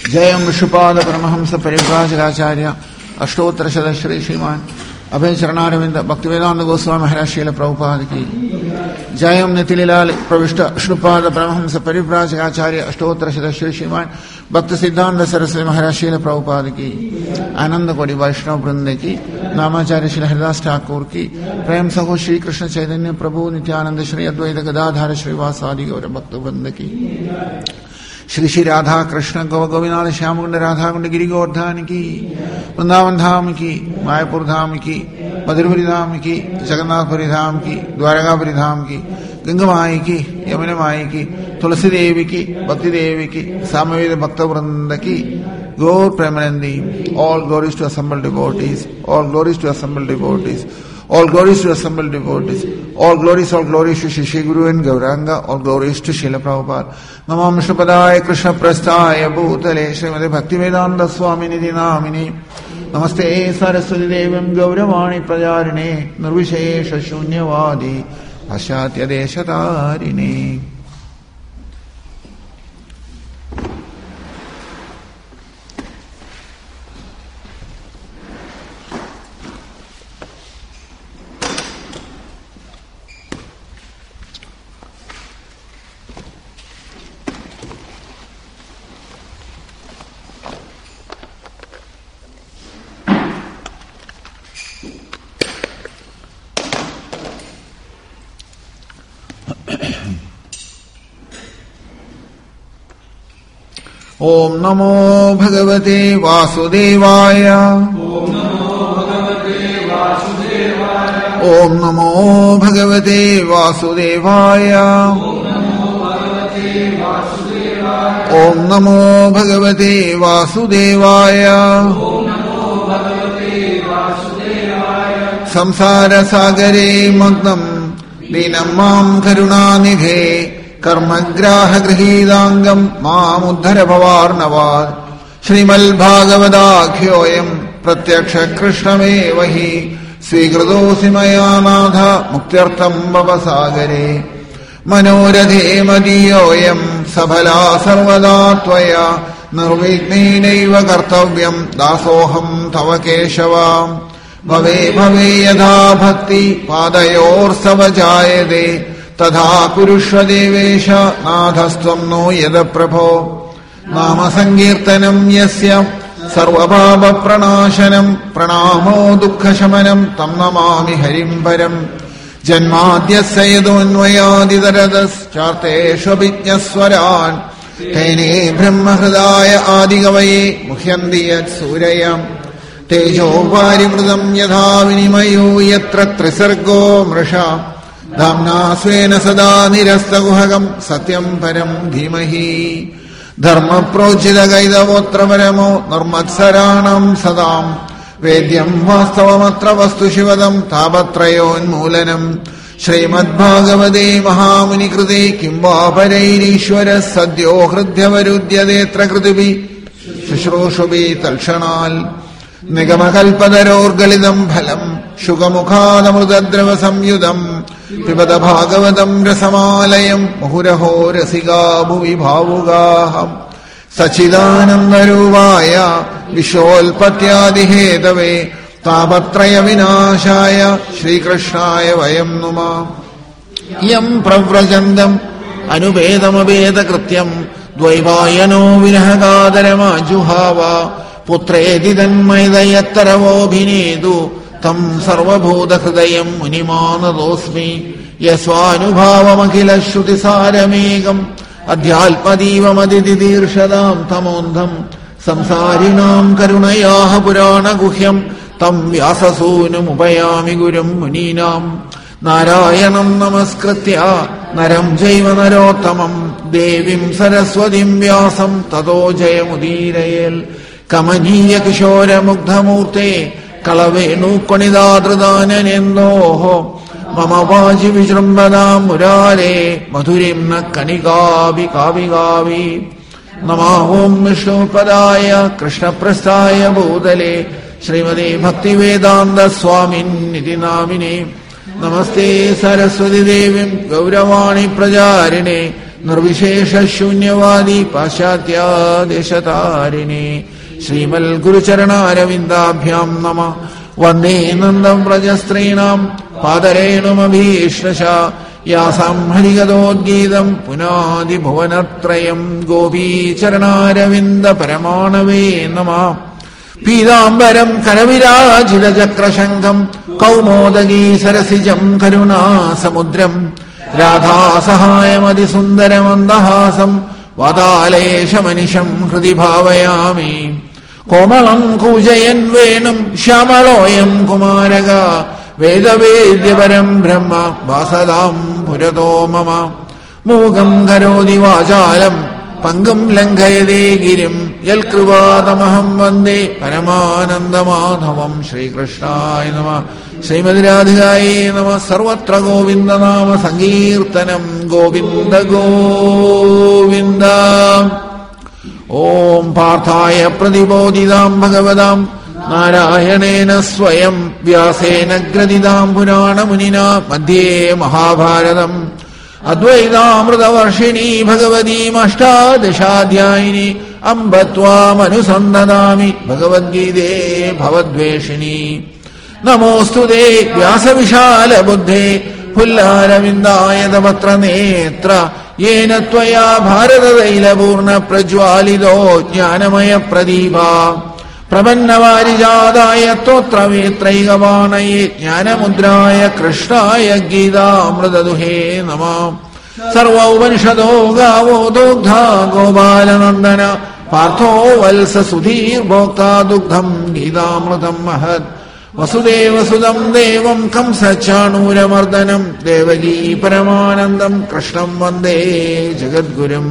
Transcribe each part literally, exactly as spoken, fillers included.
जयम विष्णुपाद परमहंस परिव्राजकाचार्य अष्टोत्तर शत श्री श्रीमान अभय चरणारविंद भक्तिवेदांत गोस्वामी महाराज श्रील प्रभुपाद की जयम नितिलाल प्रविष्ट विष्णुपाद परमहंस परिव्राजकाचार्य अष्टोत्तर शत श्री श्रीमान भक्त सिद्धांत सरस्वती महाराज श्रील प्रभुपाद की आनंद कोटि वैष्णव वृंद की नामाचार्य श्री हरिदास ठाकुर की प्रेम सहो श्री कृष्ण चैतन्य प्रभु नित्यानंद श्री अद्वैत गदाधार श्रीवासादि गौर भक्त वृंद की श्री श्री राधा कृष्ण गौ गोविंद श्यामकुंड राधा कुंड गिरी गोवर्धन की वृंदावन धाम की मायापुर धाम की मधुरपुरी धाम की जगन्नाथपुरी धाम की द्वारकापुरी धाम की गंगा माई की यमुना माई की तुलसी देवी की भक्ति देवी की सामवेद भक्त वृंद की गौर प्रेमानंदी all glories to assembled devotees all glories to assembled devotees all glories to assembled devotees all glories all glories to Shri Guru and Gauranga all glories to Srila Prabhupada Namah Vishnupadaya Krishna Prasthaya Bhutale Srimati Bhaktivedanta Swami Nidhi Namini Namaste Saraswati Devam Gauravani Prajarine Nirvishesha Shunyavadi Ashatya Deshatarine. ओम नमो भगवते वासुदेवाय ओम नमो भगवते वासुदेवाय ओम नमो भगवते वासुदेवाय संसार सागरे मग्नं दीनं मां करुणानिधे कर्मग्राह गृहीतांगम मामुद्धर भवार्णवात् श्रीमद्भागवताख्योऽयं प्रत्यक्ष कृष्णमेव हि स्वीकृतोऽसि मया नाथ मुक्त्यर्थं भवसागरे मनोरथे मदीयोऽयं सफला सर्वदा त्वया निर्विघ्नेनैव कर्तव्यं दासोऽहं तव केशव भवे भवे यथा भक्ति पादयोर्सव जायते तथा कुरुष्व देवेश नाथस्त्वं नो यद प्रभो नाम संकीर्तनं यस्य सर्वपापप्रणाशनं प्रणामो दुःखशमनं तं नमामि हरिं परं जन्माद्यस्य यतोऽन्वयादितरतश्चार्तेष्वभिज्ञस्वरान् तेने ब्रह्महृदाय आदिकवये मुह्यन्ति यत्सूरयम् तेजो वारिमृतं यथा विनिमयो यत्र त्रिसर्गो मृषा धाम्ना स्वेन सदा निरस्तगुहगं सत्यं परं धीमहि धर्मप्रोज्झितगैतवोऽत्र परमो निर्मत्सराणां सदां वेद्यं वास्तवमत्र वस्तु शिवदं तापत्रयोन्मूलनं श्रीमद्भागवते महामुनिकृते किं वा परैरीश्वरः सद्यो हृद्यवरुध्यतेऽत्र कृतिभिः शुश्रूषुभिः तल्क्षणाल् निगमकल्पतरोर्गलितं फलं शुकमुखादमृतद्रवसंयुतं पिबत भागवतं रसमालयं मुहुरहो रसिका भुवि भावुकाः सच्चिदानन्दरूपाय विश्वोत्पत्त्यादिहेतवे तापत्रयविनाशाय श्रीकृष्णाय वयं नुमः यं प्रव्रजन्तम् अनुपेदमपेदकृत्यं द्वैपायनो विरहकातरमाजुहाव पुत्रेति तन्मयदयत्तरवोऽभिनेतु तं सर्वभूतहृदयं मुनिमानतोऽस्मि यस्वानुभावमखिलश्रुतिसारमेकम् अध्यात्मदीवमदितिदीर्षदां तमोन्धं संसारिणां करुणयाः पुराणगुह्यं तं व्याससूनुमुपयामि गुरुं मुनीनां नारायणं नमस्कृत्य नरं चैव नरोत्तमं देवीं सरस्वतीं व्यासं ततो जयमुदीरयेत् कमनीय किशोरमुग्धमूर्ते कलवेणुक्वणिदादृदाननेन्दोः मम वाचि विजृम्भदां मुरारे मधुरिं न कणिकाभि काविकावि नमः ॐ विष्णुपदाय कृष्णप्रस्थाय भूतले श्रीमते भक्तिवेदान्त स्वामिन्निति नामिने नमस्ते सरस्वती देवीं गौरवाणी प्रचारिणे നിർവിശേഷ ശൂന്യവാദി പാശ്ചാത്യാദേശതാരിണേ ശ്രീമൽ ഗുരുചരണാരവിന്ദാഭ്യാം നമ വന്ദേ നന്ദം വ്രജസ്ത്രീണാം പാദരേണുമഭീഷ്ണശ യാസാം ഹരിഗതോദ്ഗീതം പുനാദിഭുവനത്രയം ഗോപീചരണാരവിന്ദ പരമാണവേ നമ പീതാംബരം കരവിരാജിതചക്രശംഖം കൗമോദഗീ സരസിജം കരുണാസമുദ്രം രാധാസഹായമതിസുന്ദരമന്ദഹാസം വാതാലേശമനിശം ഹൃദി ഭാവയാമി കോമളം കൂജയൻ വേണും ശ്യാമളോയം കുമാരക വേദവേദ്യപരം ബ്രഹ്മ വാസദാം പുരതോ മമ മൂകം കരോതി വാചാലം പങ്കും ലംഘയതേ ഗിരിം യൽകൃപാതമഹം വന്ദേ പരമാനന്ദമാധവം. ശ്രീകൃഷ്ണായ നമ. ശ്രീമതി രാധികായേ നമ. സർവത്ര ഗോവിന്ദനാമ സങ്കീർത്തനം. ഗോവിന്ദ ഗോവിന്ദ. ഓം പാർത്ഥായ പ്രതിബോധിതാം ഭഗവതാം നാരായണേന സ്വയം വ്യാസേന ഗ്രഥിതാം പുരാണമുനിനാ മധ്യേ മഹാഭാരതം അദ്വൈതാമൃതവർഷിണീ ഭഗവതീമഷ്ടാദശാധ്യായിനി അംബ ത്വാമനുസന്ദദാമി ഭഗവദ്ഗീതേ ഭവദ്വേഷിണി. നമോസ്തുതേ വ്യാസവിശാലബുദ്ധേ പുല്ലാരവിന്ദായതപത്ര നേത്ര യേന ത്വയാ ഭാരതതൈലപൂർണ പ്രജ്വാലിതോ ജ്ഞാനമയ പ്രദീപ പ്രപന്നവാരിജാതായ സ്തോത്രവേത്രൈകവാണയേ ജ്ഞാനമുദ്രായ കൃഷ്ണായ ഗീതാമൃതദുഹേ നമഃ. സർവോപനിഷദോ ഗാവോ ദുഗ്ധാ ഗോപാലനന്ദന പാർത്ഥോ വത്സ സുധീർഭോക്താ ദുഗ്ധം ഗീതാമൃതം മഹത്. വസുദേവസുതം ദേവം കംസചാണൂരമർദ്ദനം ദേവകീ പരമാനന്ദം കൃഷ്ണം വന്ദേ ജഗദ്ഗുരും.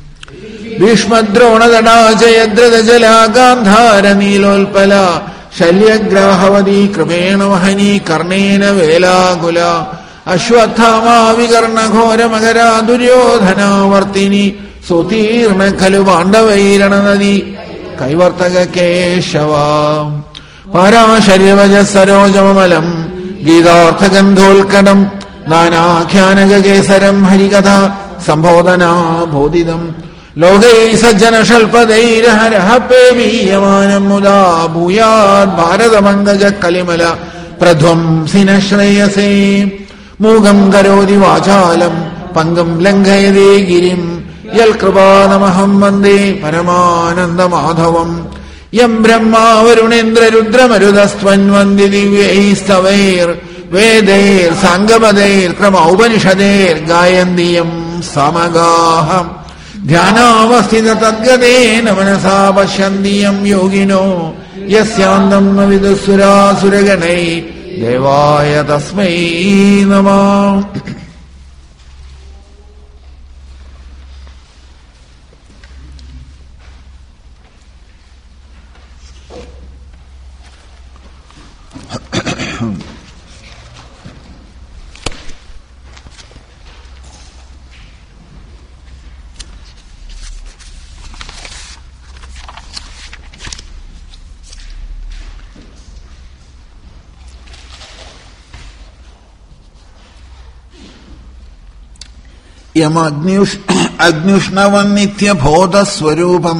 ഭീഷ്മദ്രോണതടാജയദ്രതജലാ ഗാന്ധാരനീലോൽപല ശല്യഗ്രാഹവതി കൃപേണ വഹനീ കർണേന വേലാകുല അശ്വത്ഥാമാ വികർണഘോരമകരാ ദുര്യോധനാവർത്തിനി സുതീർണ ഖലു പാണ്ഡവൈരണനദി കൈവർത്തക കേശവ. പാരാശര്യവജ സരോജമലം ഗീതാർത്ഥഗന്ധോൽക്കടം നാനാഖ്യാനകേസരം ഹരികഥ സംബോധനാബോധിതം ലോകൈ സജ്ജനഷൽപദൈരഹരഃ പേവീയമാനം മുദാ ഭൂയാത് ഭാരതമംഗജ കലിമല പ്രധ്വംസിന ശ്രേയസേ. മൂകം കരോതി വാചാലം പങ്കം ലംഘയതേ ഗിരിം യൽകൃപാതമഹം വന്ദേ പരമാനന്ദമാധവം. യം ബ്രഹ്മാ വരുണേന്ദ്രരുദ്രമരുതസ്ത്വന്വന്തി ദിവ്യൈസ്തവൈർ വേദൈർ സാംഗപദൈർ ക്രമൗപനിഷദേർ ഗായന്തിയം സമഗാഹം ധ്യാനാവസ്ഥിത തദ്ഗതേന മനസാ പശ്യന്തിയം യോഗിനോ യസ്യാന്തം ന വിദുസുരാസുരഗണൈ ദേവായ തസ്മൈ നമഃ. യമഗ്നുഷ്ണവന്നിത്യബോധസ്വരൂപം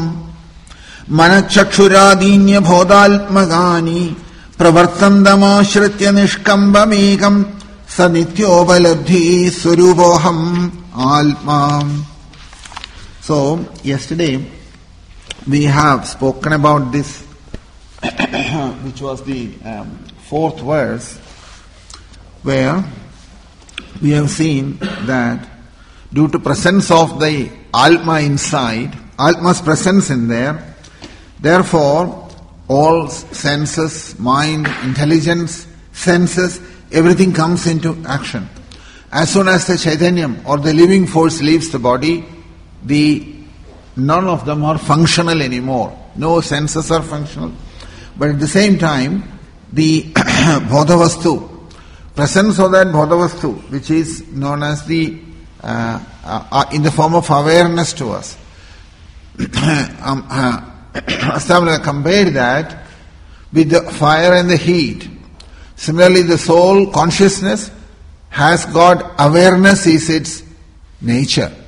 മനഃചക്ഷുരാദീന്യബോധാത്മകാനി പ്രവർത്തന്തമാശ്രിത്യ നിഷ്കമ്പമേകം സ നിത്യോപലബ്ധി സ്വരൂപോഹം ആത്മാ. So yesterday we have spoken about this which was the um, fourth verse, where we have seen that due to presence of the Atma inside, Atma's presence in there, therefore all senses, mind, intelligence, senses, everything comes into action. As soon as the Chaitanyam or the living force leaves the body, the none of them are functional anymore. No senses are functional. But at the same time, the Bodhavastu, presence of that Bodhavastu, which is known as the uh, uh, in the form of awareness to us. um, uh, Astamala compared that with the fire and the heat. Similarly, the soul consciousness has got awareness is its nature.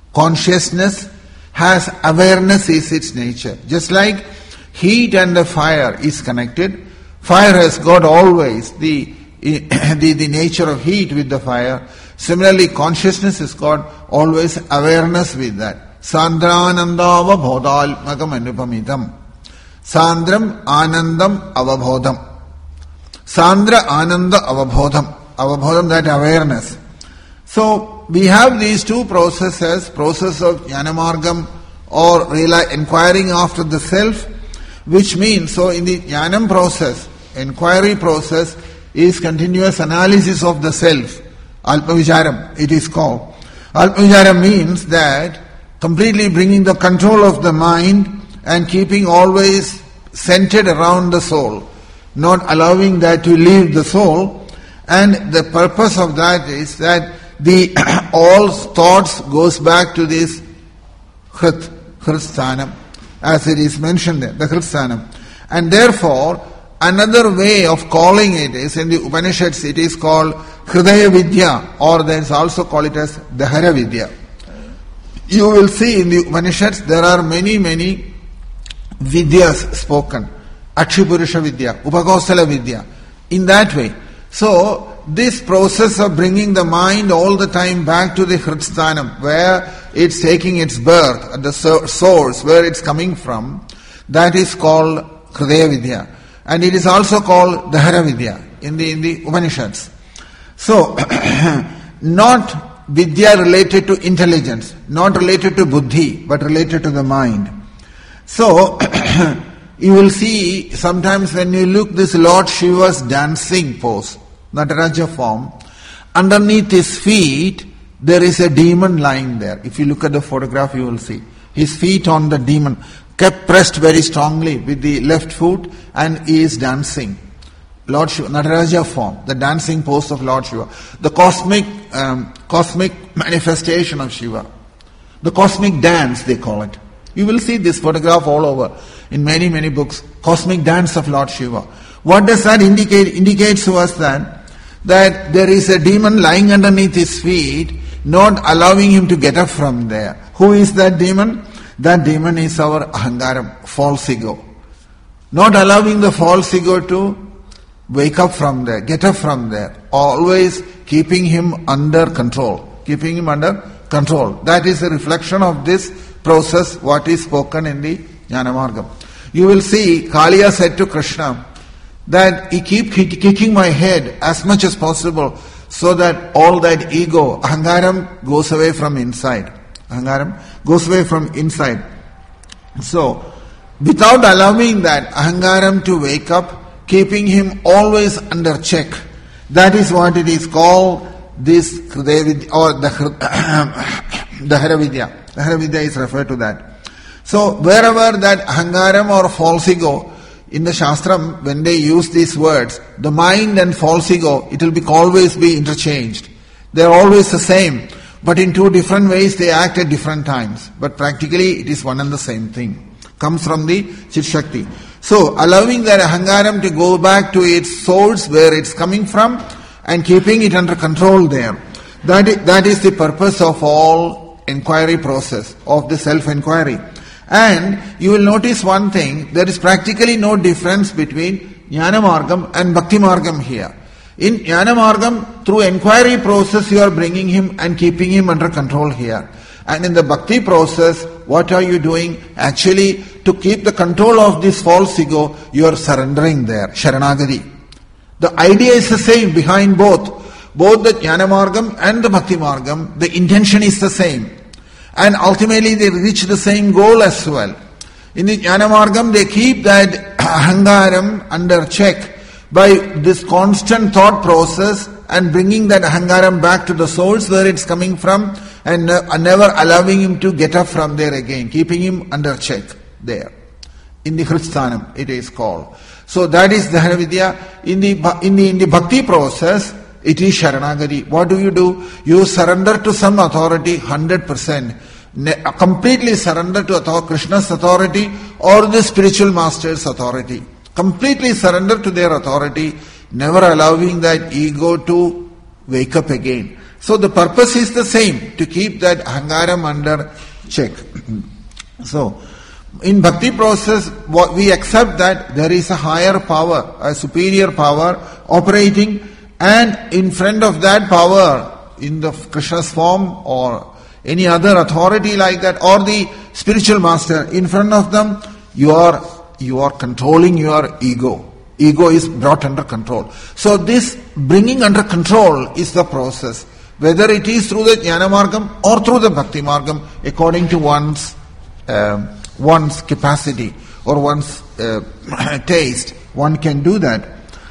Consciousness has awareness is its nature. Just like heat and the fire is connected, fire has got always the, the, the nature of heat with the fire. Similarly, consciousness has got always awareness with that. Sandrananda avabodhalmakam anupamitam. Sandram anandam avabodham. Sandra ananda avabodham. Avabodham, that awareness. So, we have these two processes, process of Jnanamargam or reali- inquiring after the self, which means, so in the Jnanam process, inquiry process is continuous analysis of the self. Alpavicharam, it is called. Alpavicharam means that completely bringing the control of the mind and keeping always centered around the soul, not allowing that to leave the soul. And the purpose of that is that the all thoughts goes back to this Hrit, Hritsthanam, as it is mentioned there, the Hritsthanam. And therefore, another way of calling it is, in the Upanishads, it is called Hridaya Vidya, or there is also called it as Dahara Vidya. You will see in the Upanishads there are many, many Vidyas spoken. Akshipurusha Vidya, Upakosala Vidya. In that way. So, this process of bringing the mind all the time back to the Hritsthanam, where it's taking its birth, at the source, where it's coming from, that is called Hridaya Vidya. And it is also called Dahara Vidya in the, in the Upanishads. So, not Vidya related to intelligence, not related to Buddhi, but related to the mind. So, you will see sometimes when you look this Lord Shiva's dancing pose, Nataraja form, underneath his feet there is a demon lying there. If you look at the photograph you will see. His feet on the demon, kept pressed very strongly with the left foot, and he is dancing. Lord Shiva, Nataraja form, the dancing pose of Lord Shiva. The cosmic, um, cosmic manifestation of Shiva. The cosmic dance they call it. You will see this photograph all over in many, many books. Cosmic dance of Lord Shiva. What does that indicate? Indicates to us that that there is a demon lying underneath his feet, not allowing him to get up from there. Who is that demon? That demon is our ahangaram, false ego. Not allowing the false ego to wake up from there, get up from there. Always keeping him under control. Keeping him under control. That is a reflection of this process, what is spoken in the Jnanamargam. You will see, Kaliya said to Krishna, that he keep kicking my head as much as possible so that all that ego, ahangaram, goes away from inside. Ahangaram goes away from inside. So, without allowing that ahangaram to wake up, keeping him always under check, that is what it is called, this Hridaya or the Dahara Vidya. Dahara Vidya is referred to that. So, wherever that ahangaram or false ego, in the Shastram, when they use these words, the mind and false ego, it will be always be interchanged. They are always the same, but in two different ways they act at different times. But practically it is one and the same thing. Comes from the Chit Shakti. So, allowing that ahangaram to go back to its source, where it's coming from, and keeping it under control there. That is, that is the purpose of all inquiry process, of the self-inquiry. And you will notice one thing, there is practically no difference between Jnana Margam and Bhakti Margam here. In Jnana Margam, through inquiry process you are bringing him and keeping him under control here. And in the Bhakti process, what are you doing? Actually, to keep the control of this false ego, you are surrendering there, Sharanagati. The idea is the same behind both. Both the Jnana Margam and the Bhakti Margam, the intention is the same. And ultimately they reach the same goal as well. In the Jnana Margam, they keep that ahangaram under check by this constant thought process and bringing that ahangaram back to the source where it's coming from, and never allowing him to get up from there again, keeping him under check there. In the Hritsthanam, it is called. So that is Dahara Vidya. In the, in the, in the Bhakti process, it is Sharanagati. What do you do? You surrender to some authority one hundred percent. Ne- completely surrender to author- Krishna's authority or the spiritual master's authority. Completely surrender to their authority, never allowing that ego to wake up again. So the purpose is the same, to keep that ahangaram under check. So, in bhakti process, what we accept that there is a higher power, a superior power operating, and in front of that power, in the Krishna's form or any other authority like that, or the spiritual master, in front of them, you are you are controlling your ego. Ego is brought under control. So this bringing under control is the process. Whether it is through the Jnana Margam or through the Bhakti Margam, according to one's um, one's capacity or one's uh, taste, one can do that.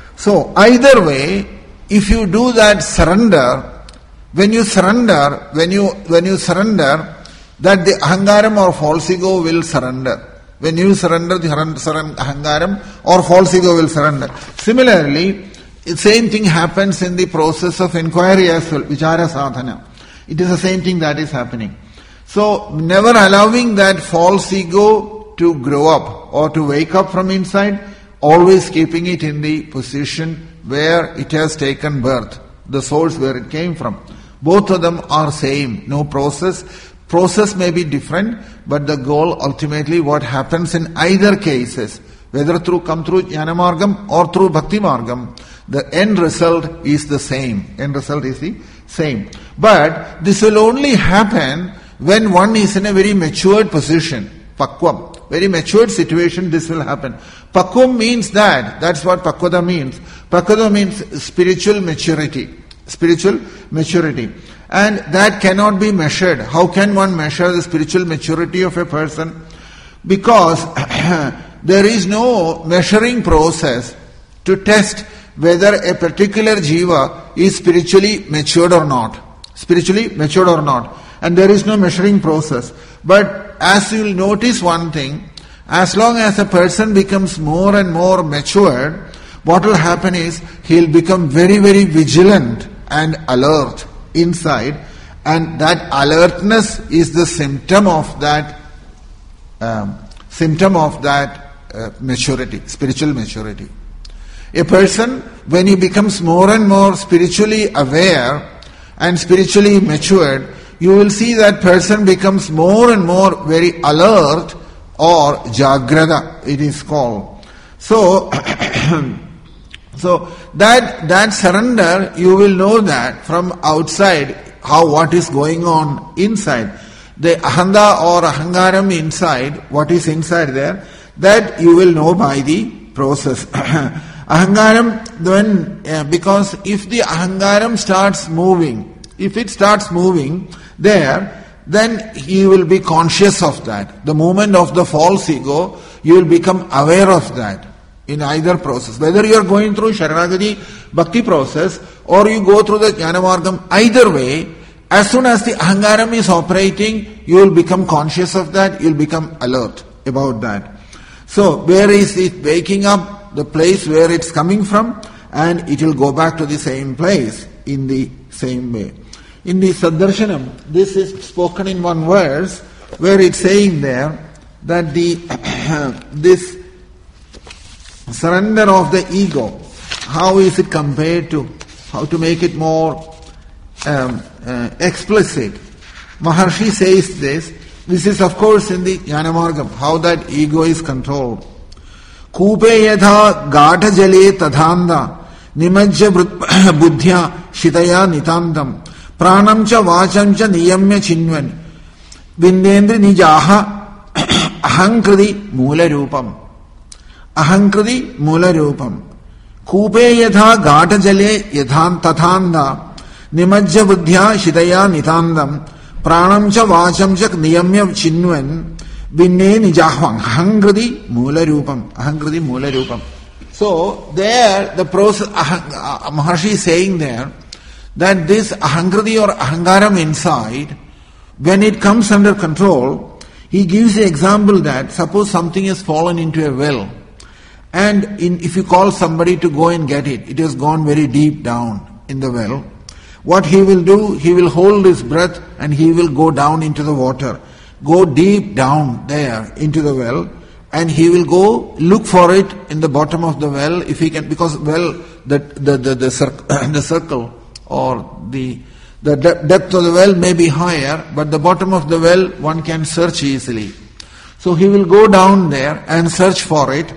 So either way, if you do that surrender, when you surrender, when you when you surrender, that the ahangaram or false ego will surrender. When you surrender, the ahangaram or false ego will surrender. Similarly, the same thing happens in the process of inquiry as well, vichara sadhana. It is the same thing that is happening. So, never allowing that false ego to grow up or to wake up from inside, always keeping it in the position where it has taken birth, the source where it came from. Both of them are same, no process. Process may be different, but the goal ultimately what happens in either cases, whether through come through Jnana Margam or through Bhakti Margam, the end result is the same. End result is the same. But this will only happen when one is in a very matured position, pakvam, very matured situation, this will happen. Pakvam means that, that's what pakvada means. Pakvada means spiritual maturity, spiritual maturity. And that cannot be measured. How can one measure the spiritual maturity of a person? Because there is no measuring process to test whether a particular jiva is spiritually matured or not. Spiritually matured or not. And there is no measuring process. But as you will notice one thing, as long as a person becomes more and more matured, what will happen is he will become very, very vigilant and alert inside, and that alertness is the symptom of that um, symptom of that uh, maturity, spiritual maturity. A person, when he becomes more and more spiritually aware and spiritually matured, you will see that person becomes more and more very alert, or jagrada it is called. So So that that surrender, you will know that from outside how what is going on inside. The ahanda or ahangaram inside, what is inside there, that you will know by the process. Ahangaram, when uh, because if the ahangaram starts moving, if it starts moving there, then you will be conscious of that. The moment of the false ego, you will become aware of that. In either process, whether you are going through Sharanagati Bhakti process or you go through the Jnana Margam, either way, as soon as the ahangaram is operating, you will become conscious of that, you will become alert about that. So, where is it waking up? The place where it's coming from, and it will go back to the same place in the same way. In the Saddarshanam, this is spoken in one verse, where it's saying there that the this surrender of the ego, how is it compared to, how to make it more um, uh, explicit? Maharshi says this, this is of course in the Jnana Margam, how that ego is controlled. Kupe yatha gata jale tadhanda nimajya buddhya shitaya nitandam pranam cha vacham cha niyamya chinvan vindendri nijaha ahankriti mula rupam. Ahankriti mula rupam. Kupe yatha gata jale yathan tathanda nimajya buddhya shitaya nitandam pranam cha vacham cha niyamya chinvan vinne nijahvang. Ahankriti mula rupam. Ahankriti mula rupam. So there the process, uh, Maharshi is saying there that this ahankriti or ahangaram inside, when it comes under control, he gives the example that suppose something has fallen into a well. And in, if you call somebody to go and get it, it has gone very deep down in the well. What he will do, he will hold his breath and he will go down into the water. Go deep down there into the well, and he will go look for it in the bottom of the well if he can, because well, the, the, the, the, cir- the circle or the The de- depth of the well may be higher, but the bottom of the well one can search easily. So he will go down there and search for it,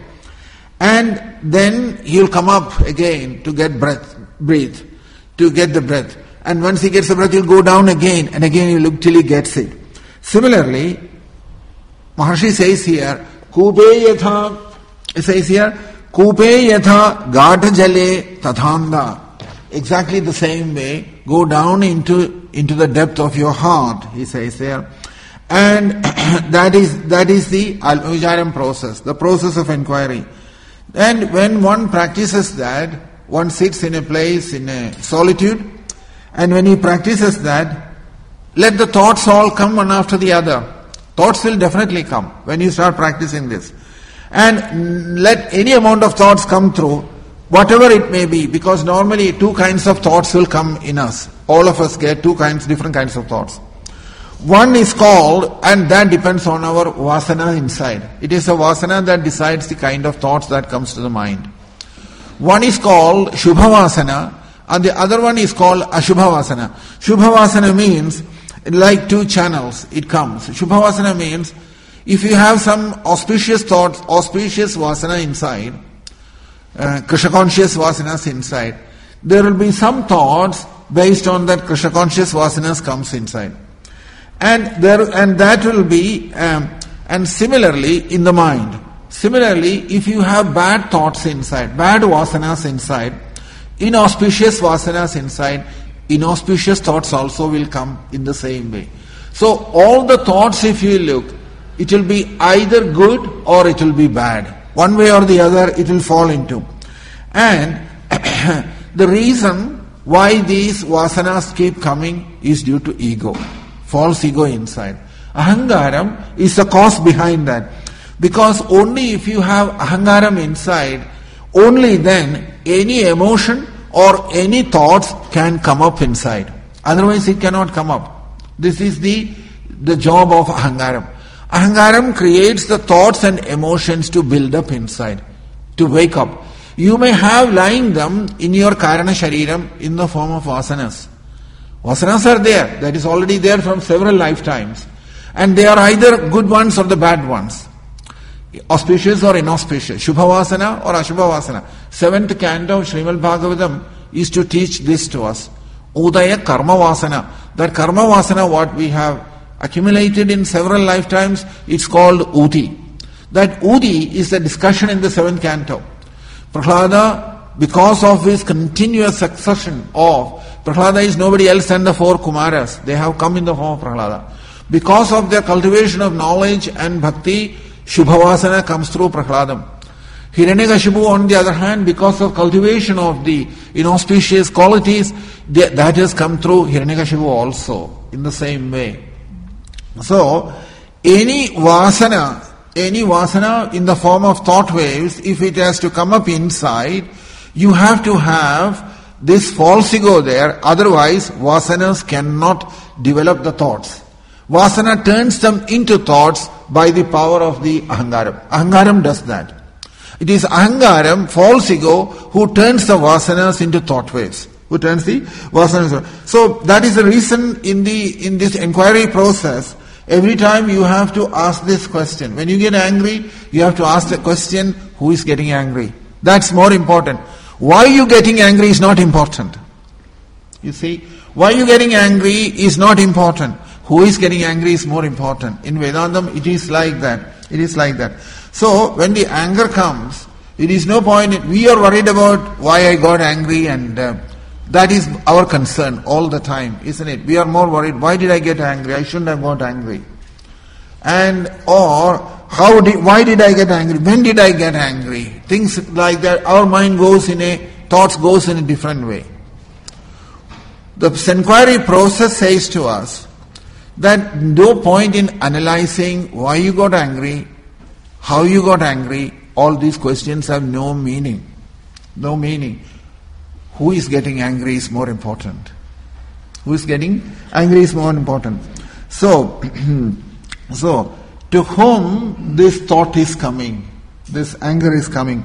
and then he will come up again to get breath, breathe, to get the breath. And once he gets the breath, he will go down again, and again he will look till he gets it. Similarly, Maharshi says here, Kupe yatha, he says here, Kupe yatha gata jale tathanda. Exactly the same way, go down into, into the depth of your heart, he says there. And that is that is the Vicharam process, the process of inquiry. And when one practices that, one sits in a place in a solitude, and when he practices that, let the thoughts all come one after the other. Thoughts will definitely come when you start practicing this. And let any amount of thoughts come through, whatever it may be, because normally two kinds of thoughts will come in us. All of us get two kinds, different kinds of thoughts. One is called, and that depends on our vasana inside. It is a vasana that decides the kind of thoughts that comes to the mind. One is called Shubha Vasana, and the other one is called Ashubha Vasana. Shubha Vasana means, like two channels, it comes. Shubha Vasana means, if you have some auspicious thoughts, auspicious vasana inside, uh, Krishna conscious vasanas inside, there will be some thoughts based on that Krishna conscious vasanas comes inside. And there, and that will be, um, and similarly in the mind. Similarly, if you have bad thoughts inside, bad vasanas inside, inauspicious vasanas inside, inauspicious thoughts also will come in the same way. So all the thoughts, if you look, it will be either good or it will be bad. One way or the other it will fall into. And the reason why these vasanas keep coming is due to ego. False ego inside. Ahangaram is the cause behind that. Because only if you have ahangaram inside, only then any emotion or any thoughts can come up inside. Otherwise it cannot come up. This is the, the job of ahangaram. Ahangaram creates the thoughts and emotions to build up inside, to wake up. You may have lying them in your karana shariram in the form of vasanas. Vasanas are there, that is already there from several lifetimes. And they are either good ones or the bad ones. Auspicious or inauspicious. Shubha Vasana or Ashubha Vasana. Seventh canto of Srimad Bhagavatam is to teach this to us. Udaya Karma Vasana. That Karma Vasana, what we have accumulated in several lifetimes, it's called Udi. That Udi is the discussion in the seventh canto. Prahlada, because of his continuous succession of, Prahlada is nobody else than the four Kumaras. They have come in the form of Prahlada. Because of their cultivation of knowledge and bhakti, Shubhavasana comes through Prahladam. Hiranyakashipu, on the other hand, because of cultivation of the inauspicious qualities, that has come through Hiranyakashipu also, in the same way. So, any vasana, any vasana in the form of thought waves, if it has to come up inside, you have to have this false ego there, otherwise vasanas cannot develop the thoughts. Vasana turns them into thoughts by the power of the ahangaram. Ahangaram does that. It is ahangaram, false ego, who turns the vasanas into thought waves. Who turns the vasanas. So that is the reason in the in this inquiry process, every time you have to ask this question. When you get angry, you have to ask the question, who is getting angry? That's more important. Why you getting angry is not important. You see, why you getting angry is not important. Who is getting angry is more important. In Vedantam, it is like that. It is like that. So, when the anger comes, it is no point, in, we are worried about why I got angry, and uh, that is our concern all the time, isn't it? We are more worried, why did I get angry? I shouldn't have got angry. And, or, how did, why did I get angry? When did I get angry? Things like that, our mind goes in a, thoughts goes in a different way. The inquiry process says to us, that no point in analyzing why you got angry, how you got angry, all these questions have no meaning. No meaning. Who is getting angry is more important. Who is getting angry is more important. So, so to whom this thought is coming, this anger is coming,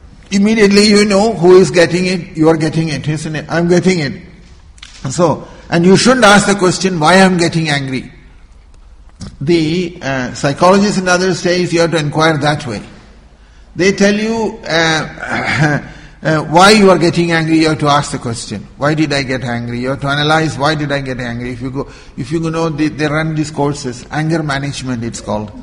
immediately you know who is getting it, you are getting it, isn't it? I'm getting it. So, And you shouldn't ask the question, why I am getting angry. The uh, psychologists and others say you have to inquire that way. They tell you uh, uh, why you are getting angry, you have to ask the question. Why did I get angry? You have to analyze why did I get angry. If you go, if you know, they, they run these courses, anger management it's called.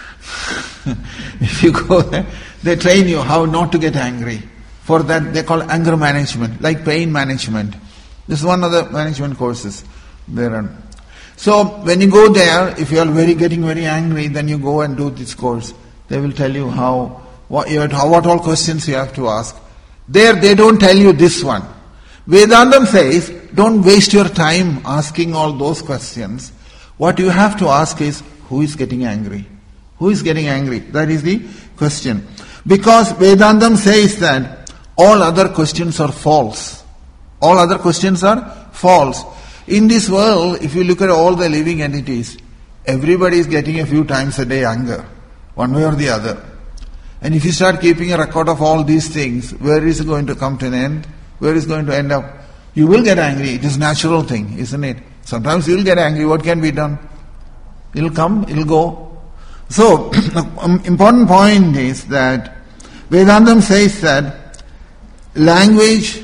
If you go there, they train you how not to get angry. For that they call anger management, like pain management. This is one of the management courses they run. So when you go there, if you are very getting very angry, then you go and do this course. They will tell you how what, you have to, what all questions you have to ask. There they don't tell you this one. Vedantam says, don't waste your time asking all those questions. What you have to ask is, who is getting angry? Who is getting angry? That is the question. Because Vedantam says that all other questions are false. All other questions are false. In this world, if you look at all the living entities, everybody is getting a few times a day anger, one way or the other. And if you start keeping a record of all these things, where is it going to come to an end? Where is it going to end up? You will get angry. It is a natural thing, isn't it? Sometimes you will get angry. What can be done? It will come, it will go. So, an important point is that Vedantam says that language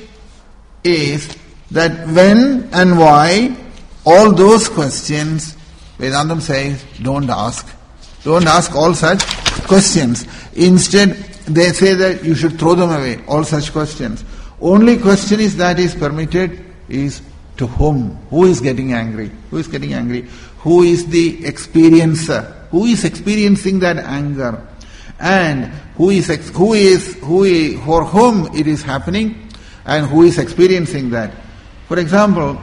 is that when and why, all those questions, Vedantam says, don't ask. Don't ask all such questions. Instead, they say that you should throw them away, all such questions. Only question is that is permitted is to whom? Who is getting angry? Who is getting angry? Who is the experiencer? Who is experiencing that anger? And who is who is who is, for whom it is happening, and who is experiencing that? For example,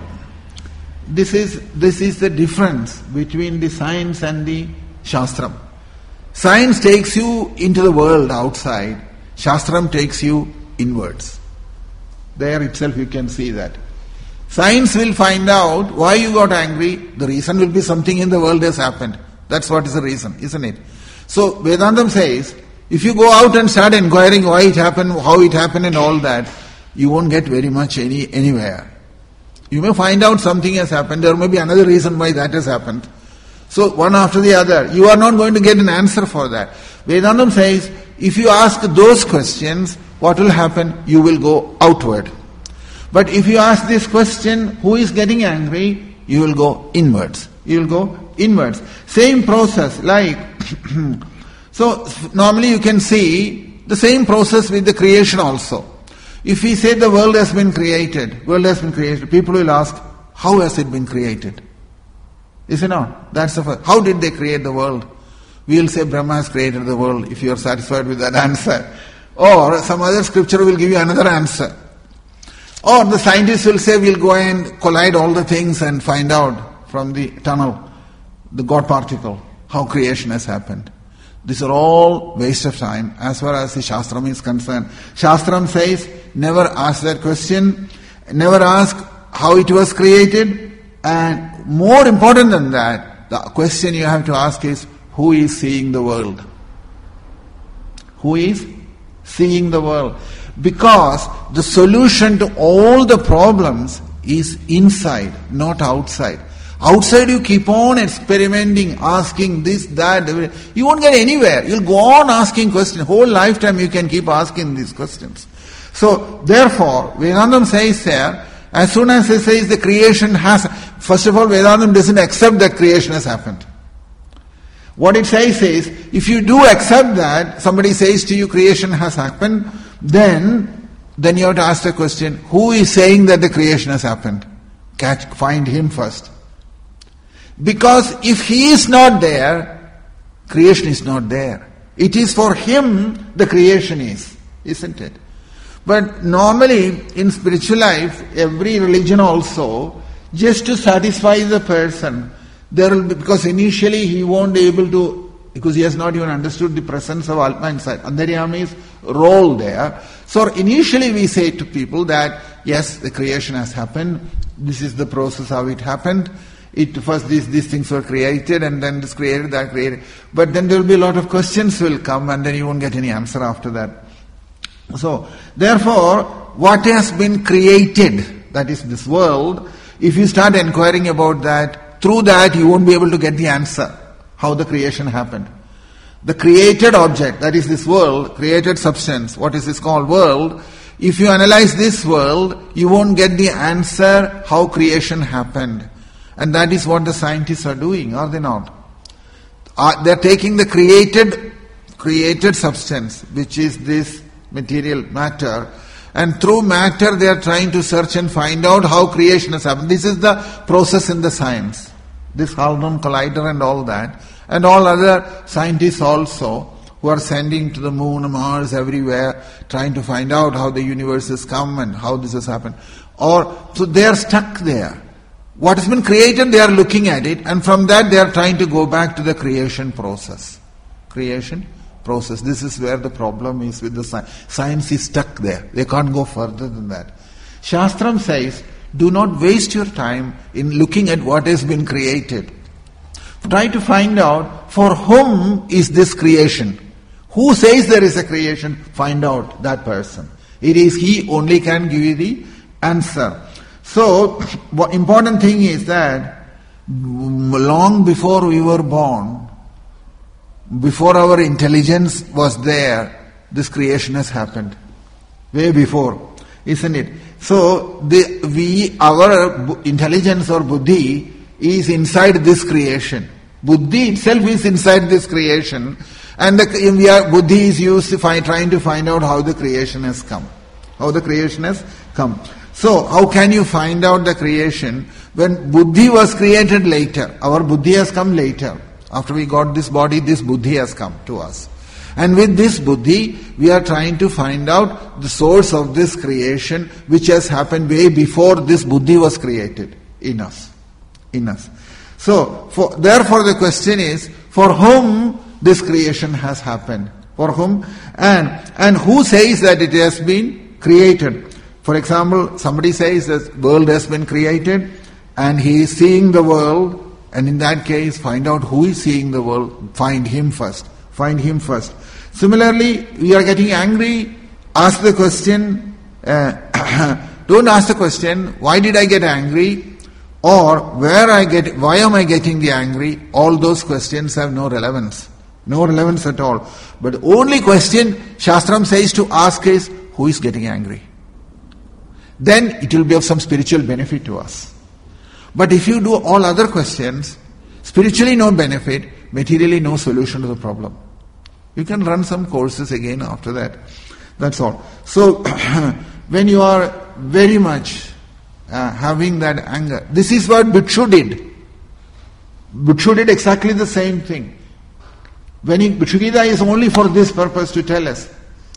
this is this is the difference between the science and the Shastram. Science takes you into the world outside. Shastram takes you inwards. There itself you can see that. Science will find out why you got angry. The reason will be something in the world has happened. That's what is the reason, isn't it? So Vedantam says, if you go out and start inquiring why it happened, how it happened and all that, you won't get very much any anywhere. You may find out something has happened. There may be another reason why that has happened. So one after the other, you are not going to get an answer for that. Vedantam says, if you ask those questions, what will happen? You will go outward. But if you ask this question, who is getting angry? You will go inwards. You will go inwards. Same process, like, so normally you can see the same process with the creation also. If we say the world has been created, world has been created, people will ask, how has it been created? Is it not? That's the first. How did they create the world? We will say Brahma has created the world, if you are satisfied with that answer. Or some other scripture will give you another answer. Or the scientists will say we'll go and collide all the things and find out from the tunnel, the God particle, how creation has happened. These are all waste of time as far as the Shastram is concerned. Shastram says, never ask that question, never ask how it was created, and more important than that, the question you have to ask is, who is seeing the world? Who is seeing the world? Because the solution to all the problems is inside, not outside. Outside you keep on experimenting, asking this, that, you won't get anywhere. You'll go on asking questions. Whole lifetime you can keep asking these questions. So, therefore, Vedantam says there, as soon as he says the creation has, first of all, Vedantam doesn't accept that creation has happened. What it says is, if you do accept that, somebody says to you creation has happened, then, then you have to ask the question, who is saying that the creation has happened? Catch, find him first. Because if he is not there, creation is not there. It is for him the creation is, isn't it? But normally in spiritual life, every religion also, just to satisfy the person, there will be, because initially he won't be able to, because he has not even understood the presence of Atma inside. Antaryami's role there. So initially we say to people that, yes, the creation has happened, this is the process how it happened. It first these these things were created and then this created, that created. But then there will be a lot of questions will come and then you won't get any answer after that. So, therefore, what has been created, that is this world, if you start inquiring about that, through that you won't be able to get the answer, how the creation happened. The created object, that is this world, created substance, what is this called world, if you analyze this world, you won't get the answer how creation happened. And that is what the scientists are doing, are they not? Uh, they are taking the created, created substance, which is this material matter, and through matter they are trying to search and find out how creation has happened. This is the process in the science. This Hadron Collider and all that, and all other scientists also, who are sending to the moon, Mars, everywhere, trying to find out how the universe has come and how this has happened. Or, so they are stuck there. What has been created, they are looking at it, and from that they are trying to go back to the creation process. Creation process. This is where the problem is with the science. Science is stuck there. They can't go further than that. Shastram says, do not waste your time in looking at what has been created. Try to find out for whom is this creation. Who says there is a creation? Find out that person. It is he only can give you the answer. So, what important thing is that long before we were born, before our intelligence was there, this creation has happened. Way before, isn't it? So, the, we, our intelligence or buddhi is inside this creation. Buddhi itself is inside this creation, and the we are, buddhi is used to find, trying to find out how the creation has come. How the creation has come. So, how can you find out the creation when buddhi was created later? Our buddhi has come later. After we got this body, this buddhi has come to us. And with this buddhi, we are trying to find out the source of this creation, which has happened way before this buddhi was created in us. In us. So, for, therefore the question is, for whom this creation has happened? For whom? And, and who says that it has been created? For example, somebody says that the world has been created and he is seeing the world, and in that case, find out who is seeing the world. Find him first. Find him first. Similarly, we are getting angry. Ask the question, uh, don't ask the question, why did I get angry? Or where I get, why am I getting the angry? All those questions have no relevance. No relevance at all. But the only question Shastram says to ask is, who is getting angry? Then it will be of some spiritual benefit to us. But if you do all other questions, spiritually no benefit, materially no solution to the problem. You can run some courses again after that. That's all. So, when you are very much Uh, having that anger. This is what Bhikshu did. Bhikshu did exactly the same thing. When he, Bhikshu Gita is only for this purpose to tell us.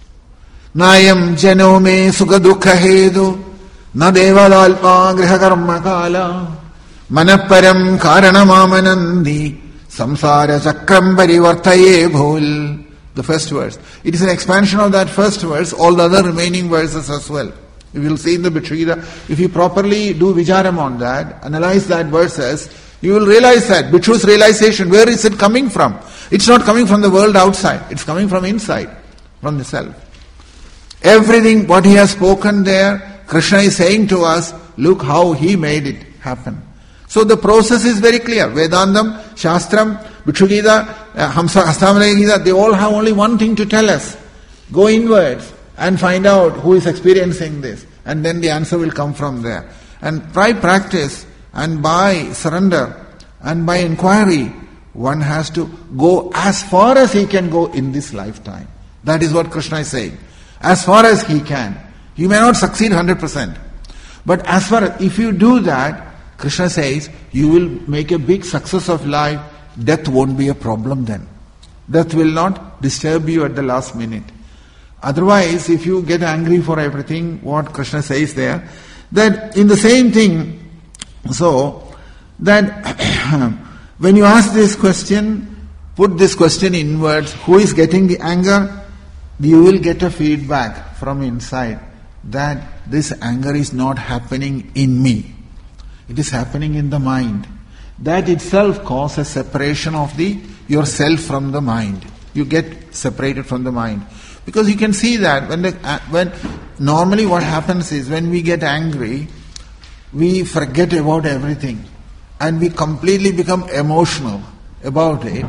Nayam jano me sukha dukha hedu na devalalpa griha karma kala manaparam karanamamanandi samsara chakram parivartaye bhul. The first verse. It is an expansion of that first verse, all the other remaining verses as well. You will see in the Bhikshu Gita, if you properly do vicharam on that, analyze that verses, you will realize that Bhikshu's realization, where is it coming from? It's not coming from the world outside, it's coming from inside, from the self. Everything what he has spoken there, Krishna is saying to us, look how he made it happen. So the process is very clear. Vedandam, Shastram, Bhikshu Gita, uh, Hamsa, Hastamalaya Gita, they all have only one thing to tell us. Go inwards and find out who is experiencing this. And then the answer will come from there. And by practice and by surrender and by inquiry, one has to go as far as he can go in this lifetime. That is what Krishna is saying. As far as he can. He may not succeed one hundred percent. But as far as, if you do that, Krishna says, you will make a big success of life. Death won't be a problem then. Death will not disturb you at the last minute. Otherwise, if you get angry for everything, what Krishna says there, that in the same thing, so, that when you ask this question, put this question inwards, who is getting the anger? You will get a feedback from inside that this anger is not happening in me. It is happening in the mind. That itself causes separation of the yourself from the mind. You get separated from the mind. Because you can see that when the, uh, when normally what happens is when we get angry, we forget about everything and we completely become emotional about it.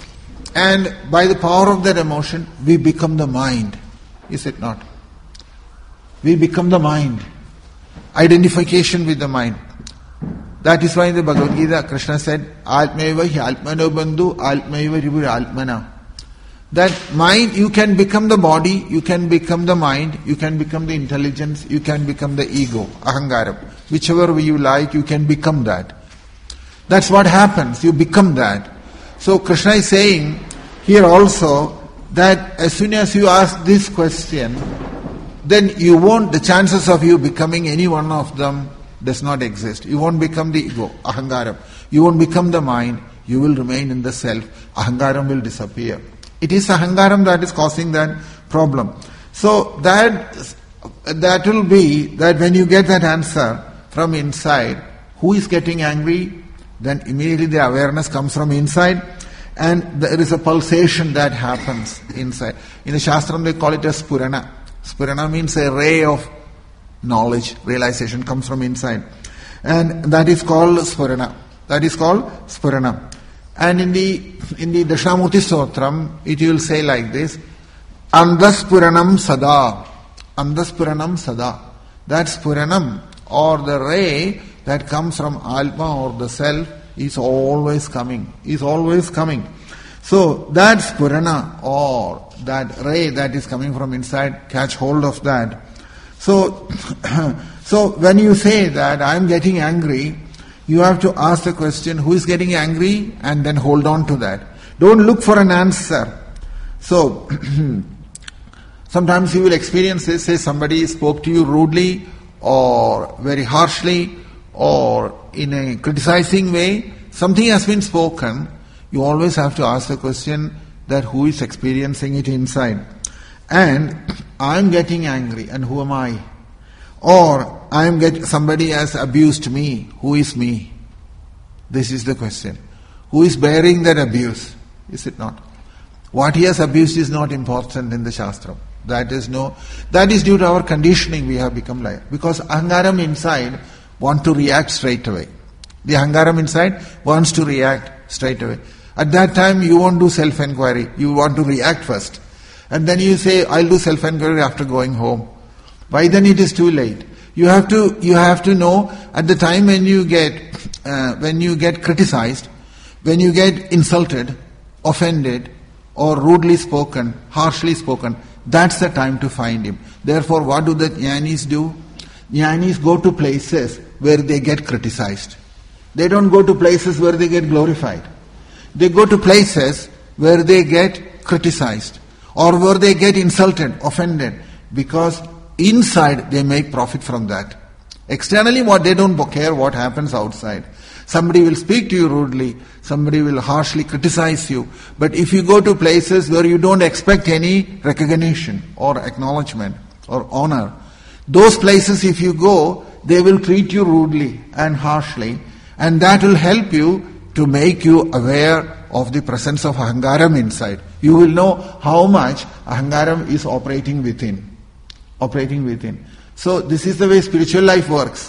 And by the power of that emotion, we become the mind. Is it not? We become the mind. Identification with the mind. That is why in the Bhagavad Gita, Krishna said, Atmeva hi Atmano Bandhu, Atmeva Ribhu Atmana. That mind, you can become the body, you can become the mind, you can become the intelligence, you can become the ego, ahangaram. Whichever way you like, you can become that. That's what happens, you become that. So Krishna is saying here also that as soon as you ask this question, then you won't, the chances of you becoming any one of them does not exist. You won't become the ego, ahangaram. You won't become the mind, you will remain in the self. Ahangaram will disappear. It is ahangaram that is causing that problem. So that that will be that when you get that answer from inside, who is getting angry? Then immediately the awareness comes from inside and there is a pulsation that happens inside. In the Shastram they call it a spurana. Spurana means a ray of knowledge, realization comes from inside. And that is called spurana. That is called spurana. And in the in the Dashamurti Stotram, it will say like this, Andaspuranam Sada. Andaspuranam Sada. That Spuranam or the ray that comes from Atma or the self is always coming. Is always coming. So that Spurana or that ray that is coming from inside, catch hold of that. So, so when you say that I am getting angry, you have to ask the question, who is getting angry? And then hold on to that. Don't look for an answer. So, sometimes you will experience this, say somebody spoke to you rudely or very harshly or in a criticizing way. Something has been spoken. You always have to ask the question that who is experiencing it inside. And I am getting angry, and who am I? Or I am get somebody has abused me. Who is me? This is the question. Who is bearing that abuse? Is it not? What he has abused is not important in the Shastra. That is no. That is due to our conditioning. We have become like because ahangaram inside want to react straight away. The ahangaram inside wants to react straight away. At that time, you won't do self-enquiry. You want to react first. And then you say, I'll do self-enquiry after going home. Why then it is too late? You have to, you have to know at the time when you get, uh, when you get criticized, when you get insulted, offended, or rudely spoken, harshly spoken, that's the time to find him. Therefore, what do the jnanis do? Jnanis go to places where they get criticized. They don't go to places where they get glorified. They go to places where they get criticized or where they get insulted, offended, because inside they make profit from that. Externally, what they don't care what happens outside. Somebody will speak to you rudely, somebody will harshly criticize you, but if you go to places where you don't expect any recognition or acknowledgement or honor, those places if you go, they will treat you rudely and harshly, and that will help you to make you aware of the presence of ahangaram inside. You will know how much ahangaram is operating within. Operating within. So this is the way spiritual life works.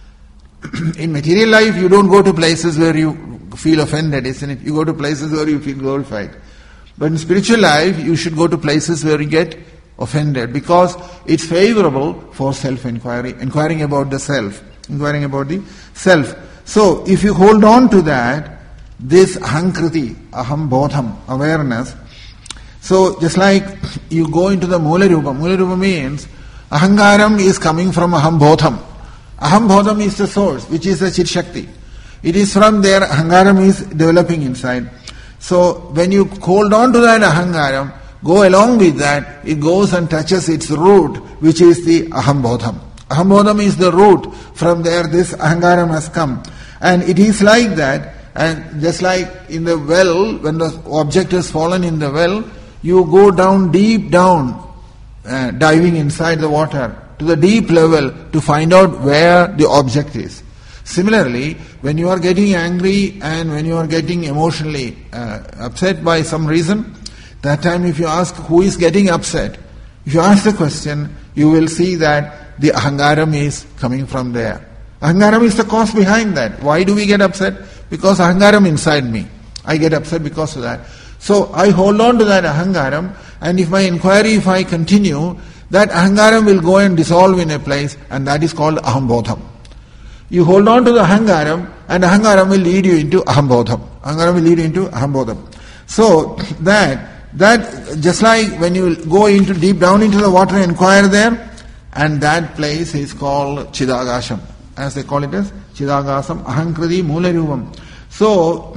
In material life, you don't go to places where you feel offended, isn't it? You go to places where you feel glorified. But in spiritual life, you should go to places where you get offended because it's favorable for self-inquiry, inquiring about the self, inquiring about the self. So, if you hold on to that, this ahankriti, aham bodham, awareness, so just like you go into the mula rupa, mula rupa means ahangaram is coming from aham bodham. Aham bodham is the source, which is the chit shakti. It is from there ahangaram is developing inside. So, when you hold on to that ahangaram, go along with that, it goes and touches its root, which is the aham bodham. Aham bodham is the root. From there, this ahangaram has come. And it is like that, and just like in the well, when the object has fallen in the well, you go down deep down, uh, diving inside the water, to the deep level to find out where the object is. Similarly, when you are getting angry and when you are getting emotionally uh, upset by some reason, that time if you ask who is getting upset, if you ask the question, you will see that the ahangaram is coming from there. Ahangaram is the cause behind that. Why do we get upset? Because ahangaram inside me. I get upset because of that. So I hold on to that ahangaram, and if my inquiry, if I continue, that ahangaram will go and dissolve in a place, and that is called ahambodham. You hold on to the ahangaram, and ahangaram will lead you into ahambodham. Ahangaram will lead you into ahambodham. So that that just like when you go into deep down into the water and inquire there, and that place is called Chidagasham, as they call it as Chidagasam Ahankriti Moolarupam. So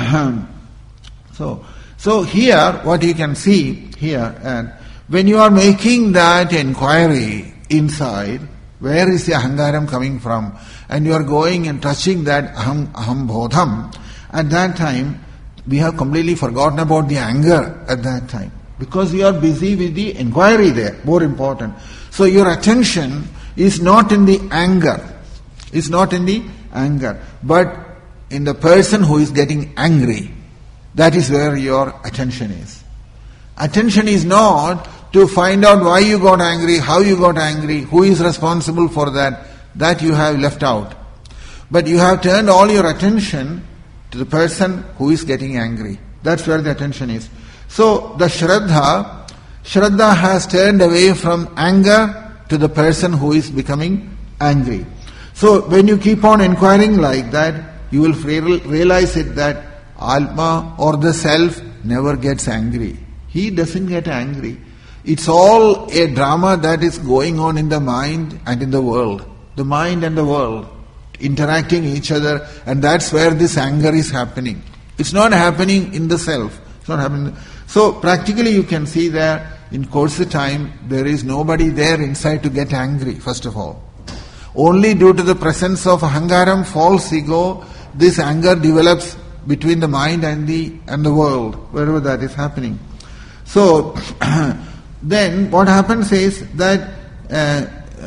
so so here what you can see here, and when you are making that inquiry inside, where is the ahangaram coming from, and you are going and touching that aham, aham bodham, at that time we have completely forgotten about the anger at that time, because you are busy with the inquiry there, more important. So your attention is not in the anger, is not in the anger, but in the person who is getting angry. That is where your attention is. Attention is not to find out why you got angry, how you got angry, who is responsible for that. That you have left out. But you have turned all your attention to the person who is getting angry. That's where the attention is. So the Shraddha, Shraddha has turned away from anger to the person who is becoming angry. So when you keep on inquiring like that, you will realize it that Atma or the self never gets angry. He doesn't get angry. It's all a drama that is going on in the mind and in the world. The mind and the world interacting each other, and that's where this anger is happening. It's not happening in the self. It's not happening. So practically you can see that in course of time there is nobody there inside to get angry, first of all. Only due to the presence of ahangaram, false ego, this anger develops between the mind and the and the world, wherever that is happening. So then what happens is that uh,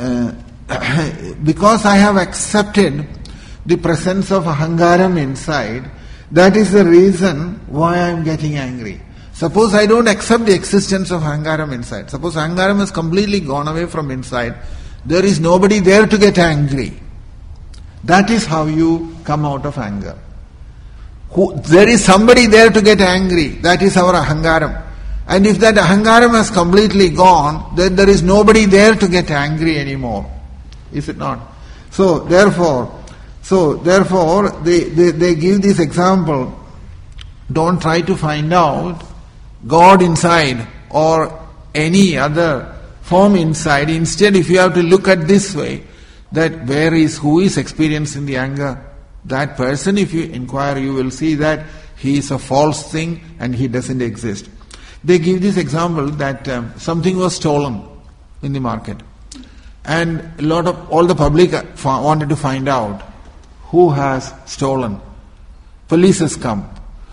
uh, because I have accepted the presence of ahangaram inside, that is the reason why I am getting angry. Suppose I don't accept the existence of ahangaram inside. Suppose ahangaram has completely gone away from inside. There is nobody there to get angry. That is how you come out of anger. Who, there is somebody there to get angry. That is our ahangaram. And if that ahangaram has completely gone, then there is nobody there to get angry anymore. Is it not? So therefore, so therefore they, they, they give this example. Don't try to find out God inside or any other form inside. Instead, if you have to look at this way, that where is, who is experiencing the anger? That person, if you inquire, you will see that he is a false thing and he doesn't exist. They give this example that um, something was stolen in the market, and a lot of all the public wanted to find out who has stolen. Police has come.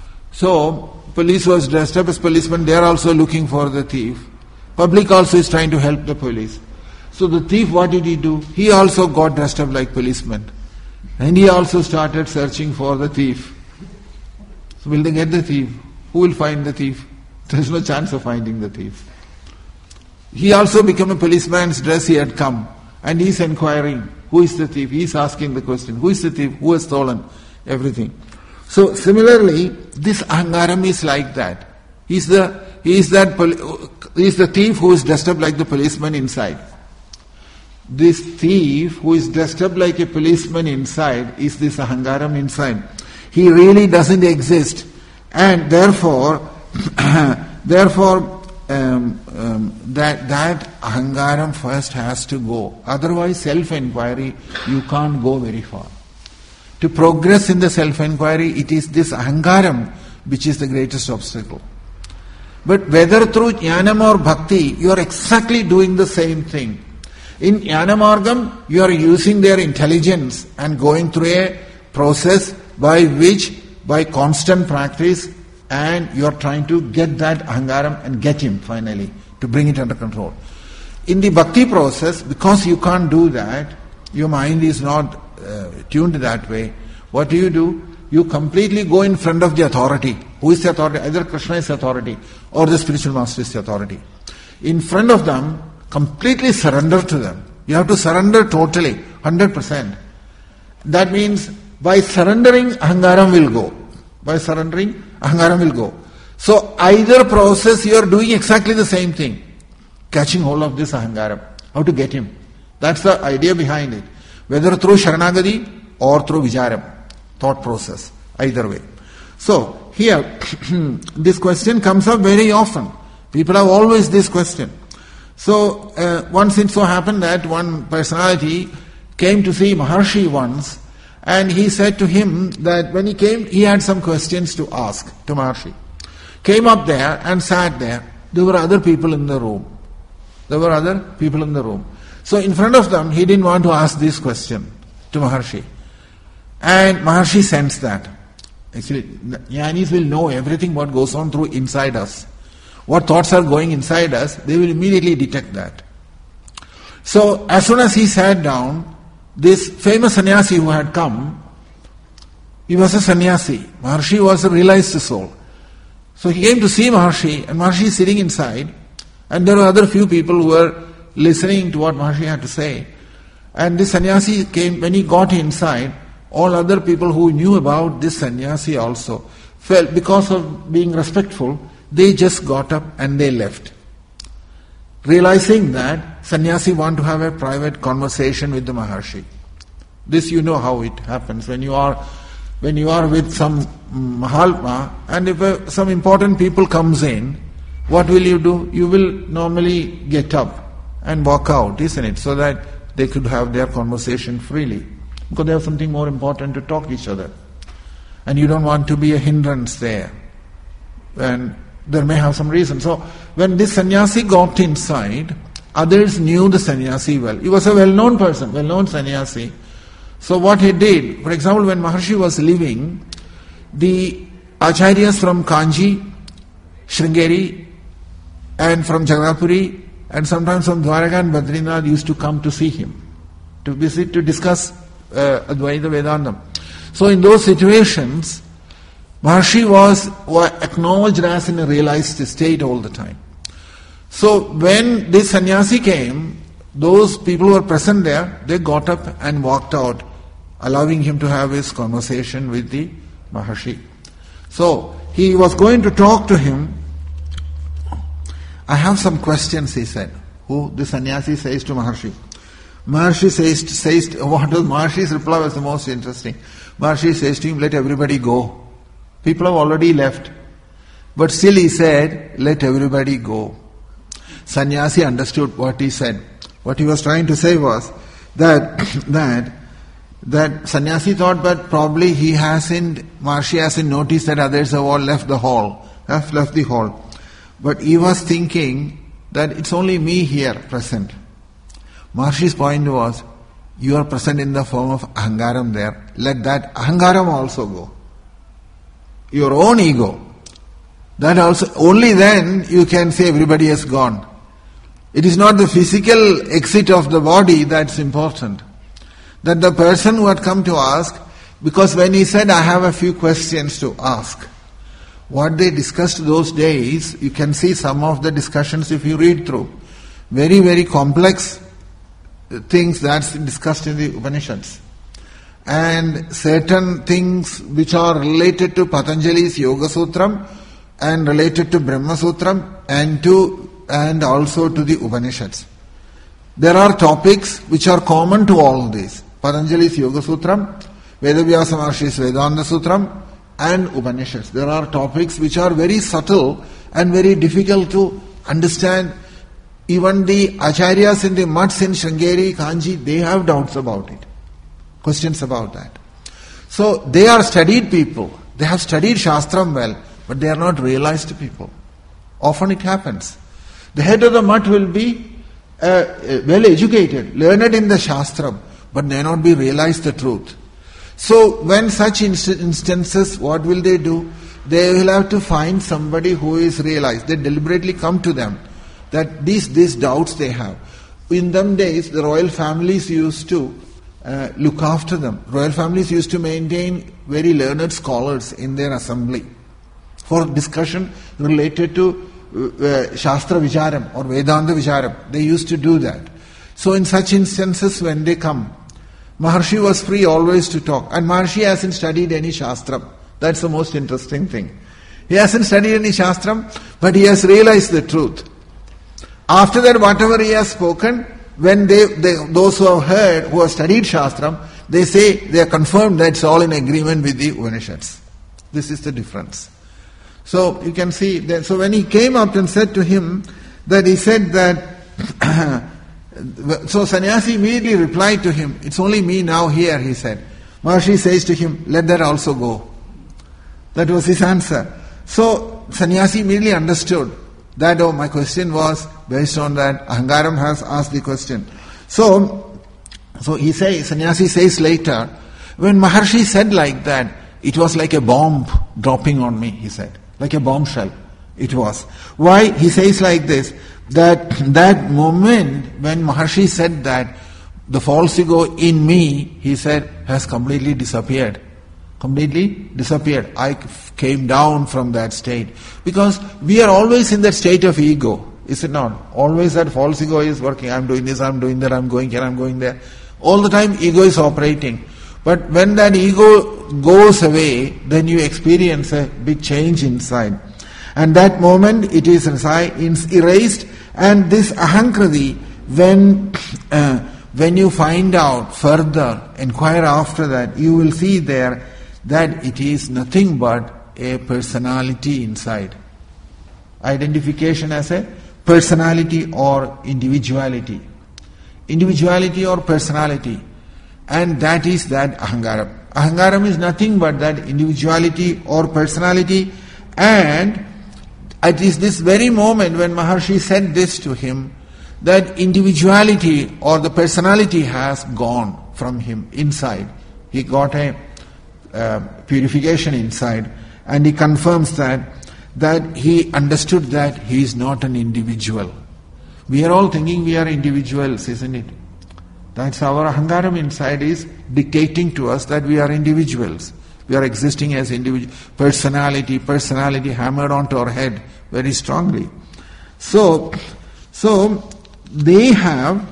So police was dressed up as policemen. They are also looking for the thief. Public also is trying to help the police. So the thief, what did he do? He also got dressed up like policemen. And he also started searching for the thief. So will they get the thief? Who will find the thief? There is no chance of finding the thief. He also became a policeman's dress, he had come. And he is inquiring, who is the thief? He is asking the question, who is the thief? Who has stolen everything? So similarly, this ahangaram is like that. He is the, he is that, he is the thief who is dressed up like the policeman inside. This thief who is dressed up like a policeman inside is this ahangaram inside. He really doesn't exist, and therefore, therefore, um, um, that that ahangaram first has to go. Otherwise, self-inquiry, you can't go very far. To progress in the self-inquiry, it is this ahangaram which is the greatest obstacle. But whether through jnanam or bhakti, you are exactly doing the same thing. In Jnanamargam, you are using their intelligence and going through a process by which, by constant practice, and you are trying to get that ahangaram and get him finally, to bring it under control. In the bhakti process, because you can't do that, your mind is not uh, tuned that way, what do you do? You completely go in front of the authority. Who is the authority? Either Krishna is the authority or the spiritual master is the authority. In front of them, completely surrender to them. You have to surrender totally, one hundred percent. That means by surrendering, ahangaram will go. By surrendering, ahangaram will go. So either process you are doing exactly the same thing. Catching hold of this ahangaram. How to get him. That's the idea behind it. Whether through sharanagati or through vicharam. Thought process. Either way. So here, this question comes up very often. People have always this question. So uh, once it so happened that one personality came to see Maharshi once, and he said to him that when he came, he had some questions to ask to Maharshi. Came up there and sat there. There were other people in the room. There were other people in the room. So in front of them, he didn't want to ask this question to Maharshi. And Maharshi sensed that. Actually, Jnanis will know everything what goes on through inside us. What thoughts are going inside us, they will immediately detect that. So as soon as he sat down, this famous sannyasi who had come, he was a sannyasi. Maharshi was a realized soul. So he came to see Maharshi, and Maharshi is sitting inside, and there were other few people who were listening to what Maharshi had to say. And this sannyasi came, when he got inside, all other people who knew about this sannyasi also felt, because of being respectful, they just got up and they left. Realizing that sannyasi want to have a private conversation with the Maharshi. This you know how it happens when you are when you are with some Mahalma, and if uh, some important people comes in, what will you do? You will normally get up and walk out, isn't it? So that they could have their conversation freely. Because they have something more important to talk each other. And you don't want to be a hindrance there. And there may have some reason. So when this sannyasi got inside, others knew the sannyasi well. He was a well-known person, well-known sannyasi. So what he did, for example, when Maharshi was living, the acharyas from Kanji, Sringeri, and from Jagadpuri, and sometimes from Dwaraka and Badrinath used to come to see him, to visit, to discuss uh, Advaita Vedantam. So in those situations, Maharshi was, was acknowledged as in a realized state all the time. So when this sannyasi came, those people who were present there, they got up and walked out, allowing him to have his conversation with the Maharshi. So he was going to talk to him. I have some questions, he said. Who the sannyasi says to Maharshi. Maharshi says, says what was Maharshi's reply was the most interesting. Maharshi says to him, let everybody go. People have already left. But still he said, let everybody go. Sannyasi understood what he said. What he was trying to say was that that that sannyasi thought that probably he hasn't, Maharshi hasn't noticed that others have all left the hall, have left the hall. But he was thinking that it's only me here present. Maharshi's point was, you are present in the form of ahangaram there. Let that ahangaram also go. Your own ego. That also, only then you can say everybody has gone. It is not the physical exit of the body that's important. That the person who had come to ask, because when he said, I have a few questions to ask, what they discussed those days, you can see some of the discussions if you read through. Very, very complex things that's discussed in the Upanishads. And certain things which are related to Patanjali's Yoga Sutram and related to Brahma Sutram and to and also to the Upanishads. There are topics which are common to all these. Patanjali's Yoga Sutram, Vedavyasa Maharshi's Vedanta Sutram and Upanishads. There are topics which are very subtle and very difficult to understand. Even the acharyas in the mutts in Sringeri, Kanji, they have doubts about it. Questions about that. So they are studied people. They have studied Shastram well, but they are not realized people. Often it happens. The head of the mutt will be uh, well educated, learned in the Shastram, but may not be realized the truth. So when such inst- instances, what will they do? They will have to find somebody who is realized. They deliberately come to them that these these doubts they have. In them days, the royal families used to uh, look after them. Royal families used to maintain very learned scholars in their assembly for discussion related to uh, Shastra Vicharam or Vedanta Vicharam. They used to do that. So in such instances when they come, Maharshi was free always to talk. And Maharshi hasn't studied any Shastram. That's the most interesting thing. He hasn't studied any Shastram, but he has realized the truth. After that, whatever he has spoken, when they, they those who have heard, who have studied Shastram, they say, they are confirmed that it's all in agreement with the Upanishads. This is the difference. So you can see that. So when he came up and said to him that he said that, so sannyasi immediately replied to him, it's only me now here, he said. Maharshi says to him, let that also go. That was his answer. So sannyasi immediately understood that, oh, my question was based on that. Ahangaram has asked the question. So, so he says, sannyasi says later, when Maharshi said like that, it was like a bomb dropping on me, he said. Like a bombshell. It was. Why? He says like this, that that moment when Maharshi said that, the false ego in me, he said, has completely disappeared. Completely disappeared. I came down from that state. Because we are always in that state of ego. Is it not? Always that false ego is working. I'm doing this, I'm doing that, I'm going here, I'm going there. All the time ego is operating. But when that ego goes away, then you experience a big change inside. And that moment it is erased, and this ahankriti, when uh, when you find out further, inquire after that, you will see there that it is nothing but a personality inside. Identification as a personality or individuality. Individuality or personality. And that is that ahangaram. Ahangaram is nothing but that individuality or personality. And it is this very moment when Maharshi said this to him, that individuality or the personality has gone from him inside. He got a uh, purification inside, and he confirms that, that he understood that he is not an individual. We are all thinking we are individuals, isn't it? That's our ahangaram inside is dictating to us that we are individuals. We are existing as individual. Personality, personality hammered onto our head very strongly. So, so they have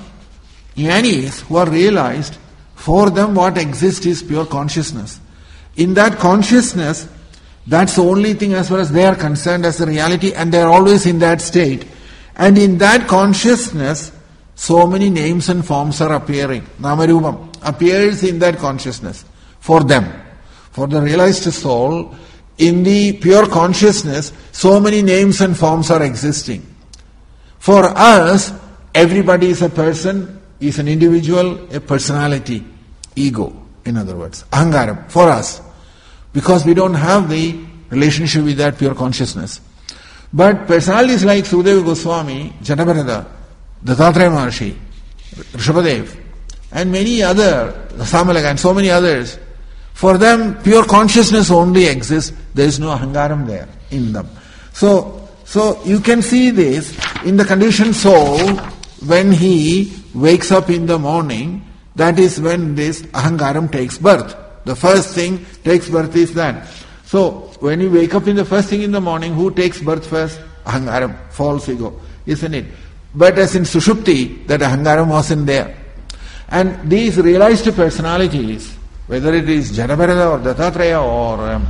jnanis who are realized, for them what exists is pure consciousness. In that consciousness, that's the only thing as far as they are concerned as the reality, and they are always in that state. And in that consciousness, so many names and forms are appearing. Namarupam appears in that consciousness for them. For the realized soul, in the pure consciousness, so many names and forms are existing. For us, everybody is a person, is an individual, a personality, ego, in other words, ahangaram, for us. Because we don't have the relationship with that pure consciousness. But personalities like Sukadeva Goswami, Jataparada, Dattatreya Maharshi, Rishabhadev, and many other, Samalaka and so many others, for them pure consciousness only exists, there is no ahangaram there in them. So, so you can see this in the conditioned soul when he wakes up in the morning, that is when this ahangaram takes birth. The first thing takes birth is that. So, when you wake up in the first thing in the morning, who takes birth first? Ahangaram, false ego, isn't it? But as in Sushupti, that ahangaram wasn't there. And these realized personalities, whether it is Jataparada or Dattatreya or um,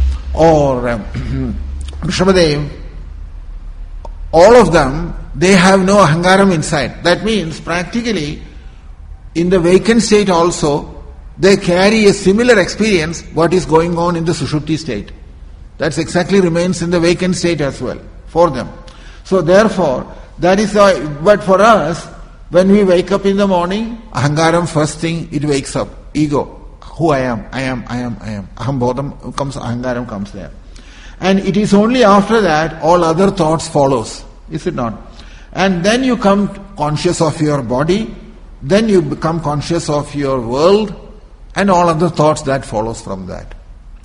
or um, Rishabhadev, all of them, they have no ahangaram inside. That means practically in the vacant state also, they carry a similar experience what is going on in the Sushupti state. That exactly remains in the vacant state as well for them. So therefore, that is why, but for us, when we wake up in the morning, ahangaram first thing, it wakes up. Ego. Who I am, I am, I am, I am. Aham bodham comes, ahangaram comes there. And it is only after that all other thoughts follows. Is it not? And then you come conscious of your body, then you become conscious of your world, and all other thoughts that follows from that.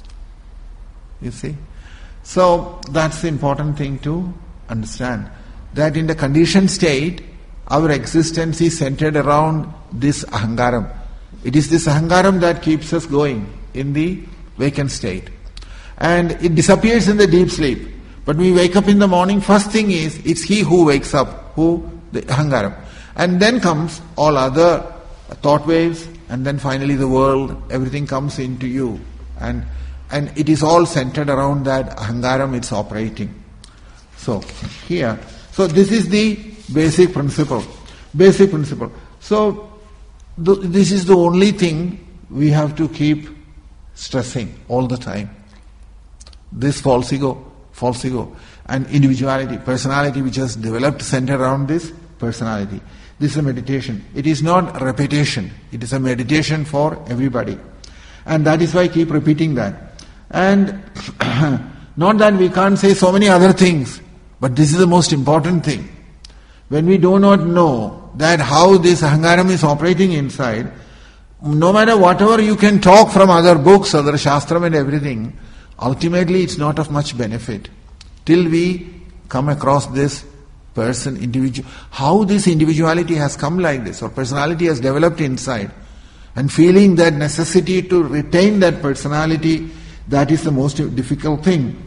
You see? So that's the important thing to understand. That in the conditioned state, our existence is centered around this ahangaram. It is this ahangaram that keeps us going in the vacant state. And it disappears in the deep sleep. But we wake up in the morning, first thing is, it's he who wakes up, who? The ahangaram. And then comes all other thought waves, and then finally the world, everything comes into you. And and it is all centered around that ahangaram it's operating. So, here, so this is the basic principle. Basic principle. So, th- this is the only thing we have to keep stressing all the time. This false ego, false ego, and individuality, personality which has developed centered around this personality. This is a meditation. It is not repetition. It is a meditation for everybody. And that is why I keep repeating that. And not that we can't say so many other things, but this is the most important thing. When we do not know that how this ahangaram is operating inside, no matter whatever you can talk from other books, other shastram and everything, ultimately it's not of much benefit. Till we come across this person, individual, how this individuality has come like this, or personality has developed inside, and feeling that necessity to retain that personality, that is the most difficult thing.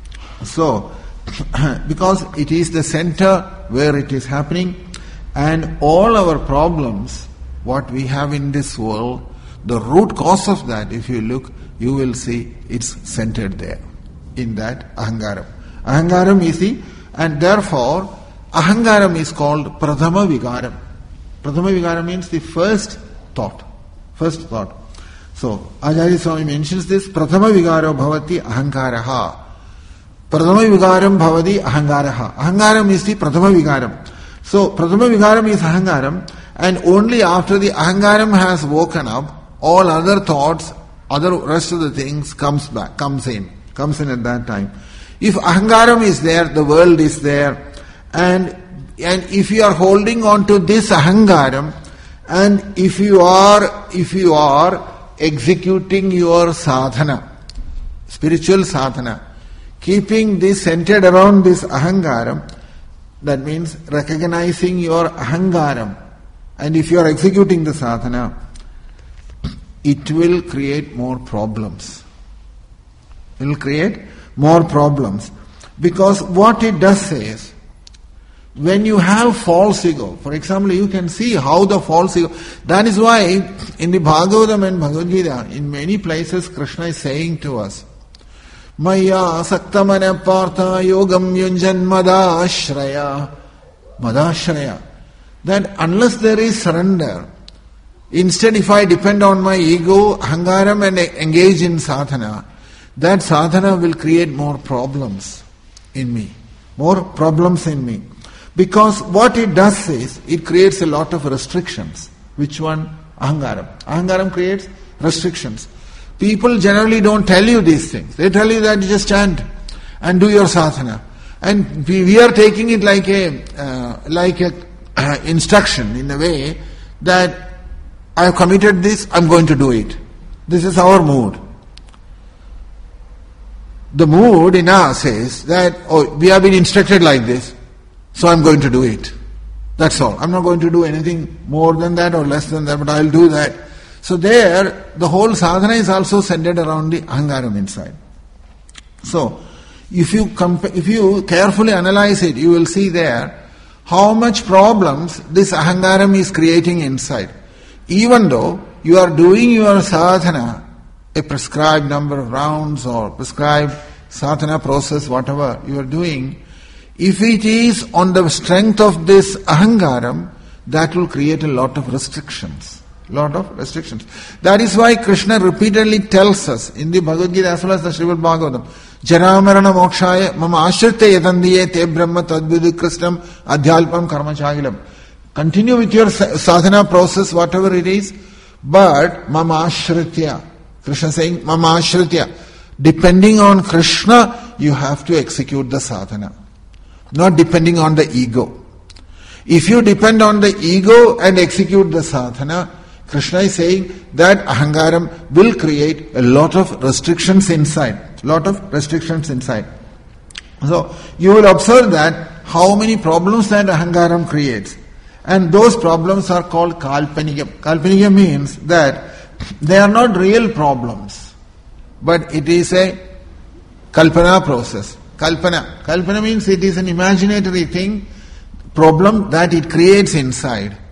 So, because it is the center where it is happening, and all our problems, what we have in this world, the root cause of that, if you look, you will see it's centered there, in that ahangaram. Ahangaram is the, and therefore, ahangaram is called prathama vigaram. Prathama vigaram means the first thought. First thought. So, Acharya Swami mentions this, prathama vigaro bhavati ahankaraha. Prathama vigaram bhavati ahankaraha. Ahangaram is the prathama vigaram. So, prathama vigaram is ahangaram, and only after the ahangaram has woken up, all other thoughts, other rest of the things comes back, comes in, comes in at that time. If ahangaram is there, the world is there, and and if you are holding on to this ahangaram, and if you are if you are executing your sadhana, spiritual sadhana, keeping this centered around this ahangaram, that means recognizing your ahangaram, and if you are executing the sadhana, it will create more problems. It will create more problems. Because what it does is, when you have false ego, for example, you can see how the false ego, that is why in the Bhagavatam and Bhagavad Gita, in many places Krishna is saying to us, Maya saktamana partha yogam yunjan madashraya. Madashraya. That unless there is surrender, instead if I depend on my ego, ahangaram, and engage in sadhana, that sadhana will create more problems in me. More problems in me. Because what it does is, it creates a lot of restrictions. Which one? Ahangaram. Ahangaram creates restrictions. People generally don't tell you these things. They tell you that you just chant and do your sadhana. And we, we are taking it like a uh, like a uh, instruction in a way that I have committed this, I am going to do it. This is our mood. The mood in us is that, oh, we have been instructed like this, so I am going to do it. That's all. I am not going to do anything more than that or less than that, but I will do that. So there, the whole sadhana is also centered around the ahangaram inside. So, if you compa- if you carefully analyze it, you will see there how much problems this ahangaram is creating inside. Even though you are doing your sadhana, a prescribed number of rounds or prescribed sadhana process, whatever you are doing, if it is on the strength of this ahangaram, that will create a lot of restrictions. Lot of restrictions. That is why Krishna repeatedly tells us in the Bhagavad Gita as well as the Srimad Bhagavatam, Jaramarana mokshaya mama ashrite yatandiye te brahma tadvidu kristam adhyalpam karma chagilam. Continue with your sadhana process, whatever it is, but mama ashritya. Krishna saying mama ashritya. Depending on Krishna, you have to execute the sadhana. Not depending on the ego. If you depend on the ego and execute the sadhana, Krishna is saying that ahangaram will create a lot of restrictions inside. Lot of restrictions inside. So, you will observe that how many problems that ahangaram creates. And those problems are called kalpanikam. Kalpanikam means that they are not real problems, but it is a kalpana process. Kalpana. Kalpana means it is an imaginary thing, problem that it creates inside.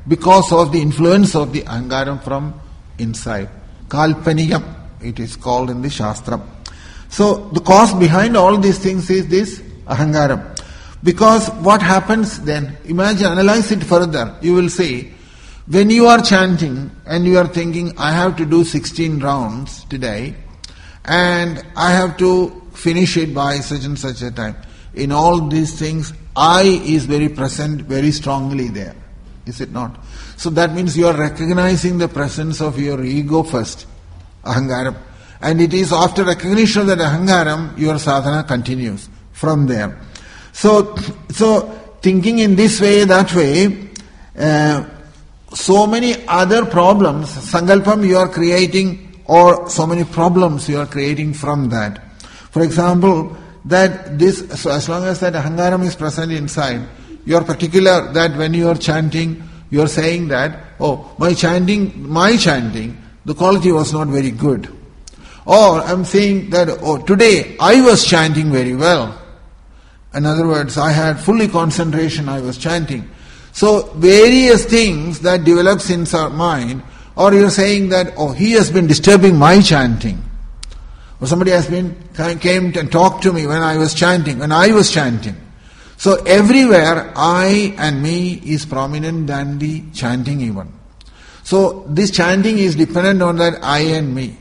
because of the influence of the ahankaram from inside. Kalpaniyam, it is called in the Shastram. So the cause behind all these things is this ahankaram. Because what happens then, imagine, analyze it further, you will see, when you are chanting and you are thinking, I have to do sixteen rounds today and I have to finish it by such and such a time. In all these things, I is very present, very strongly there. Is it not? So that means you are recognizing the presence of your ego first, ahankaram. And it is after recognition of that ahankaram, your sadhana continues from there. So, so thinking in this way, that way, uh, so many other problems, sankalpam you are creating, or so many problems you are creating from that. For example, that this, so as long as that ahankaram is present inside, you are particular that when you are chanting, you are saying that, oh, my chanting, my chanting, the quality was not very good. Or I am saying that, oh, today I was chanting very well. In other words, I had fully concentration, I was chanting. So various things that develops in our mind, or you are saying that, oh, he has been disturbing my chanting. Or somebody has been, came and talked to me when I was chanting, when I was chanting. So everywhere, I and me is prominent than the chanting even. So this chanting is dependent on that I and me.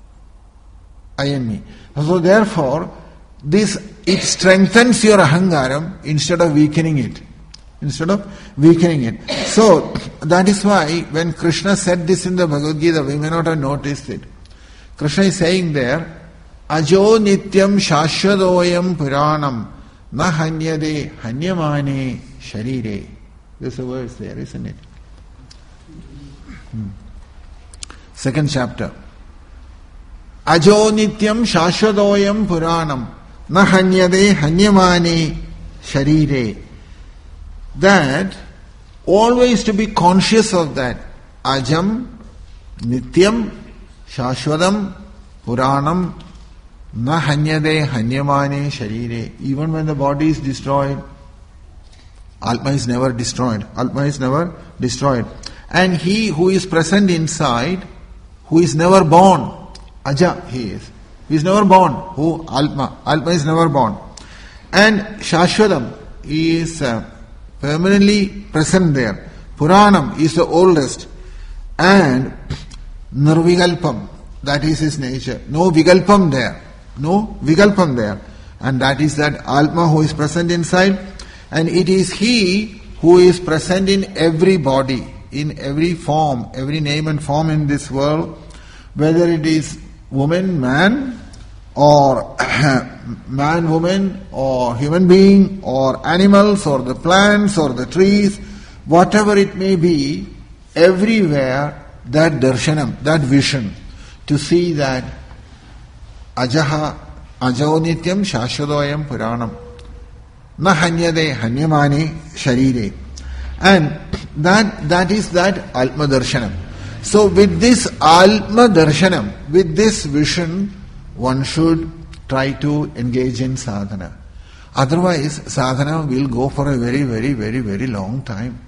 I and me. So therefore, this, it strengthens your ahankaram instead of weakening it. Instead of weakening it. So, that is why when Krishna said this in the Bhagavad Gita, we may not have noticed it. Krishna is saying there, Ajo nityam shashvadoyam puranam na hanyade hanyamane sharire. There's a verse there, isn't it? Hmm. Second chapter. Ajo nityam shashvadoyam puranam na hanyade hanyamane sharire. That always to be conscious of that. Ajam, Nityam, Shashwadam, Puranam, Na hanyade hanyamane sharire. Even when the body is destroyed, Atma is never destroyed. Atma is never destroyed. And he who is present inside, who is never born, Aja he is. He is never born. Who? Atma. Atma is never born. And Shashwadam is uh, permanently present there. Puranam is the oldest. And Nirvikalpam, that is his nature. No Vikalpam there. No Vikalpam there. And that is that Atma who is present inside. And it is he who is present in every body, in every form, every name and form in this world, whether it is woman, man, or man, woman, or human being, or animals, or the plants, or the trees, whatever it may be, everywhere that darshanam, that vision, to see that ajaha, ajo nityam shashvadoyam puranam, na hanyade hanyamane sharire. And that that is that Atma darshanam. So with this Atma darshanam, with this vision, one should try to engage in sadhana. Otherwise, sadhana will go for a very, very, very, very long time.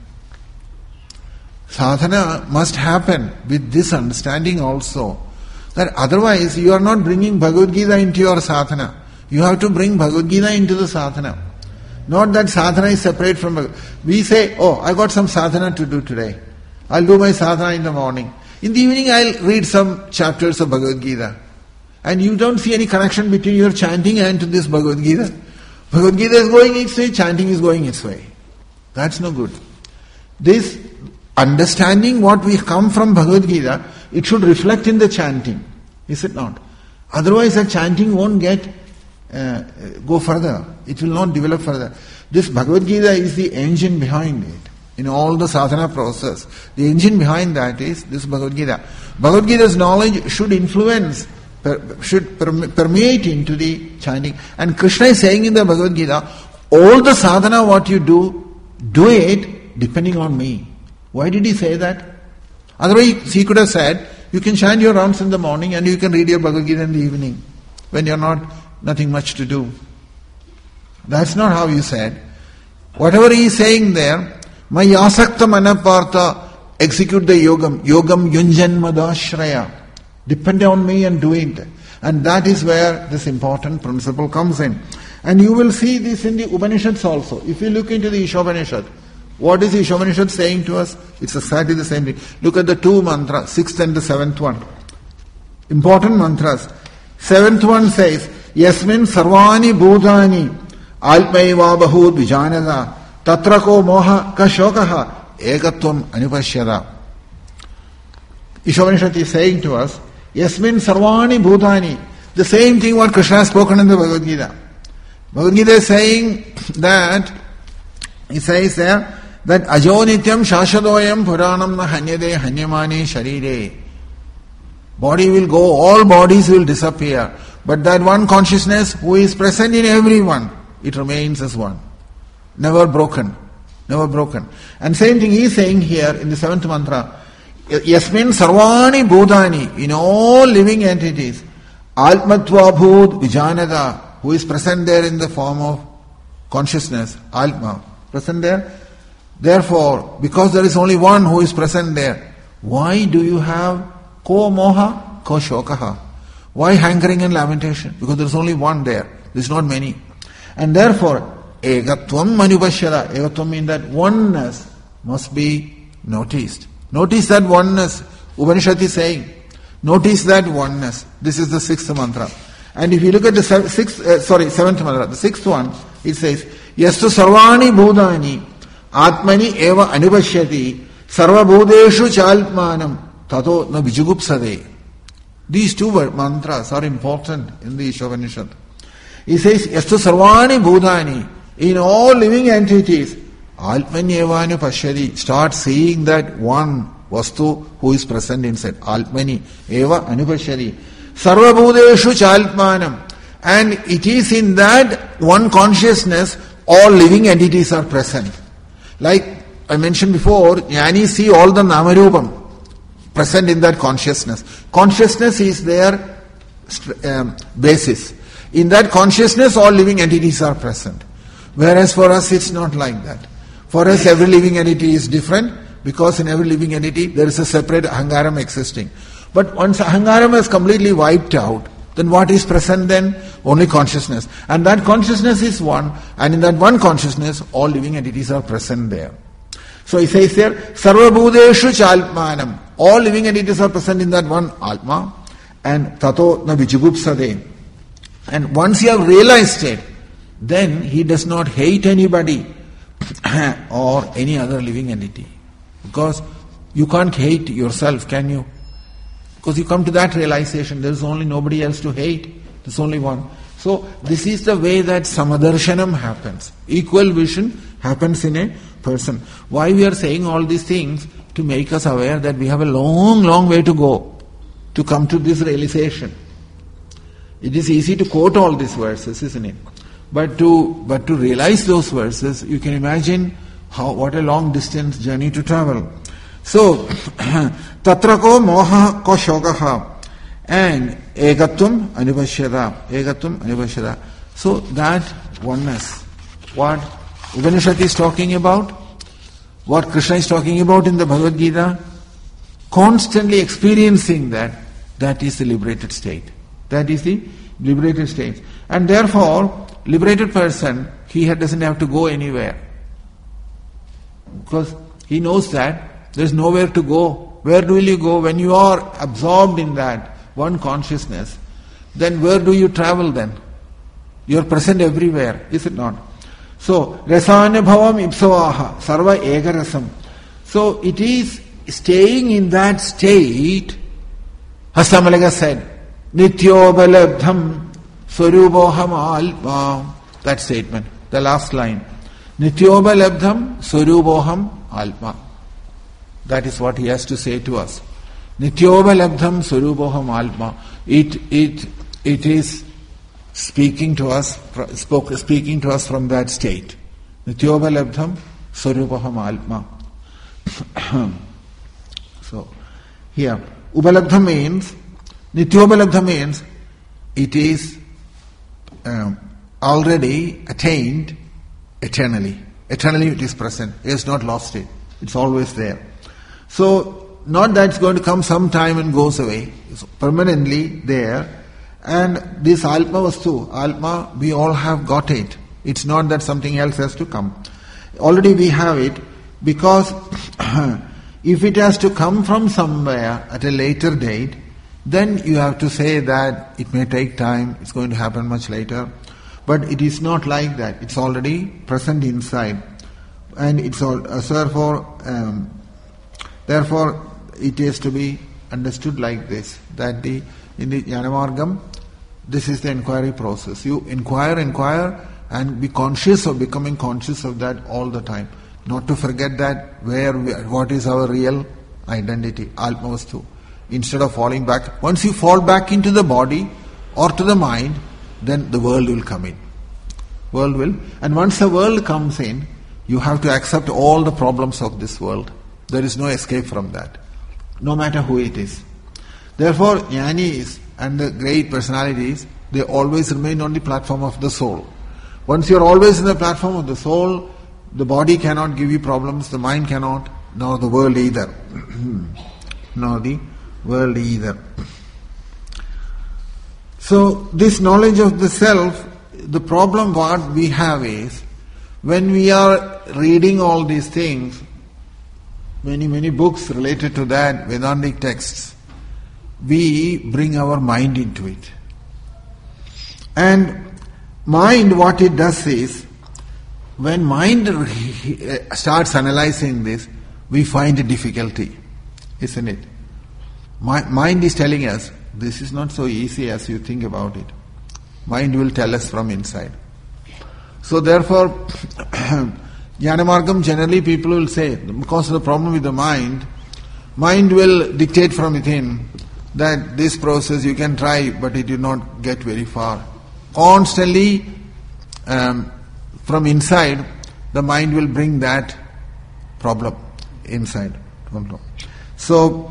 Sadhana must happen with this understanding also, that otherwise you are not bringing Bhagavad Gita into your sadhana. You have to bring Bhagavad Gita into the sadhana. Not that sadhana is separate from Bhagavad Gita. We say, oh, I got some sadhana to do today. I'll do my sadhana in the morning. In the evening I'll read some chapters of Bhagavad Gita. And you don't see any connection between your chanting and to this Bhagavad Gita. Bhagavad Gita is going its way, chanting is going its way. That's no good. This understanding what we come from Bhagavad Gita, it should reflect in the chanting. Is it not? Otherwise the chanting won't get uh, go further. It will not develop further. This Bhagavad Gita is the engine behind it. In all the sadhana process, the engine behind that is this Bhagavad Gita. Bhagavad Gita's knowledge should influence, per, should permeate into the chanting. And Krishna is saying in the Bhagavad Gita, all the sadhana what you do, do it depending on me. Why did he say that? Otherwise he could have said, you can chant your rounds in the morning and you can read your Bhagavad Gita in the evening, when you're not, nothing much to do. That's not how you said. Whatever he is saying there, my asakta manapartha execute the yogam. Yogam yunjan madashraya. Depend on me and do it. And that is where this important principle comes in. And you will see this in the Upanishads also. If you look into the Ishopanishad, what is the Ishopanishad saying to us? It's exactly the same thing. Look at the two mantras, sixth and the seventh one. Important mantras. Seventh one says, Yasmin sarvani bhutani alpaiva bahud vijanada tatrako moha ka shokaha egatvam anupashyada. Ishopanishad is saying to us, Yasmin sarvani bhutani. The same thing what Krishna has spoken in the Bhagavad Gita. Bhagavad Gita is saying that, he says there, that ajo nityam shashadoyam puranam na hanyade hanyamani sharire. Body will go, all bodies will disappear. But that one consciousness who is present in everyone, it remains as one. Never broken. Never broken. And same thing he is saying here in the seventh mantra. Yasmin sarvani bhutani, in all living entities, Altmatva bhut vijanada, who is present there in the form of consciousness, Atma, present there. Therefore, because there is only one who is present there, why do you have ko moha, ko shokaha? Why hankering and lamentation? Because there is only one there. There is not many. And therefore, egatvam manupashyada. Egatvam means that oneness must be noticed. Notice that oneness. Upanishad is saying, notice that oneness. This is the sixth mantra. And if you look at the sixth, uh, sorry, seventh mantra, the sixth one, it says, Yastu sarvani bhutani atmani eva anupashyati sarva bhuteshu chalpmanam tato na vijugupsade. These two mantras are important in the Ishopanishad. He says, Yastu sarvani bhutani, in all living entities, Altmani eva anupashyati, start seeing that one vastu who is present inside. Altmani eva anupashyati. Sarva bhuteshu chalpmanam. And it is in that one consciousness all living entities are present. Like I mentioned before, Jnani see all the namarupam present in that consciousness. Consciousness is their um, basis. In that consciousness all living entities are present. Whereas for us it's not like that. For us every living entity is different, because in every living entity there is a separate ahangaram existing. But once ahangaram is completely wiped out, then what is present then? Only consciousness. And that consciousness is one, and in that one consciousness, all living entities are present there. So he says there, Sarva bhuteshu chalpmanam. All living entities are present in that one Atma, and tato na vijugupsade. And once you have realized it, then he does not hate anybody or any other living entity. Because you can't hate yourself, can you? Because you come to that realization, there is only nobody else to hate. There's only one. So this is the way that samadarshanam happens. Equal vision happens in a person. Why we are saying all these things? To make us aware that we have a long, long way to go to come to this realization. It is easy to quote all these verses, isn't it? But to but to realize those verses, you can imagine how what a long distance journey to travel. So, tatrako moha ko shokaha and egatvam anupashyada. Egatvam anupashyada. So that oneness, what Upanishad is talking about, what Krishna is talking about in the Bhagavad Gita, constantly experiencing that, that is the liberated state. That is the liberated state. And therefore, liberated person, he doesn't have to go anywhere. Because he knows that there is nowhere to go. Where will you go? When you are absorbed in that one consciousness, then where do you travel then? You are present everywhere, is it not? So, rasanya bhavam ipsavaha, sarva egarasam. So, it is staying in that state, Hastamalaga said, Nityobalabdham Swarupoham alpa. That statement, the last line. Nityobalabdham Swarupoham alpa. That is what he has to say to us. Nityobalabdham Swarupoham alpa. It it it is speaking to us spoke, speaking to us from that state. Nityobalabdham Swarupoham alpa. So here, Ubalabdha means, Nityobalabdha means it is um, already attained eternally. Eternally it is present. It has not lost it. It's always there. So, not that it's going to come sometime and goes away. It's permanently there. And this Atma Vastu, Atma, we all have got it. It's not that something else has to come. Already we have it, because if it has to come from somewhere at a later date, then you have to say that it may take time, it's going to happen much later. But it is not like that. It's already present inside. And it's all, uh, therefore, um, therefore, it is to be understood like this, that the in the Jnanamargam, this is the inquiry process. You inquire, inquire, and be conscious of becoming conscious of that all the time. Not to forget that where we are, what is our real identity, Atmavastu. Instead of falling back, once you fall back into the body or to the mind, then the world will come in. World will, and once the world comes in, you have to accept all the problems of this world. There is no escape from that, no matter who it is. Therefore, jnanis and the great personalities, they always remain on the platform of the soul. Once you are always in the platform of the soul, the body cannot give you problems, the mind cannot, nor the world either. nor the world either. So, this knowledge of the self, the problem what we have is, when we are reading all these things, many, many books related to that, Vedantic texts, we bring our mind into it. And mind, what it does is, when mind starts analyzing this, we find a difficulty, isn't it? Mind is telling us, this is not so easy as you think about it. Mind will tell us from inside. So therefore, Jnanamargam, generally people will say, because of the problem with the mind, mind will dictate from within that this process you can try, but it will not get very far. Constantly, um, from inside, the mind will bring that problem inside. So,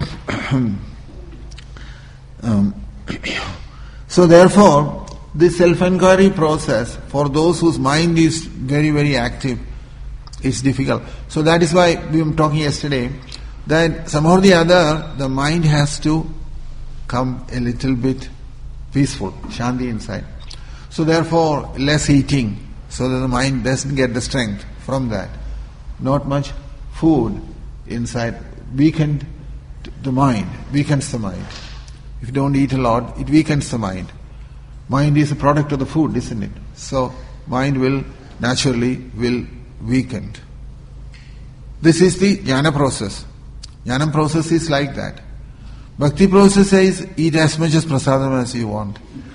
um, so therefore, this self-inquiry process, for those whose mind is very, very active, is difficult. So that is why we were talking yesterday, that somehow or the other, the mind has to come a little bit peaceful, shanti inside. So therefore, less eating, so that the mind doesn't get the strength from that. Not much food inside, weakened the mind, weakens the mind. If you don't eat a lot, it weakens the mind. Mind is a product of the food, isn't it? So, mind will, naturally, will weaken. This is the jnana process. Jnana process is like that. Bhakti process says, eat as much as prasadam as you want.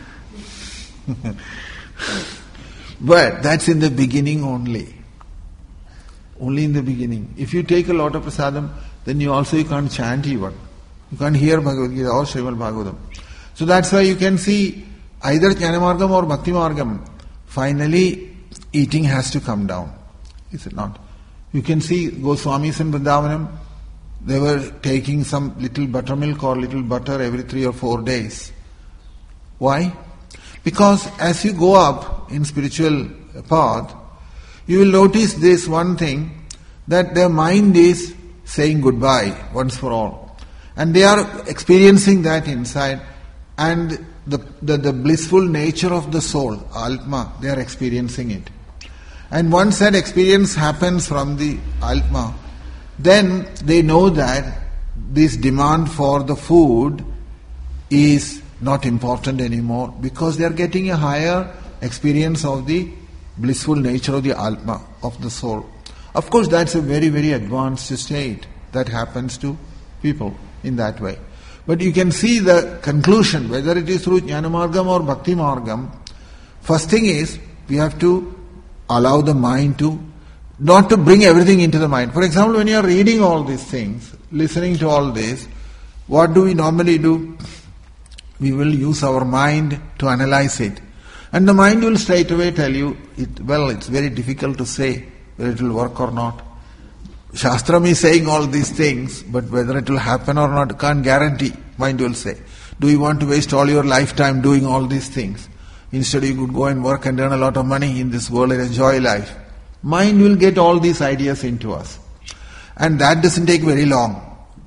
But that's in the beginning only. Only in the beginning. If you take a lot of prasadam, then you also you can't chant even. You can't hear Bhagavad Gita or Srimad Bhagavatam. So that's why you can see either Jnanamargam or Bhakti Margam, finally eating has to come down. Is it not? You can see Goswamis in Vrindavanam, they were taking some little buttermilk or little butter every three or four days. Why? Because as you go up in spiritual path, you will notice this one thing, that their mind is saying goodbye once for all. And they are experiencing that inside, and the, the, the blissful nature of the soul, Atma, they are experiencing it. And once that experience happens from the Atma, then they know that this demand for the food is not important anymore, because they are getting a higher experience of the blissful nature of the Atma, of the soul. Of course, that's a very, very advanced state that happens to people in that way. But you can see the conclusion, whether it is through Jnanamargam or Bhakti Margam. First thing is, we have to allow the mind to, not to bring everything into the mind. For example, when you are reading all these things, listening to all this, what do we normally do? We will use our mind to analyze it. And the mind will straight away tell you, it, well, it's very difficult to say whether it will work or not. Shastram is saying all these things, but whether it will happen or not, can't guarantee, mind will say. Do you want to waste all your lifetime doing all these things? Instead you could go and work and earn a lot of money in this world and enjoy life. Mind will get all these ideas into us. And that doesn't take very long.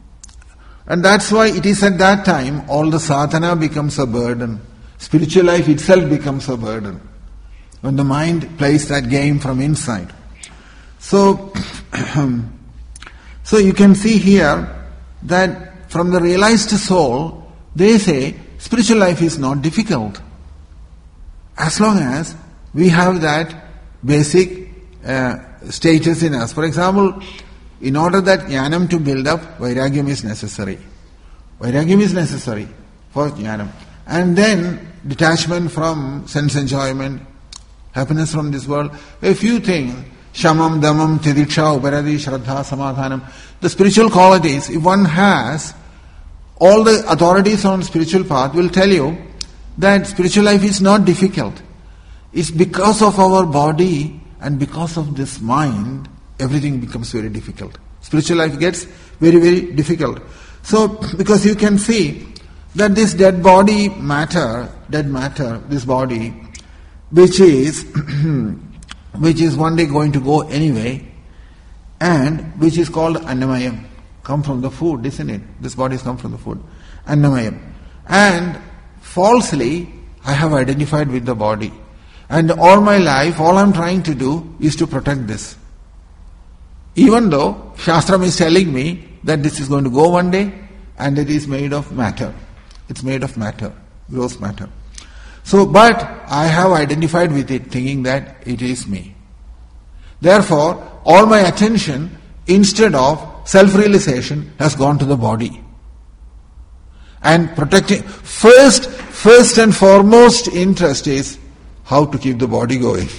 And that's why it is at that time all the sadhana becomes a burden. Spiritual life itself becomes a burden. When the mind plays that game from inside. So, so you can see here that from the realized soul, they say spiritual life is not difficult. As long as we have that basic uh, status in us. For example, in order that jnanam to build up, vairagyam is necessary. Vairagyam is necessary for jnanam. And then detachment from sense enjoyment, happiness from this world. A few things, shamam, damam, tidiksha, uparadi, shraddha, samadhanam. The spiritual qualities, if one has, all the authorities on spiritual path will tell you that spiritual life is not difficult. It's because of our body and because of this mind, everything becomes very difficult. Spiritual life gets very, very difficult. So, because you can see that this dead body matter, dead matter, this body, which is, which is one day going to go anyway, and which is called Annamayam, come from the food, isn't it? This body has come from the food. Annamayam. And falsely, I have identified with the body. And all my life, all I'm trying to do is to protect this. Even though Shastram is telling me that this is going to go one day, and it is made of matter. It's made of matter, gross matter. So, but I have identified with it, thinking that it is me. Therefore, all my attention, instead of self-realization, has gone to the body. And protecting, first, first and foremost interest is how to keep the body going.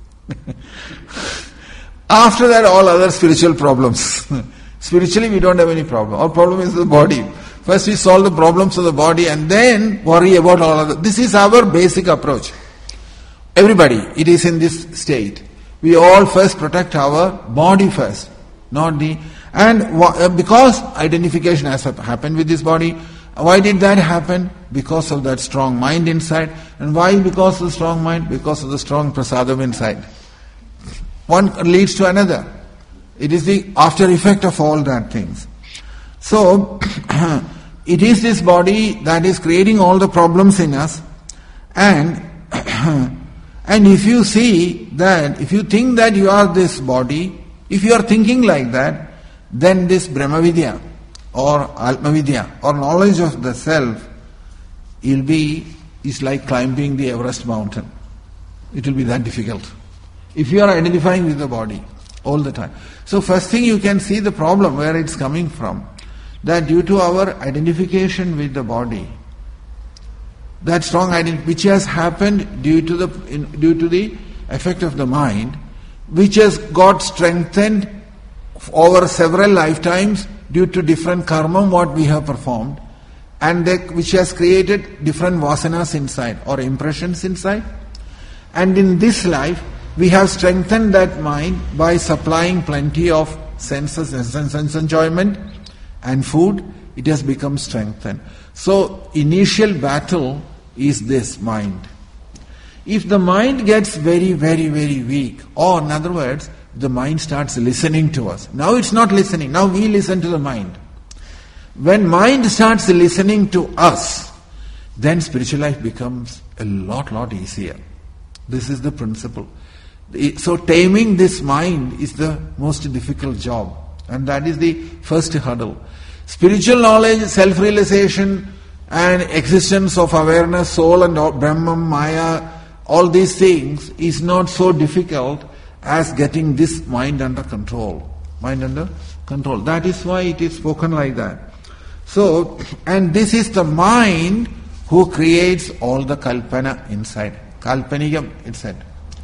After that, all other spiritual problems. Spiritually, we don't have any problem. Our problem is the body. First we solve the problems of the body and then worry about all other. This is our basic approach. Everybody, it is in this state. We all first protect our body first, not the... And because identification has happened with this body, why did that happen? Because of that strong mind inside. And why because of the strong mind? Because of the strong prasadam inside. One leads to another. It is the after effect of all that things. So, it is this body that is creating all the problems in us. And and if you see that, if you think that you are this body, if you are thinking like that, then this Brahmavidya or Atmavidya or knowledge of the self will be, is like climbing the Everest mountain. It will be that difficult. If you are identifying with the body all the time. So first thing you can see the problem where it's coming from. That due to our identification with the body, that strong identity which has happened due to the in, due to the effect of the mind, which has got strengthened over several lifetimes due to different karma what we have performed, and they, which has created different vasanas inside or impressions inside. And in this life, we have strengthened that mind by supplying plenty of senses and sense, sense enjoyment and food. It has become strengthened. So, initial battle is this mind. If the mind gets very, very, very weak, or in other words, the mind starts listening to us. Now it's not listening. Now we listen to the mind. When mind starts listening to us, then spiritual life becomes a lot, lot easier. This is the principle. So taming this mind is the most difficult job. And that is the first hurdle. Spiritual knowledge, self-realization and existence of awareness, soul and Brahman, Maya, all these things is not so difficult as getting this mind under control. Mind under control. That is why it is spoken like that. So, and this is the mind who creates all the kalpana inside. Kalpanigam, it said.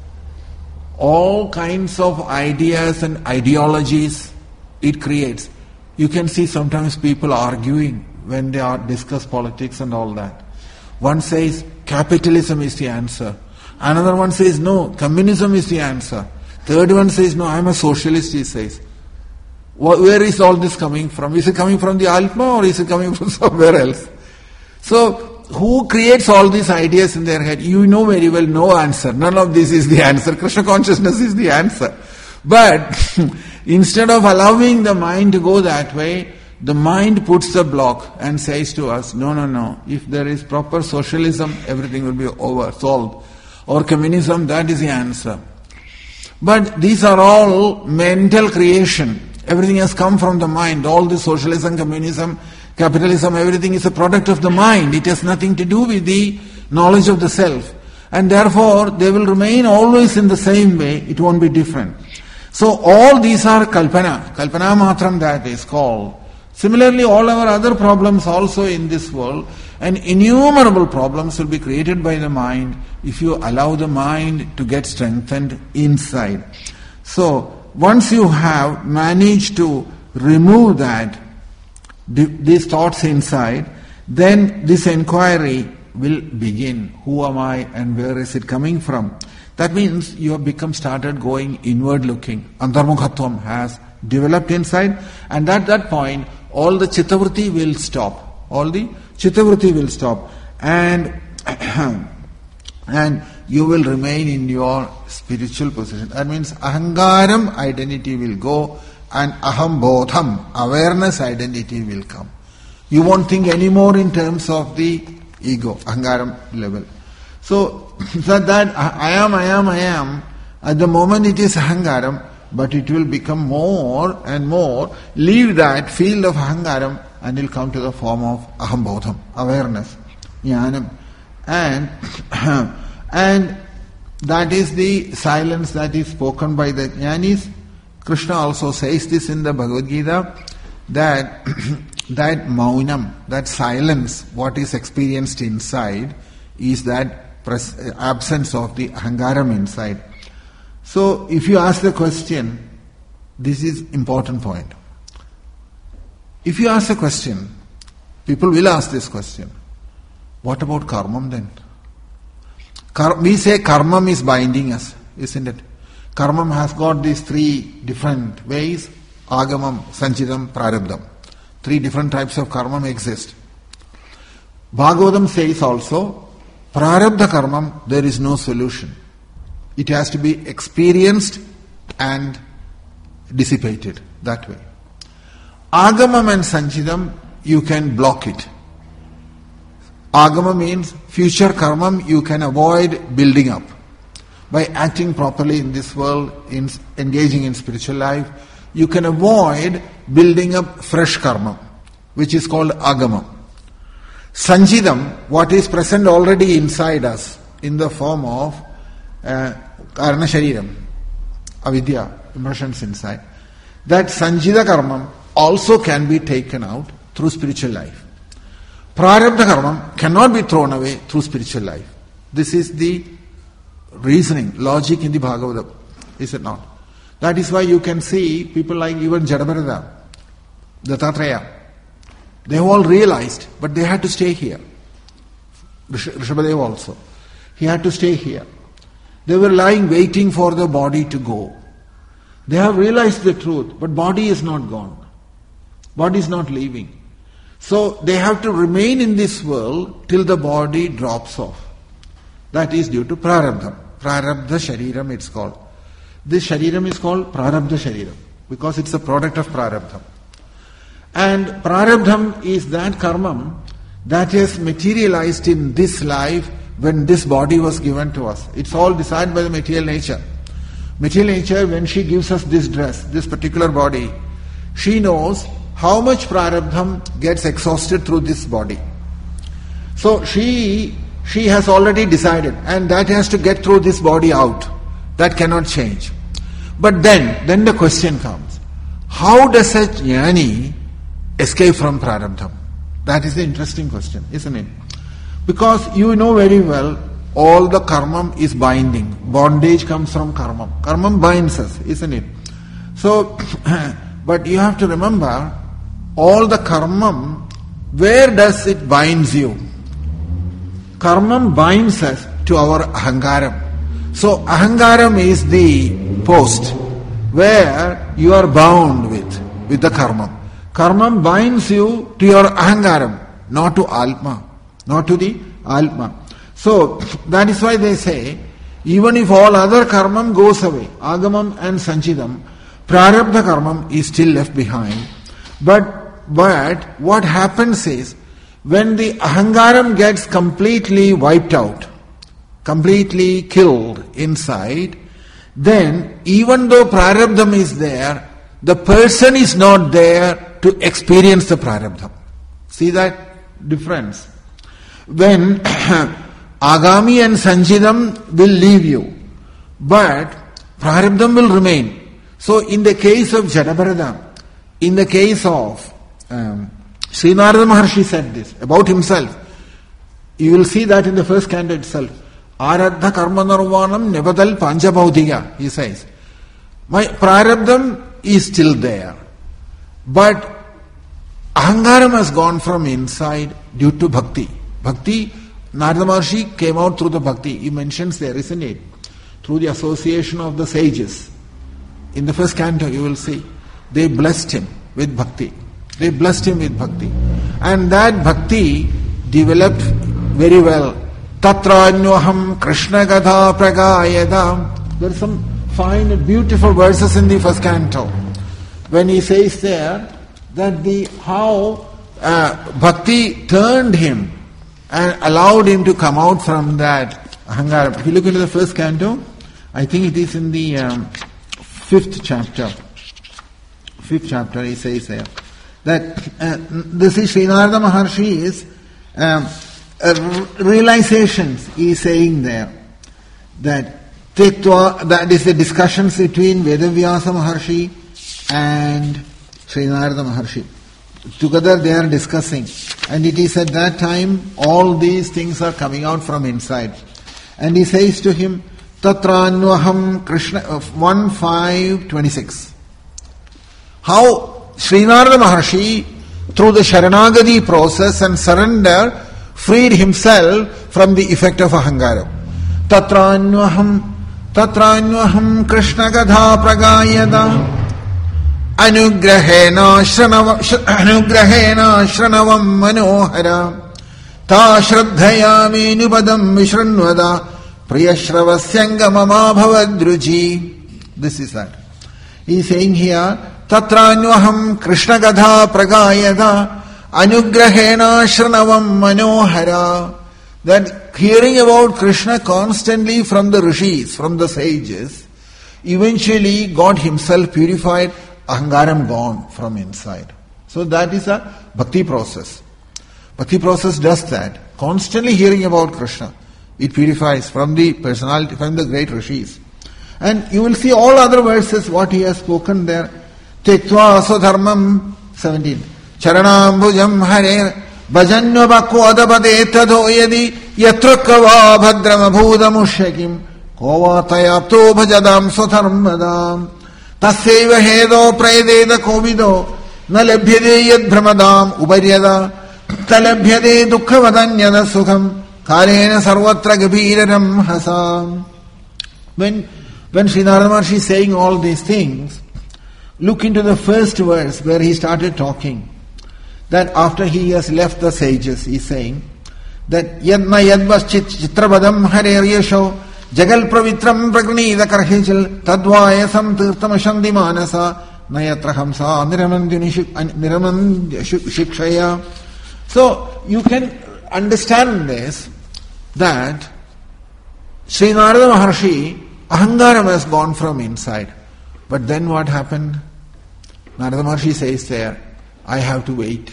All kinds of ideas and ideologies it creates. You can see sometimes people arguing when they are discuss politics and all that. One says capitalism is the answer. Another one says no, communism is the answer. Third one says no, I am a socialist, he says. Where is all this coming from? Is it coming from the Atma or is it coming from somewhere else? So, who creates all these ideas in their head? You know very well, no answer. None of this is the answer. Krishna consciousness is the answer. But instead of allowing the mind to go that way, the mind puts the block and says to us, no, no, no, if there is proper socialism, everything will be over, solved. Or communism, that is the answer. But these are all mental creation. Everything has come from the mind. All the socialism, communism, capitalism, everything is a product of the mind. It has nothing to do with the knowledge of the self. And therefore, they will remain always in the same way. It won't be different. So all these are kalpana. Kalpana matram, that is called. Similarly, all our other problems also in this world, and innumerable problems will be created by the mind if you allow the mind to get strengthened inside. So, once you have managed to remove that, these thoughts inside, then this inquiry will begin. Who am I and where is it coming from? That means you have become started going inward looking. Antarmukhatvam has developed inside, and at that point all the chittavritti will stop. All the chittavritti will stop, and and you will remain in your spiritual position. That means ahangaram, identity will go, and aham bodham, awareness identity will come. You won't think anymore in terms of the ego, ahangaram level. So, that, that I am, I am, I am, at the moment it is ahangaram, but it will become more and more, leave that field of ahangaram and it will come to the form of aham bodham, awareness, jnanam. And, and that is the silence that is spoken by the jnanis. Krishna also says this in the Bhagavad Gita, that that maunam, that silence, what is experienced inside, is that pres- absence of the ahangaram inside. So, if you ask the question, this is important point. If you ask the question, people will ask this question, what about karmam then? Kar- we say karmam is binding us, isn't it? Karmam has got these three different ways, agamam, sanchidam, prarabdham. Three different types of karmam exist. Bhagavatam says also, prarabdha karmam, there is no solution. It has to be experienced and dissipated that way. Agamam and sanchidam, you can block it. Agama means future karmam you can avoid building up. By acting properly in this world, in engaging in spiritual life, you can avoid building up fresh karma, which is called agama. Sanchidam, what is present already inside us in the form of uh, karna shariram, avidya, impressions inside, that sanchida karma also can be taken out through spiritual life. Prarabdha karma cannot be thrown away through spiritual life. This is the reasoning, logic in the Bhagavatam, is it not? That is why you can see people like even Jadabharata, Dattatreya, they have all realized, but they had to stay here. Rishabhadeva also, he had to stay here. They were lying waiting for the body to go. They have realized the truth, but body is not gone. Body is not leaving. So they have to remain in this world till the body drops off. That is due to prarabdha. Prarabdha shariram it's called. This shariram is called prarabdha shariram because it's a product of prarabdha. And prarabdham is that karmam that is materialized in this life when this body was given to us. It's all decided by the material nature. Material nature, when she gives us this dress, this particular body, she knows how much prarabdham gets exhausted through this body. So she she has already decided, and that has to get through this body out. That cannot change. But then, then the question comes, how does a jnani escape from prarabdham? That is the interesting question, isn't it? Because you know very well, all the karmam is binding. Bondage comes from karmam. Karmam binds us, isn't it? So, but you have to remember, all the karmam, where does it binds you? Karmam binds us to our ahangaram. So ahangaram is the post where you are bound with, with the karmam. Karmam binds you to your ahangaram, not to alma, not to the alma. So that is why they say, even if all other karmam goes away, agamam and sanchidam, prarabdha karmam is still left behind. But but what happens is, when the ahangaram gets completely wiped out, completely killed inside, then even though prarabdham is there, the person is not there to experience the prarabdham. See that difference? When agami and sanchidam will leave you, but prarabdham will remain. So in the case of Jadabharata, in the case of um, Sri Narada Maharshi said this about himself. You will see that in the first canto itself. Aradha karma nirvanam nevadal panchabaudhiya, he says. My prarabdham is still there. But ahangaram has gone from inside due to bhakti. Bhakti, Narada Maharshi came out through the bhakti. He mentions there, isn't it? Through the association of the sages. In the first canto you will see. They blessed him with bhakti. They blessed him with bhakti. And that bhakti developed very well. Tatra anyaham Krishna Gatha pragayada. There are some fine, beautiful verses in the first canto. When he says there that the how uh, bhakti turned him and allowed him to come out from that ahangaram. If you look into the first canto, I think it is in the um, fifth chapter. Fifth chapter, he says there that uh, this is Sri Narada Maharshi is um, uh, realizations. He is saying there that tektva, that is the discussions between Vedavyasa Maharshi and Sri Narada Maharshi. Together they are discussing, and it is at that time all these things are coming out from inside. And he says to him, Tatra Anvaham Krishna, uh, one five twenty-six. How Sri Narada Maharshi, through the Sharanagati process and surrender, freed himself from the effect of ahangaram. Tatra Anvaham, Tatra Anvaham Krishna Gatha pragayada. Anugrahena Shranavam Manohara Ta Shraddhayami Nupadam Vishrunvada Priyashravasyangamama Bhavadruji. This is that. He is saying here, Tatranyaham Krishna Gatha Pragayada Anugrahena Shranavam Manohara. That hearing about Krishna constantly from the rishis, from the sages, eventually God himself purified, ahangaram gone from inside. So that is a bhakti process. Bhakti process does that. Constantly hearing about Krishna, it purifies from the personality, from the great rishis. And you will see all other verses, what he has spoken there. Tektva asodharmam, seventeen. Charanambujam harer, bhajanyo bhakko adapade tado yadi, yatrakava bhadram abhudamushakim, kova tayapto bhajadam sodharmadam. Tasseva hedo prayededa kovido na labhyade yad brahmadam uparyada talabhyade dukkhavadanyada sukham karena sarvatra gabhiraram hasam. When, when Sri Narada Maharshi is saying all these things, look into the first verse where he started talking. That after he has left the sages, he is saying that yadna yadvaschit chitrabadam harer yasho Jagal pravitram pragnida karhechil tadvayasam tirtam shandi manasa nayatra hamsa niramand shikshaya. So you can understand this, that Sri Narada Maharshi, ahangaram has gone from inside. But then what happened? Narada Maharshi says there, I have to wait.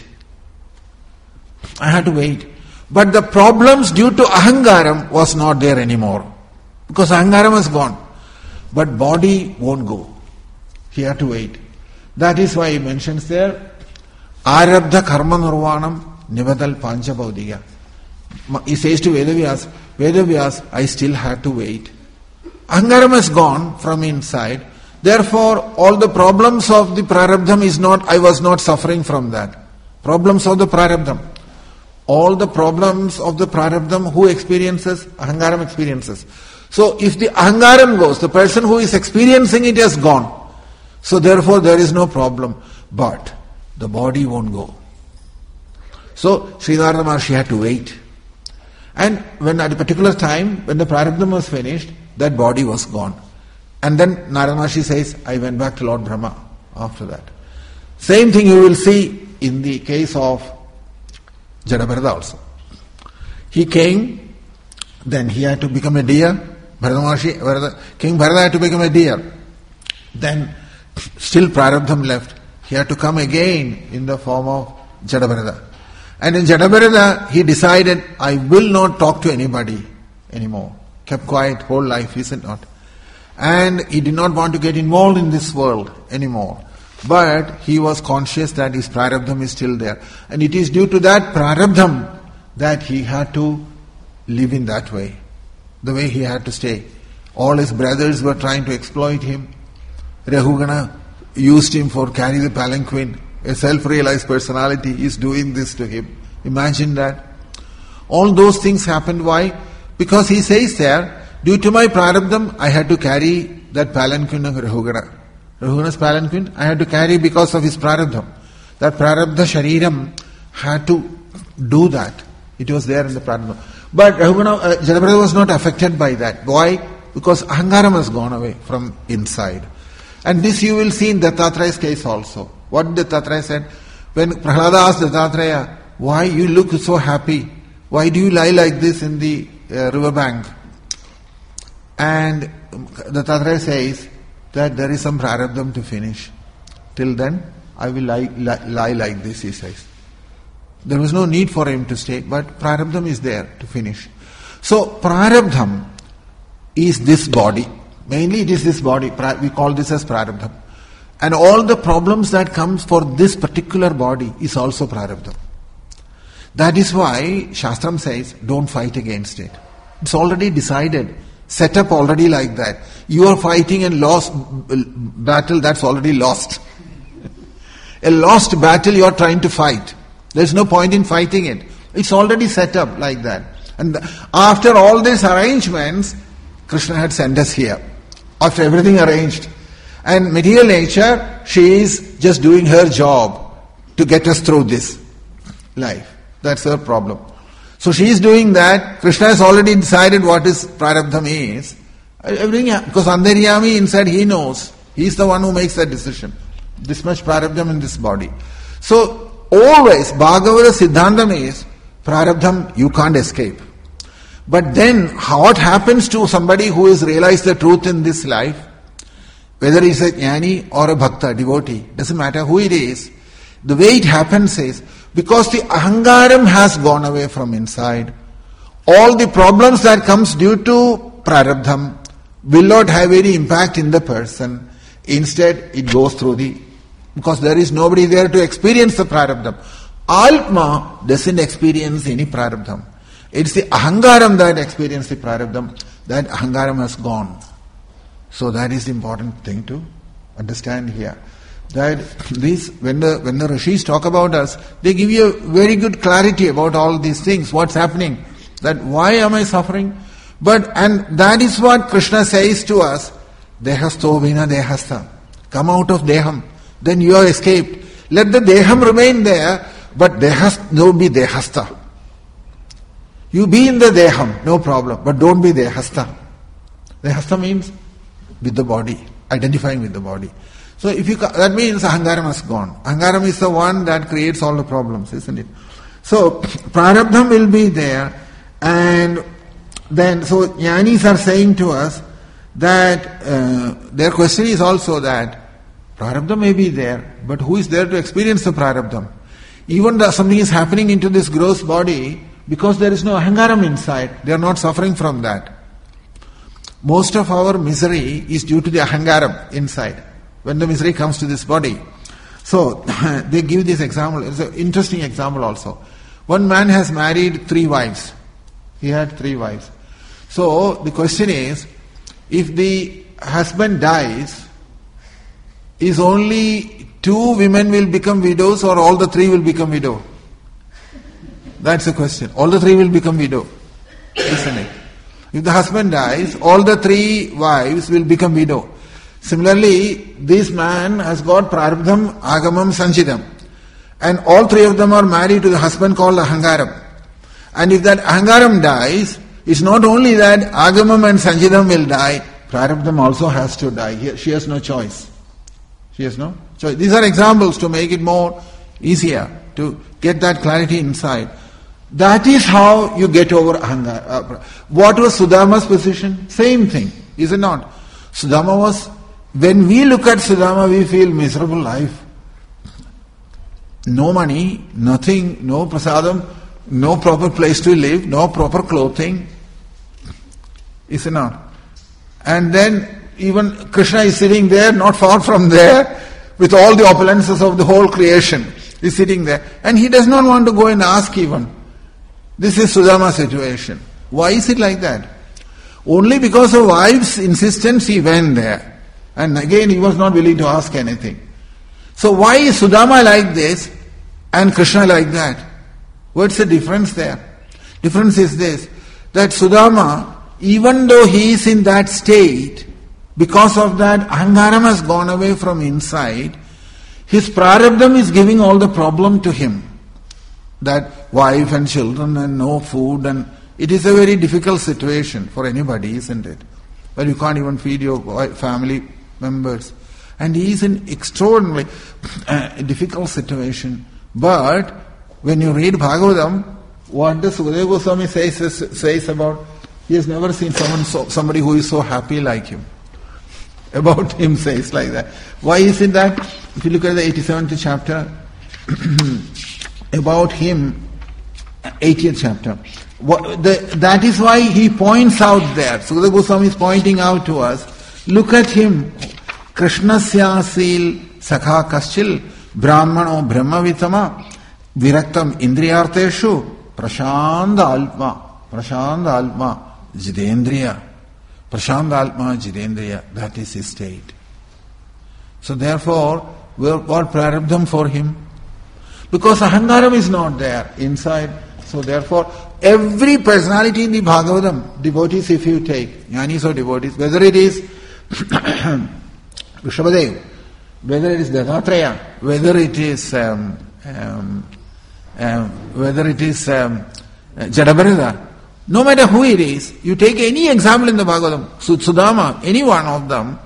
I had to wait. But the problems due to ahangaram was not there anymore. Because ahangaram is gone. But body won't go. He had to wait. That is why he mentions there, Arabdha karma nirvanam nivadal panchabaudhiya. He says to Vedavyas, Vedavyas, I still had to wait. Ahangaram is gone from inside. Therefore, all the problems of the prarabdham is not, I was not suffering from that. Problems of the prarabdham. All the problems of the prarabdham, who experiences? Ahangaram experiences. So if the ahangaram goes, the person who is experiencing it has gone. So therefore there is no problem. But the body won't go. So Sri Narada Maharshi had to wait. And when at a particular time, when the prarabdham was finished, that body was gone. And then Narada Maharshi says, I went back to Lord Brahma after that. Same thing you will see in the case of Jadabharata also. He came, then he had to become a deer. Bharata Maharshi, Bharata, King Bharata had to become a deer. Then still Prarabdham left. He had to come again in the form of Jadabharata. And in Jadabharata, he decided, I will not talk to anybody anymore. Kept quiet whole life, is it not? And he did not want to get involved in this world anymore. But he was conscious that his Prarabdham is still there. And it is due to that Prarabdham that he had to live in that way. The way he had to stay. All his brothers were trying to exploit him. Rahugana used him for carry the palanquin. A self-realized personality is doing this to him. Imagine that. All those things happened. Why? Because he says there, due to my Prarabdham, I had to carry that palanquin of Rahugana. Rahugana's palanquin, I had to carry because of his Prarabdham. That Prarabdha Shariram had to do that. It was there in the Prarabdham. But Rahugana, uh, Jadabharata was not affected by that. Why? Because Ahangaram has gone away from inside. And this you will see in Dattatreya's case also. What Dattatreya said, when Prahlada asked Dattatreya, why you look so happy? Why do you lie like this in the uh, riverbank? And Dattatreya says that there is some Prarabdham to finish. Till then, I will lie, lie, lie like this, he says. There was no need for him to stay, but Prarabdham is there to finish. So, Prarabdham is this body. Mainly it is this body. We call this as Prarabdham. And all the problems that comes for this particular body is also Prarabdham. That is why Shastram says, don't fight against it. It's already decided, set up already like that. You are fighting a lost battle that's already lost. A lost battle you are trying to fight. There's no point in fighting it. It's already set up like that. And after all these arrangements, Krishna had sent us here. After everything arranged. And material nature, she is just doing her job to get us through this life. That's her problem. So she is doing that. Krishna has already decided what his Prarabdham is. Everything, because Antaryami inside, he knows. He is the one who makes that decision. This much Prarabdham in this body. So always, Bhagavata Siddhantam is, Prarabdham you can't escape. But then, what happens to somebody who has realized the truth in this life, whether he is a jnani or a bhakta, devotee, doesn't matter who it is, the way it happens is, because the ahangaram has gone away from inside, all the problems that comes due to prarabdham will not have any impact in the person. Instead, it goes through the, because there is nobody there to experience the prarabdham. Atma doesn't experience any prarabdham. It's the ahangaram that experiences the prarabdham. That ahangaram has gone. So that is the important thing to understand here. That this, when the when the rishis talk about us, they give you a very good clarity about all these things, what's happening. That why am I suffering? But and that is what Krishna says to us. Dehasto vina dehasta. Come out of deham. Then you are escaped. Let the deham remain there, but dehast don't be dehasta. You be in the deham, no problem, but don't be dehasta. Dehasta means with the body, identifying with the body. So if you, that means ahangaram has gone. Ahangaram is the one that creates all the problems, isn't it? So prarabdham will be there, and then so jnanis are saying to us that uh, their question is also that prarabdham may be there, but who is there to experience the prarabdham? Even though something is happening into this gross body, because there is no ahangaram inside, they are not suffering from that. Most of our misery is due to the ahangaram inside, when the misery comes to this body. So, they give this example. It's an interesting example also. One man has married three wives. He had three wives. So, the question is, if the husband dies, is only two women will become widows or all the three will become widow? That's the question. All the three will become widow, isn't it? If the husband dies, all the three wives will become widow. Similarly, this man has got prarabdham, agamam, sanchidam. And all three of them are married to the husband called ahangaram. And if that ahangaram dies, it's not only that agamam and sanchidam will die, prarabdham also has to die. She has no choice. She has no choice. These are examples to make it more easier to get that clarity inside. That is how you get over ahankara. What was Sudama's position? Same thing, is it not? Sudama was, when we look at Sudama, we feel miserable life. No money, nothing, no prasadam, no proper place to live, no proper clothing. Is it not? And then even Krishna is sitting there, not far from there, with all the opulences of the whole creation. He's sitting there. And he does not want to go and ask even. This is Sudama's situation. Why is it like that? Only because of wife's insistence he went there. And again he was not willing to ask anything. So why is Sudama like this and Krishna like that? What's the difference there? Difference is this, that Sudama, even though he is in that state, because of that ahangaram has gone away from inside, his prarabdham is giving all the problem to him. That wife and children and no food, and it is a very difficult situation for anybody, isn't it? But you can't even feed your family members. And he is in extraordinarily uh, difficult situation. But when you read Bhagavatam, what does Sukadeva Goswami says, says about, he has never seen someone so, somebody who is so happy like him. About him says like that. Why is it that? If you look at the eighty-seventh chapter, about him, eightieth chapter, what, the, that is why he points out there. Sukadeva Goswami is pointing out to us, look at him. Krishnasyasil sakha kaschil brahmano brahmavitama viraktam indriyarteshu prashanda alma prashanda alma jidendriya prashanda alma jidendriya, that is his state. So therefore, what prarabdham for him? Because ahangaram is not there inside. So therefore, every personality in the Bhagavatam, devotees if you take, jnanis or devotees, whether it is Rishabhadev, whether it is Dattatreya, whether it is um, um, um, whether it is um, Jadabharata, no matter who it is, you take any example in the Bhagavatam, Sudama, any one of them,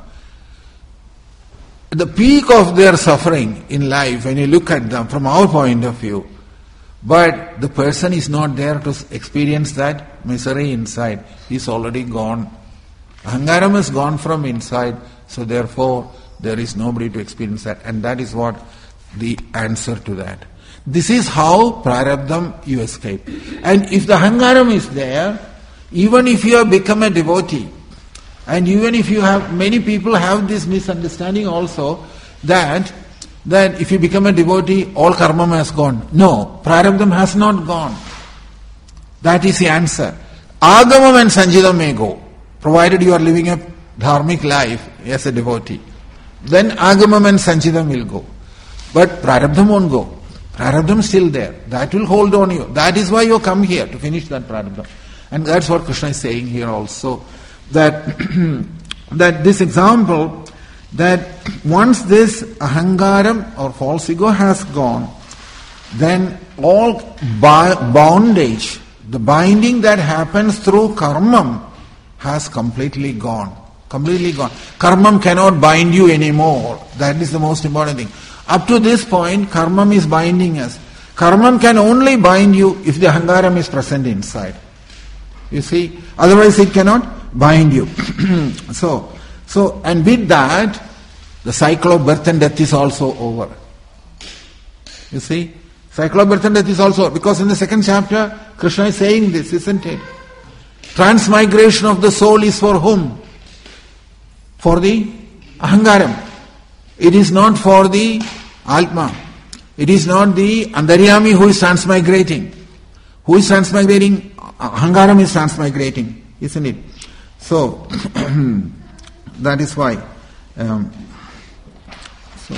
the peak of their suffering in life, when you look at them from our point of view, but the person is not there to experience that misery inside. He's already gone. Ahangaram is gone from inside, so therefore there is nobody to experience that. And that is what the answer to that. This is how prarabdham you escape. And if the ahangaram is there, even if you have become a devotee, and even if you have, many people have this misunderstanding also, that that if you become a devotee, all karma has gone. No, prarabdham has not gone. That is the answer. Agamam and sanjidam may go, provided you are living a dharmic life as a devotee. Then agamam and sanjidam will go. But prarabdham won't go. Prarabdham is still there. That will hold on you. That is why you come here, to finish that prarabdham. And that's what Krishna is saying here also. That, that this example, that once this ahangaram or false ego has gone, then all bondage, the binding that happens through karmam has completely gone. Completely gone. Karmam cannot bind you anymore. That is the most important thing. Up to this point, karmam is binding us. Karmam can only bind you if the ahangaram is present inside. You see, otherwise it cannot bind you. so, so, and with that, the cycle of birth and death is also over. You see, cycle of birth and death is also over. Because in the second chapter, Krishna is saying this, isn't it? Transmigration of the soul is for whom? For the ahangaram. It is not for the Atma. It is not the Andaryami who is transmigrating. Who is transmigrating? Ahangaram is transmigrating, isn't it? So, that is why. Um, so,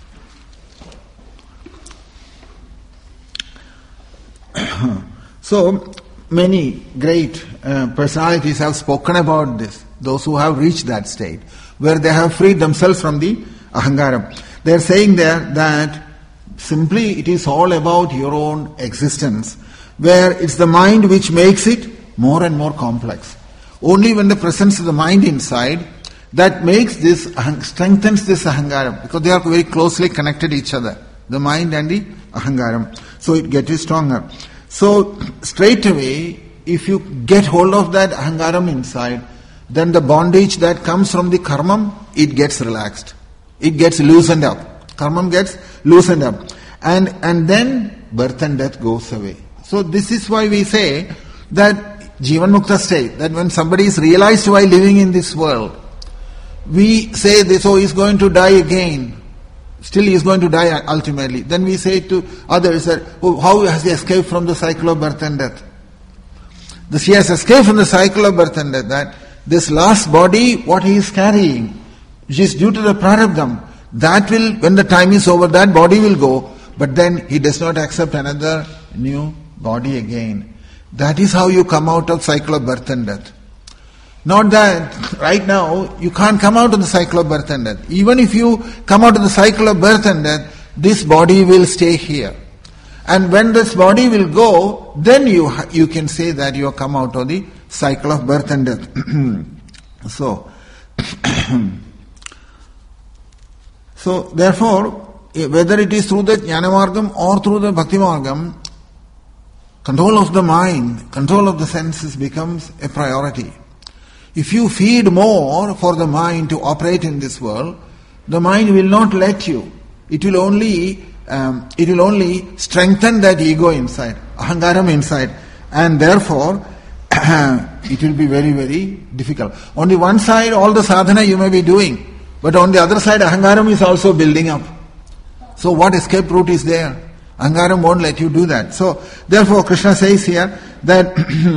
so, many great uh, personalities have spoken about this. Those who have reached that state, where they have freed themselves from the ahangaram. They are saying there that simply it is all about your own existence, where it's the mind which makes it more and more complex. Only when the presence of the mind inside, that makes this, strengthens this ahangaram, because they are very closely connected to each other, the mind and the ahangaram. So it gets stronger. So straight away, if you get hold of that ahangaram inside, then the bondage that comes from the karmam, it gets relaxed. It gets loosened up. Karmam gets loosened up. And, and then birth and death goes away. So this is why we say that Jivan Mukta state, that when somebody is realized while living in this world, we say this, oh, he is going to die again. Still he is going to die ultimately. Then we say to others that, oh, how has he escaped from the cycle of birth and death? This, he has escaped from the cycle of birth and death, that this last body, what he is carrying, which is due to the prarabdham, that will, when the time is over, that body will go, but then he does not accept another new body again. That is how you come out of cycle of birth and death. Not that right now you can't come out of the cycle of birth and death. Even if you come out of the cycle of birth and death, this body will stay here. And when this body will go, then you you can say that you have come out of the cycle of birth and death. so, so therefore, whether it is through the Jnana Margam or through the Bhakti Margam, control of the mind, control of the senses becomes a priority. If you feed more for the mind to operate in this world, the mind will not let you. It will only um, it will only strengthen that ego inside, ahangaram inside, and therefore it will be very, very difficult. On the one side, all the sadhana you may be doing, but on the other side, ahangaram is also building up. So what escape route is there? Ahangaram won't let you do that. So therefore, Krishna says here that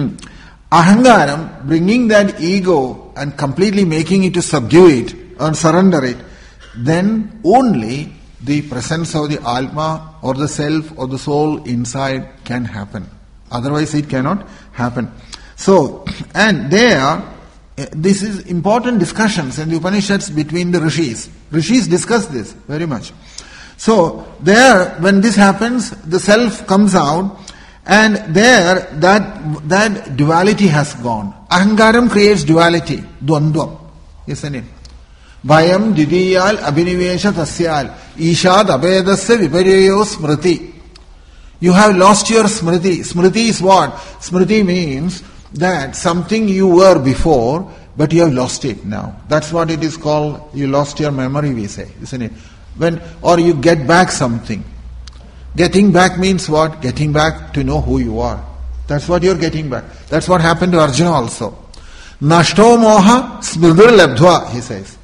ahangaram, bringing that ego and completely making it to subdue it or surrender it, then only the presence of the Atma or the self or the soul inside can happen. Otherwise it cannot happen. So, and there, this is important discussions in the Upanishads between the rishis. Rishis discuss this very much. So, there, when this happens, the self comes out, and there, that that duality has gone. Ahangaram creates duality, dvandvam, isn't it? Bhayam didiyal abhinivesha tasyal ishad abedasya viparyayo smriti. You have lost your smriti. Smriti is what? Smriti means that something you were before, but you have lost it now. That's what it is called. You lost your memory, we say, isn't it? When, or you get back something. Getting back means what? Getting back to know who you are. That's what you're getting back. That's what happened to Arjuna also. Nashto moha smridir labdhva, he says.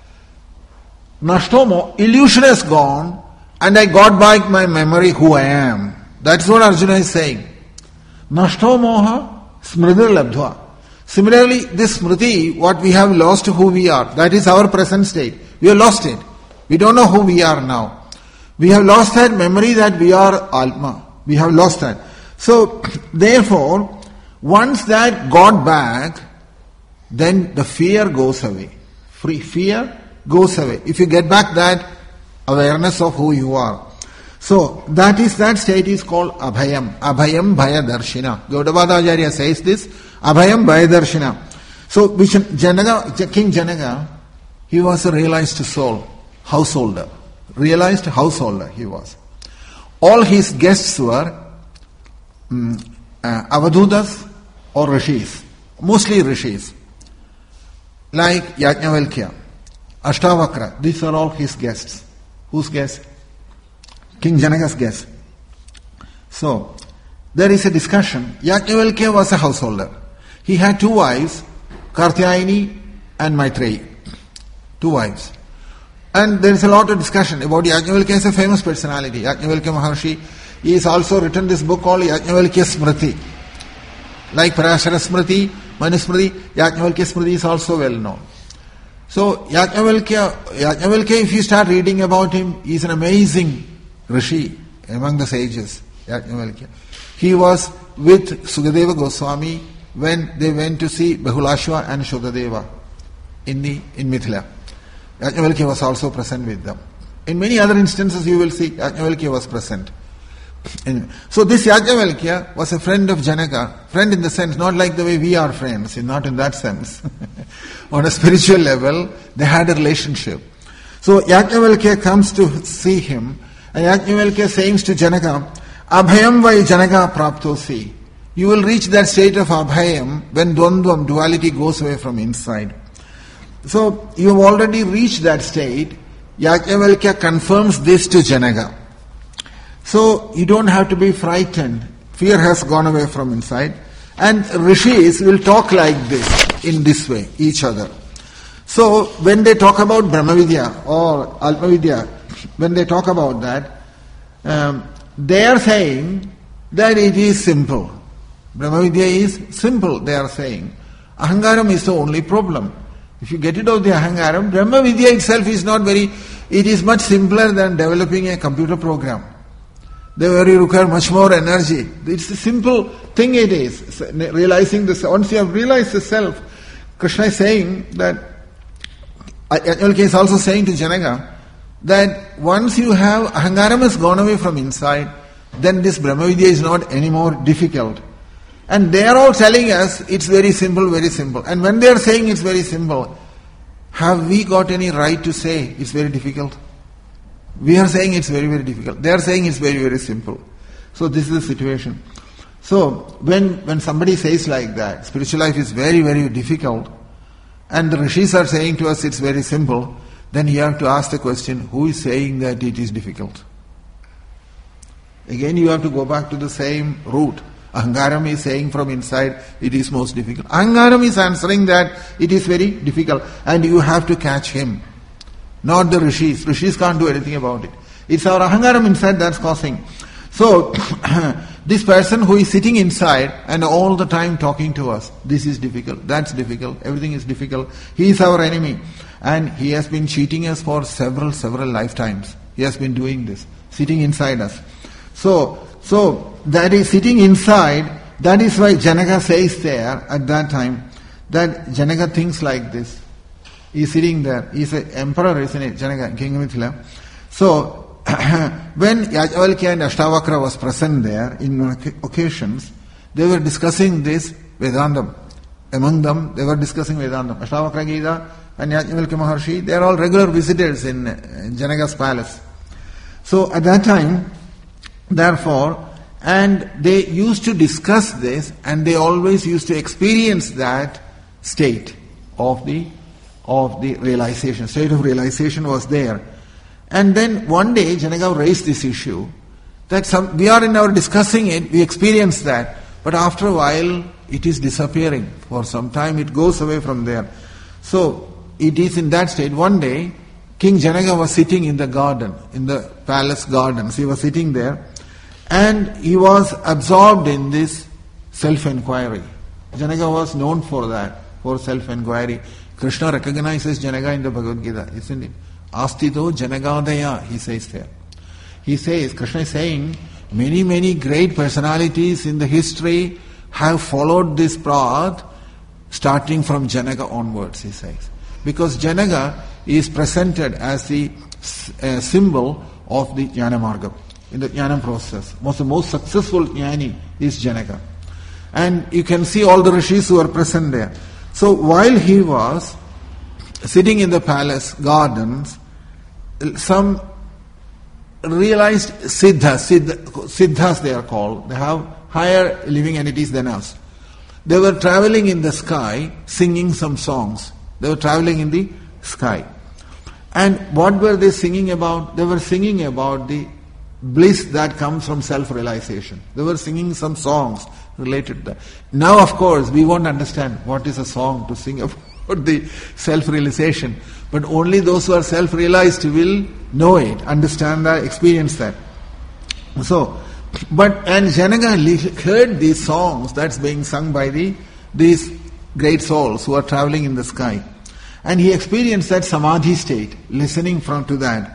Nashto moha, illusion has gone, and I got back my memory who I am. That's what Arjuna is saying. Nashto moha smridir labdhva. Similarly, this smriti, what we have lost who we are, that is our present state. We have lost it. We don't know who we are now. We have lost that memory that we are Atma. We have lost that. So, therefore, once that got back, then the fear goes away. Free fear goes away. If you get back that awareness of who you are. So, that is, that state is called Abhayam. Abhayam Bhaya Darshina. Gaudapada Acharya says this, Abhayam Bhaya Darshina. So, Janaka, King Janaka, he was a realized soul, householder. Realized householder he was. All his guests were um, uh, Avadhutas or Rishis. Mostly Rishis. Like Yajnavalkya, Ashtavakra. These are all his guests. Whose guests? King Janaka's guests. So, there is a discussion. Yajnavalkya was a householder. He had two wives, Kartyayini and Maitreyi. Two wives. And there is a lot of discussion about Yajnavalkya as a famous personality. Yajnavalkya Maharshi, he has also written this book called Yajnavalkya Smriti. Like Parashara Smriti, Manusmriti, Yajnavalkya Smriti is also well known. So Yajnavalkya, Yajnavalkya, if you start reading about him, he is an amazing Rishi among the sages. Yajnavalkya. He was with Sukadeva Goswami when they went to see Bahulashva and Shodadeva in the in Mithila. Yajnavalkya was also present with them. In many other instances you will see Yajnavalkya was present. So this Yajnavalkya was a friend of Janaka. Friend in the sense, not like the way we are friends, not in that sense. On a spiritual level, they had a relationship. So Yajnavalkya comes to see him, And Yajnavalkya saying to Janaka, Abhayam vai Janaka praptosi. You will reach that state of abhayam when dvandvam, duality, goes away from inside. So, you have already reached that state. Yajnavalkya confirms this to Janaka. So, you don't have to be frightened. Fear has gone away from inside. And rishis will talk like this, in this way, each other. So, when they talk about Brahmavidya or Alpavidya, when they talk about that, um, they are saying that it is simple. Brahmavidya is simple, they are saying. Ahangaram is the only problem. If you get rid of the Ahangaram, Brahmavidya itself is not very, it is much simpler than developing a computer program. They very require much more energy. It's a simple thing it is. Realizing this, once you have realized the self, Krishna is saying that, Yajnavalkya is also saying to Janaka, that once you have, Ahangaram has gone away from inside, then this Brahmavidya is not any more difficult. And they are all telling us it's very simple, very simple. And when they are saying it's very simple, have we got any right to say it's very difficult? We are saying it's very, very difficult. They are saying it's very, very simple. So this is the situation. So when, when somebody says like that, spiritual life is very, very difficult, and the rishis are saying to us it's very simple, then you have to ask the question, who is saying that it is difficult? Again you have to go back to the same root. Ahangaram is saying from inside it is most difficult. Ahangaram is answering that it is very difficult and you have to catch him. Not the rishis. Rishis can't do anything about it. It's our Ahangaram inside that's causing. So, this person who is sitting inside and all the time talking to us, this is difficult, that's difficult, everything is difficult. He is our enemy. And he has been cheating us for several, several lifetimes. He has been doing this, sitting inside us. So, so that is sitting inside, that is why Janaka says there at that time, that Janaka thinks like this. He is sitting there, he is an emperor, isn't it, Janaka, King of Mithila. So, when Yajnavalkya and Ashtavakra was present there in occasions, they were discussing this Vedantam. Among them, they were discussing Vedantam. Ashtavakra Gita and Yajnavalkya Maharshi, they are all regular visitors in Janaka's palace. So at that time, therefore, and they used to discuss this and they always used to experience that state of the of the realization. State of realization was there. And then one day Janaka raised this issue that some, we are in our discussing it, we experience that, but after a while it is disappearing. For some time it goes away from there. So it is in that state. One day King Janaka was sitting in the garden, in the palace gardens. He was sitting there and he was absorbed in this self-enquiry. Janaka was known for that, for self-enquiry. Krishna recognizes Janaka in the Bhagavad Gita, isn't it? Astito Janagadaya, he says there. He says, Krishna is saying, many, many great personalities in the history have followed this path starting from Janaka onwards, he says. Because Janaka is presented as the uh, symbol of the Jnana Marga, in the Jnana process. Most, the most successful Jnani is Janaka. And you can see all the rishis who are present there. So while he was sitting in the palace gardens, some realized siddhas, siddhas they are called, they have higher living entities than us. They were traveling in the sky, singing some songs. They were traveling in the sky. And what were they singing about? They were singing about the bliss that comes from self-realization. They were singing some songs related to that. Now, of course, we won't understand what is a song to sing about the self-realization. But only those who are self-realized will know it, understand that, experience that. So, but, and Janaka heard these songs that's being sung by the these great souls who are traveling in the sky. And he experienced that samadhi state, listening from to that.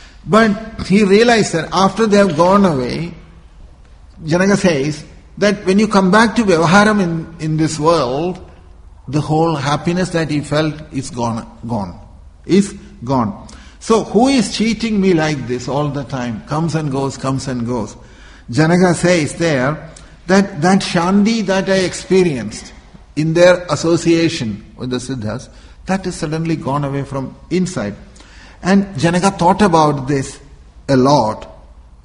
But he realized that after they have gone away, Janaka says that when you come back to Vyavaharam in, in this world, the whole happiness that he felt is gone, gone, is gone. So who is cheating me like this all the time? Comes and goes, comes and goes. Janaka says there that that Shanti that I experienced in their association with the Siddhas, that is suddenly gone away from inside. And Janaka thought about this a lot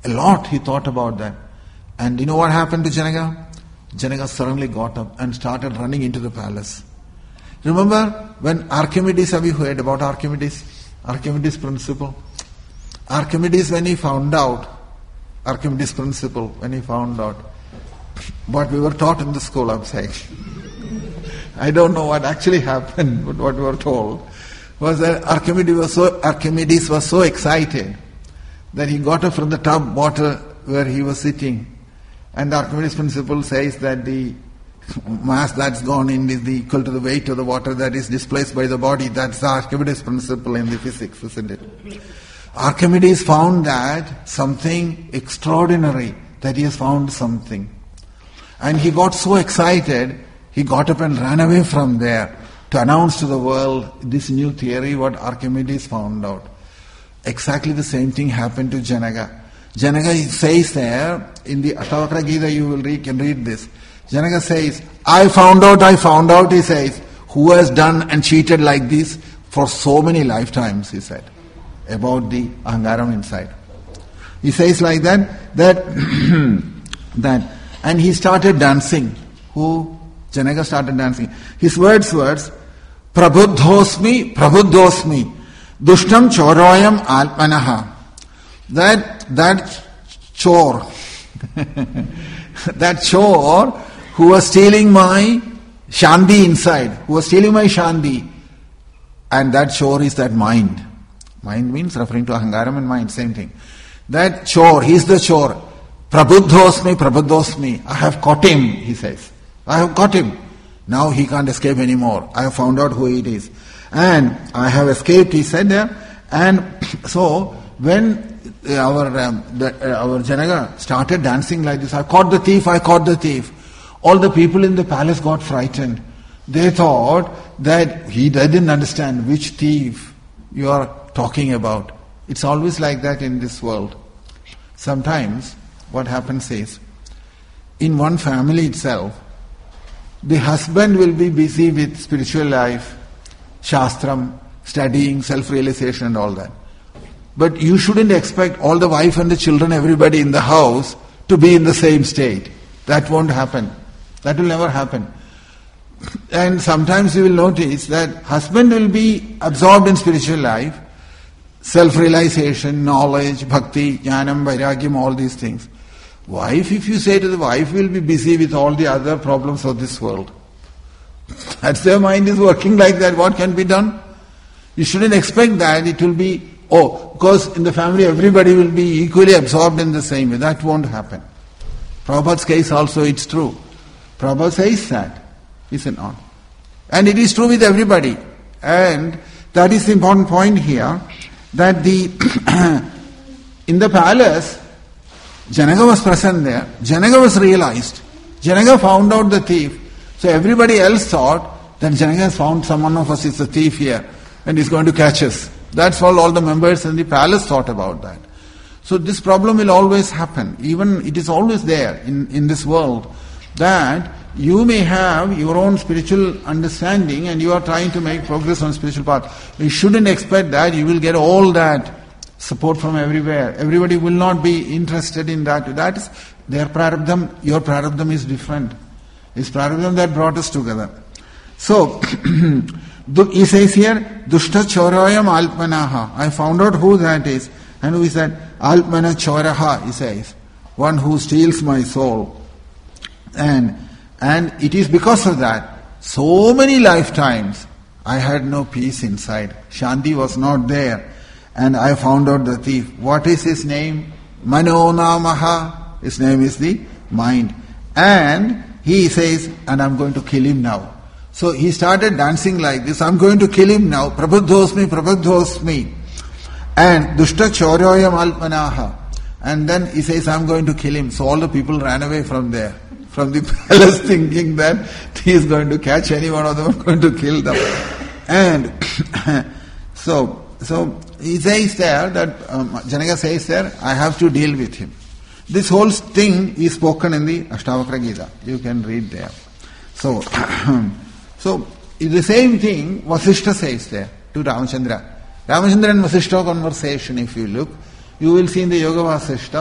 A lot he thought about that. And you know what happened to Janaka? Janaka suddenly got up and started running into the palace. Remember when Archimedes, have you heard about Archimedes? Archimedes' principle. Archimedes, when he found out, Archimedes' principle, when he found out what we were taught in the school, I'm saying. I don't know what actually happened, but what we were told was that Archimedes was so, Archimedes was so excited that he got up from the tub water where he was sitting. And the Archimedes' principle says that the mass that's gone in is the equal to the weight of the water that is displaced by the body. That's the Archimedes' principle in the physics, isn't it? Archimedes found that something extraordinary, that he has found something. And he got so excited, he got up and ran away from there to announce to the world this new theory, what Archimedes found out. Exactly the same thing happened to Janaka. Janaka says there, in the Ashtavakra Gita, you will read, can read this. Janaka says, I found out, I found out, he says, who has done and cheated like this for so many lifetimes, he said, about the Ahangaram inside. He says like that, that, that, and he started dancing. Who? Janaka started dancing. His words were, Prabuddhosmi, Prabuddhosmi, Dushtam Choroyam Alpanaha. That, that chore, that chore who was stealing my Shandi inside, who was stealing my Shandi, and that chore is that mind. Mind means referring to Ahangaram and mind, same thing. That chore, he is the chore. Prabuddhosmi, Prabuddhosmi. I have caught him, he says. I have caught him. Now he can't escape anymore. I have found out who it is. And I have escaped, he said there. And so, when our um, the, uh, our Janaka started dancing like this, I caught the thief, I caught the thief. All the people in the palace got frightened. They thought that he they didn't understand which thief you are talking about. It's always like that in this world. Sometimes what happens is, in one family itself, the husband will be busy with spiritual life, shastram, studying, self-realization and all that. But you shouldn't expect all the wife and the children, everybody in the house, to be in the same state. That won't happen. That will never happen. And sometimes you will notice that husband will be absorbed in spiritual life, self-realization, knowledge, bhakti, jnanam, vairagyam, all these things. Wife, if you say to the wife, will be busy with all the other problems of this world. That's their mind is working like that. What can be done? You shouldn't expect that it will be, oh, because in the family everybody will be equally absorbed in the same way. That won't happen. Prabhupada's case also, it's true. Prabhupada says that, is it not? And it is true with everybody. And that is the important point here, that the in the palace, Janaka was present there. Janaka was realized. Janaka found out the thief. So everybody else thought that Janaka has found someone of us is a thief here and is going to catch us. That's all all the members in the palace thought about that. So this problem will always happen. Even it is always there in, in this world, that you may have your own spiritual understanding and you are trying to make progress on spiritual path. You shouldn't expect that you will get all that support from everywhere. Everybody will not be interested in that. That is their prarabdham. Your prarabdham is different. It's prarabdham that brought us together. So, he says here, Dushta Choroyam Alpmanaha. I found out who that is. And who is that? Alpmana Choraha, he says. One who steals my soul. And and it is because of that, so many lifetimes, I had no peace inside. Shanti was not there. And I found out the thief. What is his name? Mano Namaha. His name is the mind. And he says, and I'm going to kill him now. So he started dancing like this. I'm going to kill him now. Prabuddhosmi, Prabuddhosmi. And Dushta Choryoyam Alpanaha. And then he says, I'm going to kill him. So all the people ran away from there, from the palace, thinking that he is going to catch any one of them, going to kill them. And so, so he says there that, um, Janaka says there, I have to deal with him. This whole thing is spoken in the Ashtavakra Gita. You can read there. So, so the same thing Vasishtha says there to Ramachandra. Ramachandra and Vasishtha conversation, if you look, you will see in the Yoga Vasishtam, the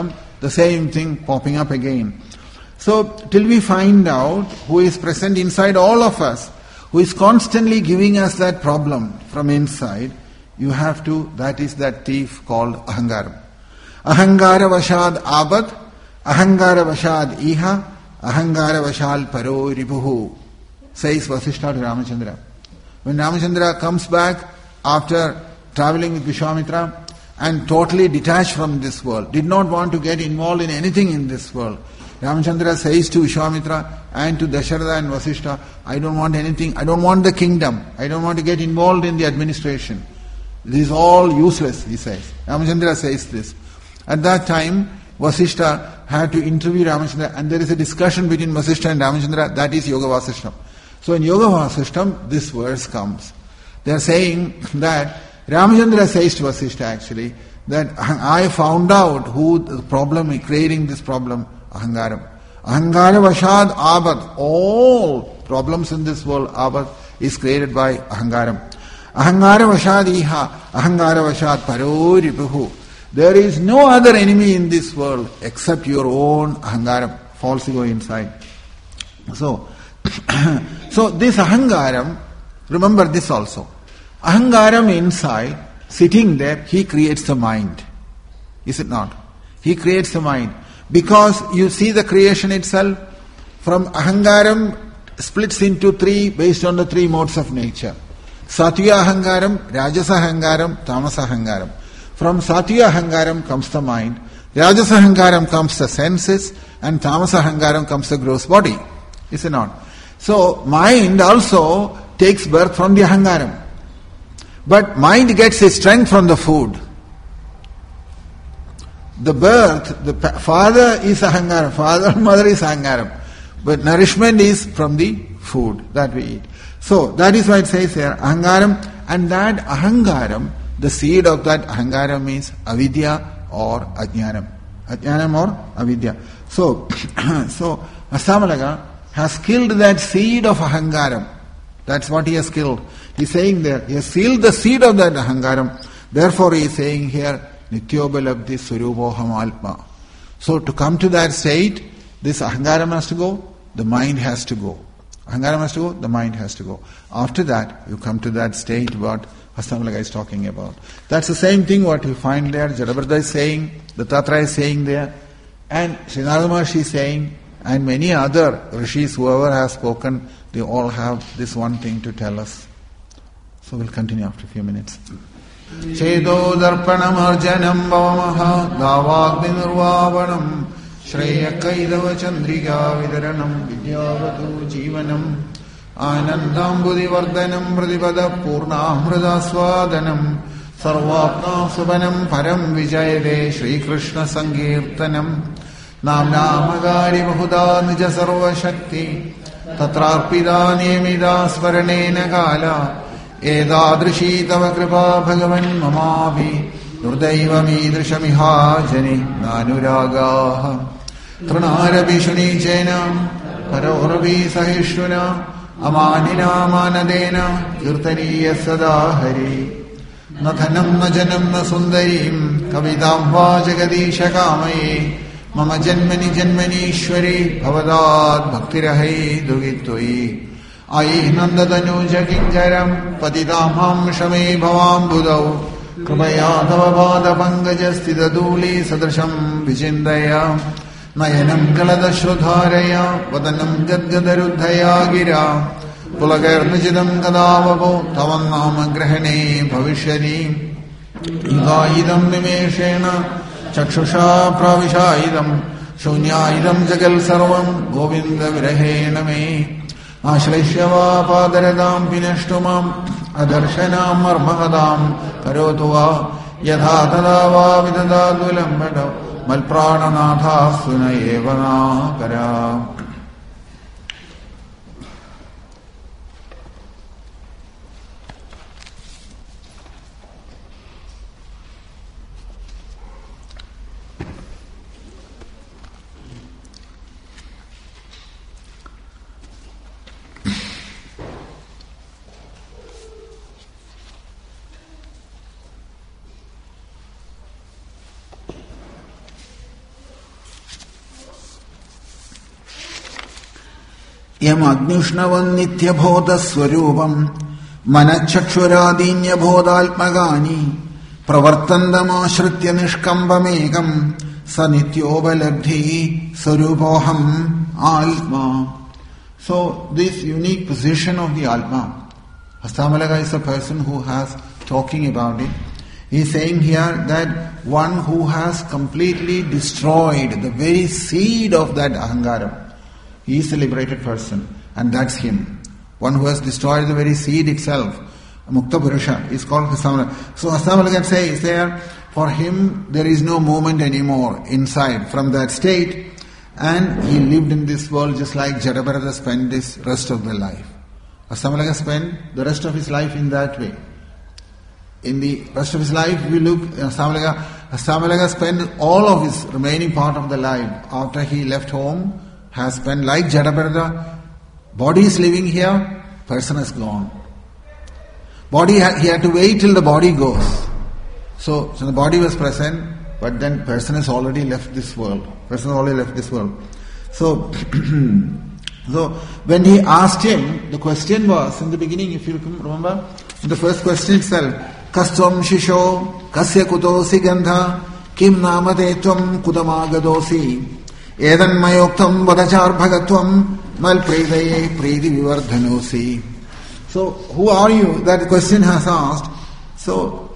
the same thing popping up again. So, till we find out who is present inside all of us, who is constantly giving us that problem from inside, you have to, that is that thief called ahangaram. Ahangara vashad abad, ahangara vashad iha, ahangara vashal paro ripuhu, says Vasishtha to Ramachandra. When Ramachandra comes back after traveling with Vishwamitra and totally detached from this world, did not want to get involved in anything in this world, Ramachandra says to Vishwamitra and to Dasharatha and Vasishtha, I don't want anything, I don't want the kingdom, I don't want to get involved in the administration. This is all useless, he says. Ramachandra says this. At that time, Vasishtha had to interview Ramachandra, and there is a discussion between Vasishtha and Ramachandra, that is Yoga Vasishtam. So in Yoga Vasishtam, this verse comes. They are saying that Ramachandra says to Vasishtha actually, that I found out who the problem, creating this problem, Ahangaram. Ahangara vashad abad. All problems in this world, abad, is created by Ahangaram. Ahangara vashad iha, ahangara vashad paro ripuhu. There is no other enemy in this world except your own ahangaram, false ego inside. So, so this ahangaram, remember this also. Ahangaram inside, sitting there, he creates the mind. Is it not? He creates the mind. Because you see the creation itself, from ahangaram splits into three based on the three modes of nature. Satya ahangaram, Rajasa ahangaram, Tamasa ahangaram. From Satya ahangaram comes the mind, Rajasa ahangaram comes the senses, and Tamasa ahangaram comes the gross body. Is it not? So, mind also takes birth from the ahangaram. But mind gets its strength from the food. The birth, the father is ahangaram, father and mother is ahangaram. But nourishment is from the food that we eat. So, that is why it says here, ahangaram, and that ahangaram, the seed of that ahangaram is avidya or ajnanam. Ajnanam or avidya. So, so Asamalaga has killed that seed of ahangaram. That's what he has killed. He's saying there, he has sealed the seed of that ahangaram. Therefore he is saying here, Nityobalabdhi Surupoham Alpa. So to come to that state, this ahangaram has to go, the mind has to go. Ahangaram has to go, the mind has to go. After that, you come to that state what Hastamalaga is talking about. That's the same thing what you find there, Jadabharta is saying, Dattatreya is saying there, and Srinarada Maharshi is saying, and many other rishis, whoever has spoken, they all have this one thing to tell us. So we'll continue after a few minutes. Chedo darpanam arjanam bhavamaha davagni nirvavanam shreya kaidava chandrika vidaranam vidyavatu jivanam anandam buddhivardhanam prathipada purnamrita swadanam sarvapna subanam param vijayade Shri Krishna Sankirtanam nam namagari bahuda nija sarva shakti tatrarpida niyamida smaranena kala edadrishi tava kripa bhagavan mamavi nurdaivam jani nanuragaha trunarabi shunichena parorabi sahishvana amanina manadena kirtaniya sada hari nathanam na janam na sundarim kavitam va jagadisha kamaye mama janmani janmani ishwari bhavadad bhaktirahe dugitoi ai nandadanuja kinjaram patitamham shame bhavam budau kripaya tava pada pangajastida duli sadrasham vijindaya nayanam kalada shrudharaya vadanam gadgadaruddhaya gira pulagarnajidam kadavavo tavan nama grahane bhavishyati idam nimeshena chakshusha pravishaidam shunyaidam jagal sarvam govinda virahena me ashleishyava padaradam pinashtumam adarsanam marmahadam karotuva yadha tadava vidadadulam badav malprananatha sunayevana kara. യം അഗ്നിഷ്ണവം നിത്യബോധസ്വരൂപം മനഃചക്ഷുരാദീന്യബോധാത്മകാനി പ്രവർത്തന്തമാശ്രിത്യ നിഷ്കമ്പമേകം സ നിത്യോപലബ്ധി സ്വരൂപോഹം ആത്മാ. So this unique position of the Atma, Hastamalaga is a person who has talking about it. He is saying here that one who has completely destroyed the very seed of that Ahangaram, he is a liberated person, and that's him. One who has destroyed the very seed itself, Mukta Purusha, is called Hastamalaga. So Hastamalaga says there, for him there is no movement anymore inside from that state, and he lived in this world just like Jadabharata spent this rest of the life. Hastamalaga spent the rest of his life in that way. In the rest of his life, we look, Hastamalaga, Hastamalaga spent all of his remaining part of the life after he left home, has spent like Jadabharata. Body is living here, person has gone. Body, he had to wait till the body goes. So, so the body was present, but then person has already left this world. Person has already left this world. So, so when he asked him, the question was, in the beginning, if you remember, in the first question itself, Kastvam Shisho, Kasya Kutosi Gandha, Kim Namatetvam Kudamagadosi, Edan Mayoktam Vadachar Bhagatvam, Mal Predaye Predi Vivardhanosi. So, who are you? That question has asked. So,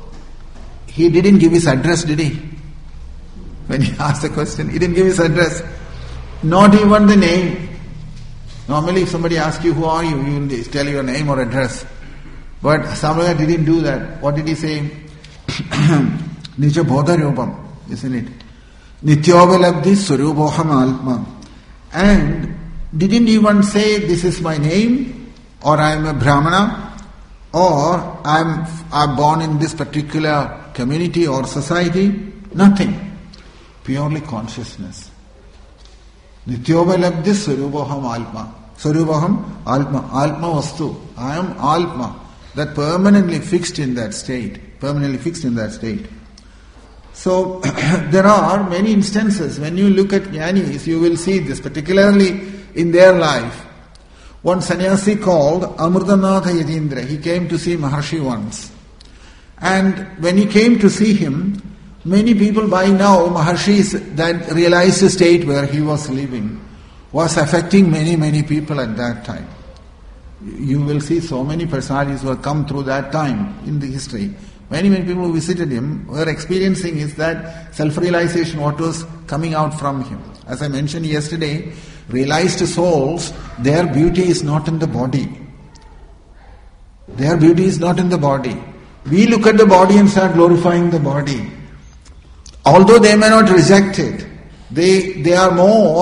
he didn't give his address, did he? When he asked the question, he didn't give his address. Not even the name. Normally if somebody asks you, who are you? You will tell your name or address. But Hastamalaga didn't do that. What did he say? Nitya Bodha Rupam, isn't it? Nityovalabdhi Swarupoham Atma. And didn't even say, this is my name, or I am a Brahmana, or I am I'm born in this particular community or society. Nothing. Purely consciousness. Nityovalabdhi Swarupoham Atma. Swarupoham Atma. Atma Vastu. I am Atma. That permanently fixed in that state. Permanently fixed in that state. So, there are many instances. When you look at Jnanis, you will see this, particularly in their life. One sannyasi called Amrutanatha Yadindra, he came to see Maharshi once. And when he came to see him, many people by now, Maharshi's that realized the state where he was living was affecting many, many people at that time. You will see so many personalities who have come through that time in the history. Many, many people who visited him were experiencing is that self-realization, what was coming out from him. As I mentioned yesterday, realized souls, their beauty is not in the body. Their beauty is not in the body. We look at the body and start glorifying the body. Although they may not reject it, they, they are more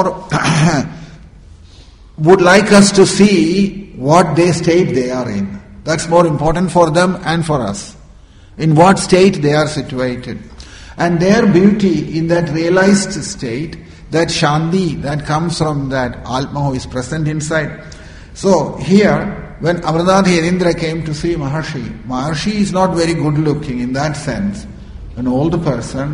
would like us to see what they state they are in. That's more important for them and for us. In what state they are situated. And their beauty in that realized state, that Shanti that comes from that Atma who is present inside. So here, when Amrutanatha Yadindra came to see Maharshi, Maharshi is not very good looking in that sense. An older person,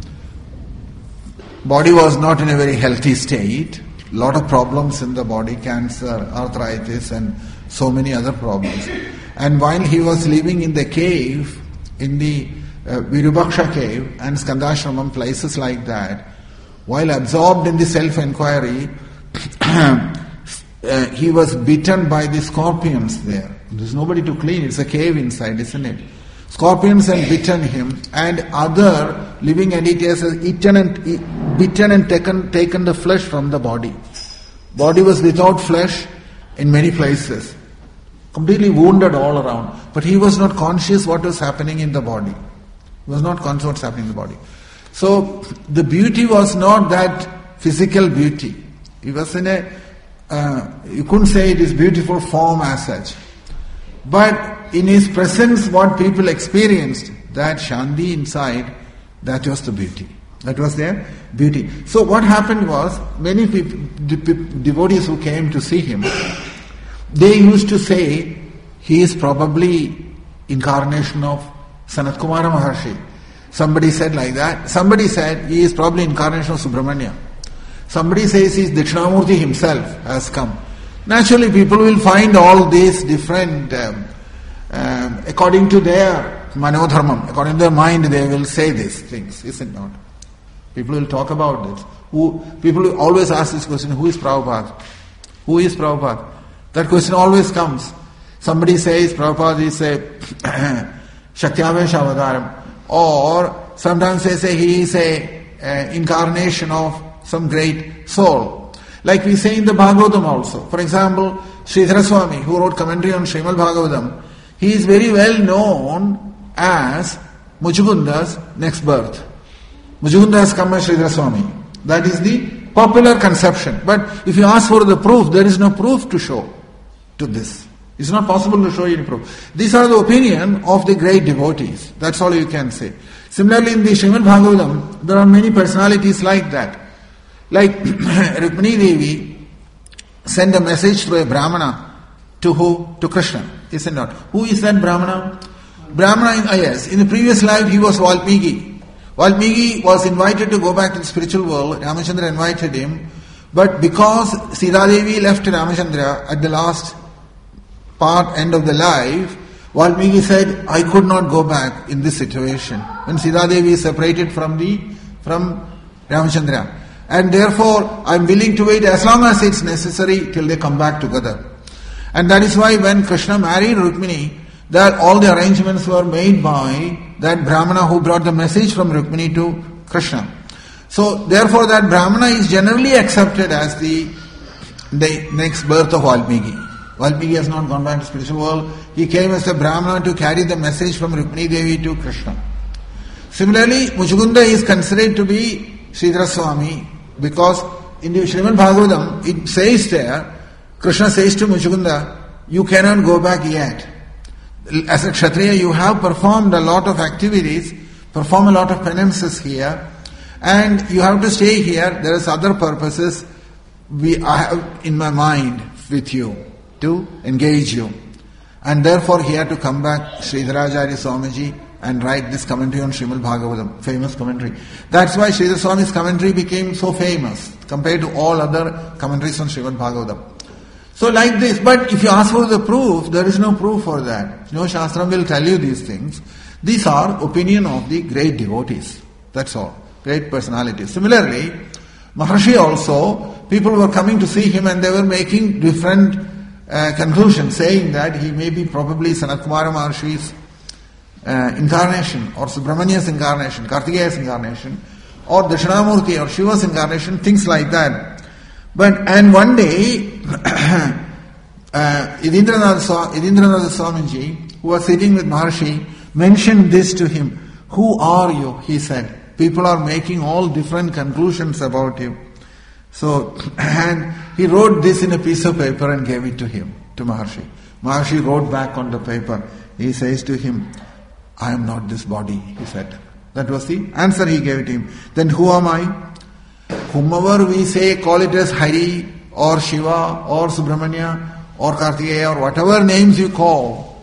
body was not in a very healthy state, lot of problems in the body, cancer, arthritis and so many other problems. And while he was living in the cave, in the uh, Virupaksha cave and Skandashramam, places like that, while absorbed in the self-inquiry, uh, he was bitten by the scorpions there. There's nobody to clean, it's a cave inside, isn't it? Scorpions had bitten him, and other living entities had eaten and bitten and taken, taken the flesh from the body. Body was without flesh in many places. Completely wounded all around. But he was not conscious what was happening in the body. He was not conscious what's happening in the body. So, the beauty was not that physical beauty. He was in a, uh, you couldn't say it is beautiful form as such. But in his presence, what people experienced, that Shanti inside, that was the beauty. That was their beauty. So what happened was, many people, devotees who came to see him, they used to say, he is probably incarnation of Sanat Kumara Maharshi. Somebody said like that. Somebody said he is probably incarnation of Subramanya. Somebody says he is Dakshinamurti himself has come. Naturally, people will find all these different, um, um, according to their manodharmam, according to their mind, they will say these things, is it not? People will talk about this. Who, people will always ask this question, who is Prabhupada? Who is Prabhupada? That question always comes. Somebody says Prabhupada is a Shaktiavesh Avadaram, or sometimes they say he is a, a incarnation of some great soul. Like we say in the Bhagavatam also. For example, Sridhara Swami, who wrote commentary on Srimad Bhagavatam, he is very well known as Muchukunda's next birth. Muchukunda has come as Sridhara Swami. That is the popular conception. But if you ask for the proof, there is no proof to show to this. It's not possible to show any proof. These are the opinion of the great devotees. That's all you can say. Similarly, in the Srimad Bhagavatam, there are many personalities like that. Like Rukmini Devi sent a message through a Brahmana to who? To Krishna. Is it not? Who is that Brahmana? Brahmana, in, ah, yes, in the previous life he was Valmiki. Valmiki was invited to go back to the spiritual world. Ramachandra invited him. But because Sita Devi left Ramachandra at the last part, end of the life, Valmiki said, I could not go back in this situation. When Sita Devi is separated from the, from Ramachandra. And therefore, I am willing to wait as long as it's necessary till they come back together. And that is why when Krishna married Rukmini, that all the arrangements were made by that Brahmana who brought the message from Rukmini to Krishna. So therefore that Brahmana is generally accepted as the, the next birth of Valmiki. Valmiki has not gone back to the spiritual world. He came as a Brahmana to carry the message from Rukmini Devi to Krishna. Similarly, Muchukunda is considered to be Sridhara Swami because in the Srimad Bhagavatam it says there, Krishna says to Muchukunda, you cannot go back yet. As a Kshatriya, you have performed a lot of activities, perform a lot of penances here, and you have to stay here. There is other purposes we I have in my mind with you to engage you. And therefore he had to come back, Sridharacharya Swamiji, and write this commentary on Srimad Bhagavatam, famous commentary. That's why Sridhar Swami's commentary became so famous compared to all other commentaries on Srimad Bhagavatam. So like this, but if you ask for the proof, there is no proof for that. No Shastra will tell you these things. These are opinion of the great devotees. That's all. Great personalities. Similarly, Maharshi also, people were coming to see him and they were making different uh, conclusions, saying that he may be probably Sanat Kumara Maharshi's uh, incarnation, or Subramania's incarnation, Kartikeya's incarnation, or Dakshinamurti or Shiva's incarnation, things like that. But, and one day, uh, Yadindranath Swamiji, who was sitting with Maharshi, mentioned this to him. Who are you? He said. People are making all different conclusions about you. So, and he wrote this in a piece of paper and gave it to him, to Maharshi. Maharshi wrote back on the paper. He says to him, I am not this body, he said. That was the answer he gave to him. Then who am I? Whomever we say, call it as Hari or Shiva or Subramanya or Kartikeya or whatever names you call,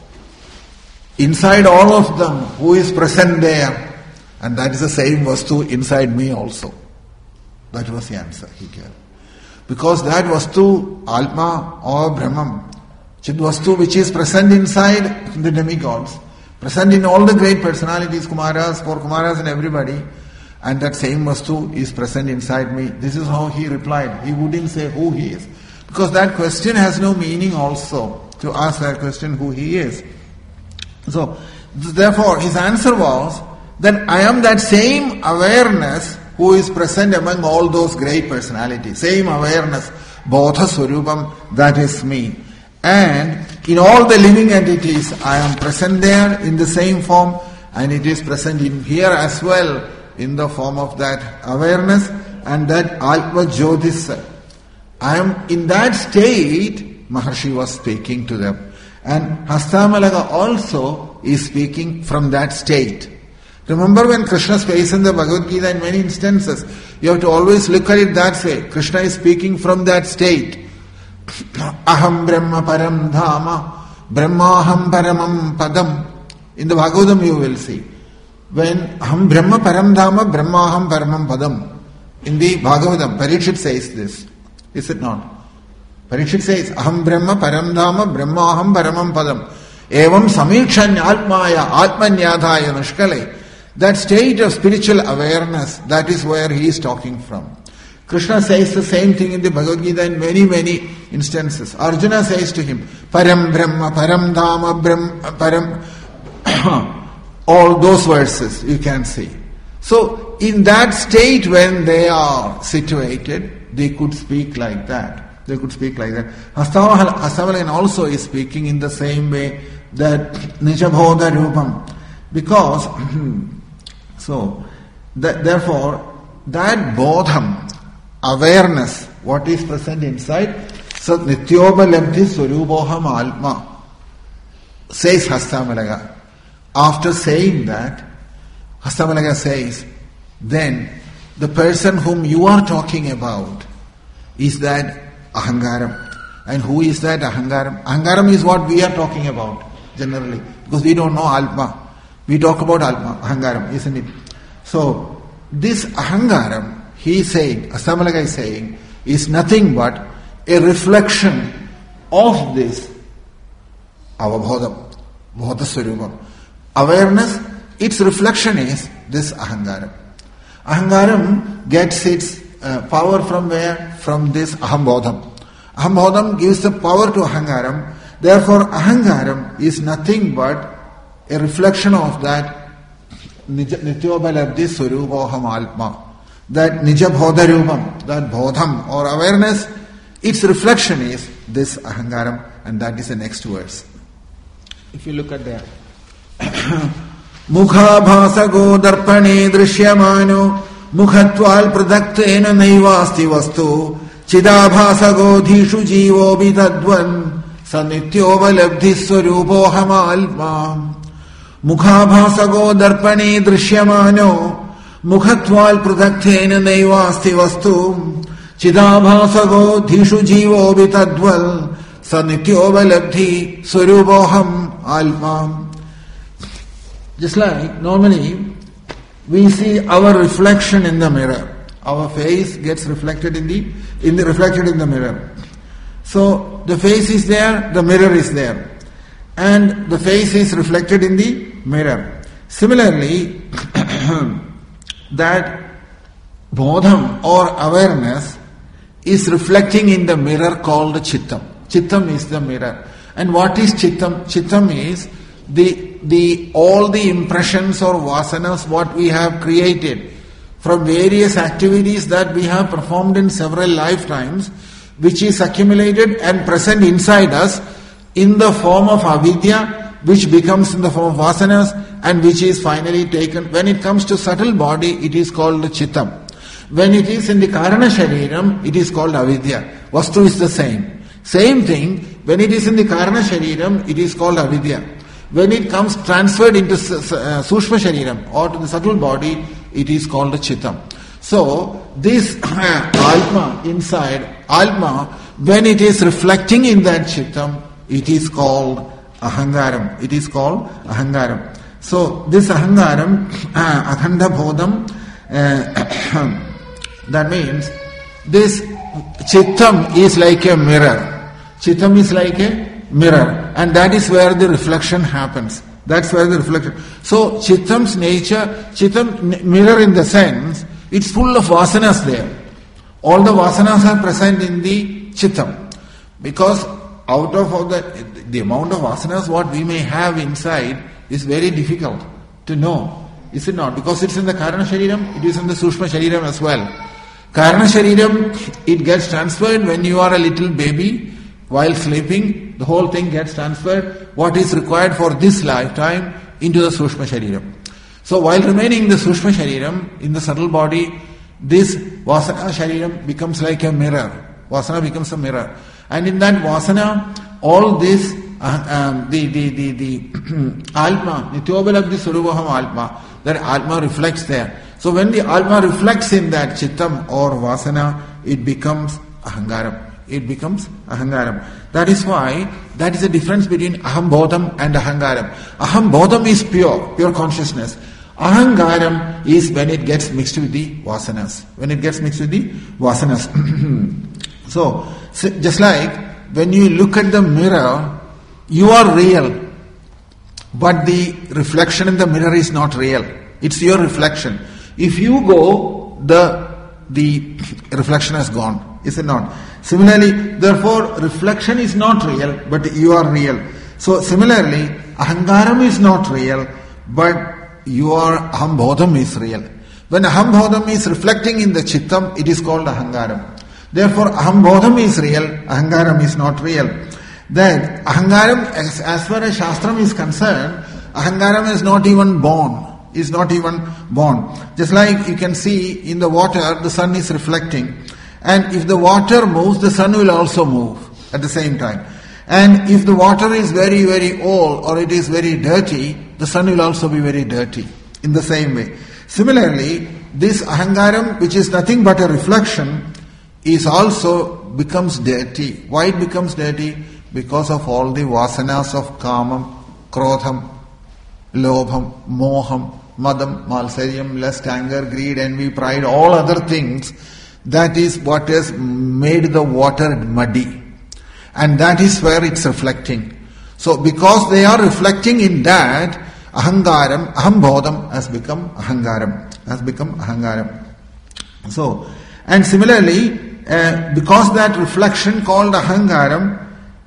inside all of them, who is present there? And that is the same vastu inside me also. That was the answer he gave. Because that vastu, Atma or Brahman, Chid vastu which is present inside the demigods, present in all the great personalities, Kumaras, four Kumaras and everybody, and that same vastu is present inside me. This is how he replied. He wouldn't say who he is. Because that question has no meaning also, to ask that question who he is. So, therefore, his answer was that I am that same awareness who is present among all those great personalities. Same awareness, Bodha Swarupam, that is me. And in all the living entities, I am present there in the same form, and it is present in here as well, in the form of that awareness and that Atma Jyotis. I am in that state, Maharshi was speaking to them. And Hastamalaga also is speaking from that state. Remember when Krishna speaks in the Bhagavad Gita in many instances, you have to always look at it that way. Krishna is speaking from that state. Aham Brahma Param Dhama, Brahmaham Paramam Padam. In the Bhagavatam you will see. When Aham Brahma Param Dhama, Brahmaham Paramam Padam. In the Bhagavatam, Parikshit says this. Is it not? Parikshit says, Aham Brahma Param Dhama Brahma Aham Paramam Padam Evam Samikshanya Atmaya Atmanyadhaya Nushkale. That state of spiritual awareness, that is where he is talking from. Krishna says the same thing in the Bhagavad Gita in many, many instances. Arjuna says to him, Param Brahma, Param Dhama, Brahma, Param, all those verses you can see. So, in that state when they are situated, they could speak like that. They could speak like that. Hastavalan also is speaking in the same way that Nijabhoga Rupam. Because, so, that, therefore, that bodham, awareness, what is present inside, so Nityobhalabdhi Swarupoham Alma, says Hastamalaga. After saying that, Hastamalaga says, then the person whom you are talking about is that Ahangaram. And who is that Ahangaram? Ahangaram is what we are talking about generally, because we don't know Alma. We talk about Alma, Ahangaram, isn't it? So, this Ahangaram, he is saying, Hastamalaga is saying, is nothing but a reflection of this avabhodam, bodhaswarupam. Awareness, its reflection is this Ahangaram. Ahangaram gets its uh, power from where? From this Ahambodham. Ahambodham gives the power to Ahangaram. Therefore, Ahangaram is nothing but a reflection of that Nityobhalabdhi Swarupoham Alma. That Nijabhodarupam, that bodham or awareness, its reflection is this Ahangaram, and that is the next verse. If you look at that. Mukhabhasago darpane drishyamano mukhatval pradaktena naivasti vastu chidabhasago dhishu jivo vidadvan sanityovalabdhi swarupoham alma. Mukhabhasago darpane drishyamano Mukhatval pradakthena naivasti vastu chidabhasago dhishu jivo vitadval sanityovalabdhi swarupoham alma. Just like normally we see our reflection in the mirror. Our face gets reflected in the in the reflected in the mirror. So the face is there, the mirror is there. And the face is reflected in the mirror. Similarly, that bodham or awareness is reflecting in the mirror called Chittam. Chittam is the mirror. And what is Chittam? Chittam is the the all the impressions or vasanas what we have created from various activities that we have performed in several lifetimes, which is accumulated and present inside us in the form of avidya, which becomes in the form of vasanas, and which is finally taken. When it comes to subtle body, it is called Chittam. When it is in the Karana Shariram, it is called Avidya. Vastu is the same. Same thing, when it is in the Karana Shariram, it is called Avidya. When it comes transferred into uh, Sushma Shariram or to the subtle body, it is called Chittam. So, this uh, Alma inside, Alma, when it is reflecting in that Chittam, it is called Ahangaram. It is called Ahangaram. So, this Ahangaram, uh, Akhanda Bodham, uh, that means this Chittam is like a mirror. Chittam is like a mirror, and that is where the reflection happens. That's where the reflection. So, Chittam's nature, Chittam, mirror in the sense, it's full of vasanas there. All the vasanas are present in the Chittam. Because out of all the, the amount of vasanas what we may have inside is very difficult to know. Is it not? Because it's in the Karana Shariram, it is in the Sushma Shariram as well. Karana Shariram, it gets transferred when you are a little baby. While sleeping, the whole thing gets transferred, what is required for this lifetime, into the Sushma Shariram. So while remaining in the Sushma Shariram, in the subtle body, this Vasana Shariram becomes like a mirror. Vasana becomes a mirror. And in that Vasana, all this, uh, um, the, the, the, the Alma, Nityobhalabdhi Swarupoham Alma, that Alma reflects there. So when the Alma reflects in that Chittam or Vasana, it becomes Ahangaram. It becomes Ahangaram. That is why, that is the difference between Aham Bodham and Ahangaram. Aham Bodham is pure, pure consciousness. Ahangaram is when it gets mixed with the Vasanas. When it gets mixed with the Vasanas. So, just like when you look at the mirror, you are real, but the reflection in the mirror is not real. It's your reflection. If you go, the the reflection has gone, is it not? Similarly, therefore, reflection is not real, but you are real. So, similarly, ahangaram is not real, but your ahambodham is real. When ahambodham is reflecting in the chittam, it is called ahangaram. Therefore, ahambodham is real, ahangaram is not real. Then, ahangaram, as, as far as Shastram is concerned, ahangaram is not even born. Is not even born. Just like you can see in the water, the sun is reflecting. And if the water moves, the sun will also move at the same time. And if the water is very, very old or it is very dirty, the sun will also be very dirty in the same way. Similarly, this ahangaram, which is nothing but a reflection, is also becomes dirty. Why it becomes dirty? Because of all the vasanas of kamam, krodham, lobham, moham, madam, malsaryam, lust, anger, greed, envy, pride, all other things. That is what has made the water muddy. And that is where it's reflecting. So because they are reflecting in that, ahangaram, ahambodham has become ahangaram. Has become ahangaram. So, and similarly, uh, because that reflection called ahangaram,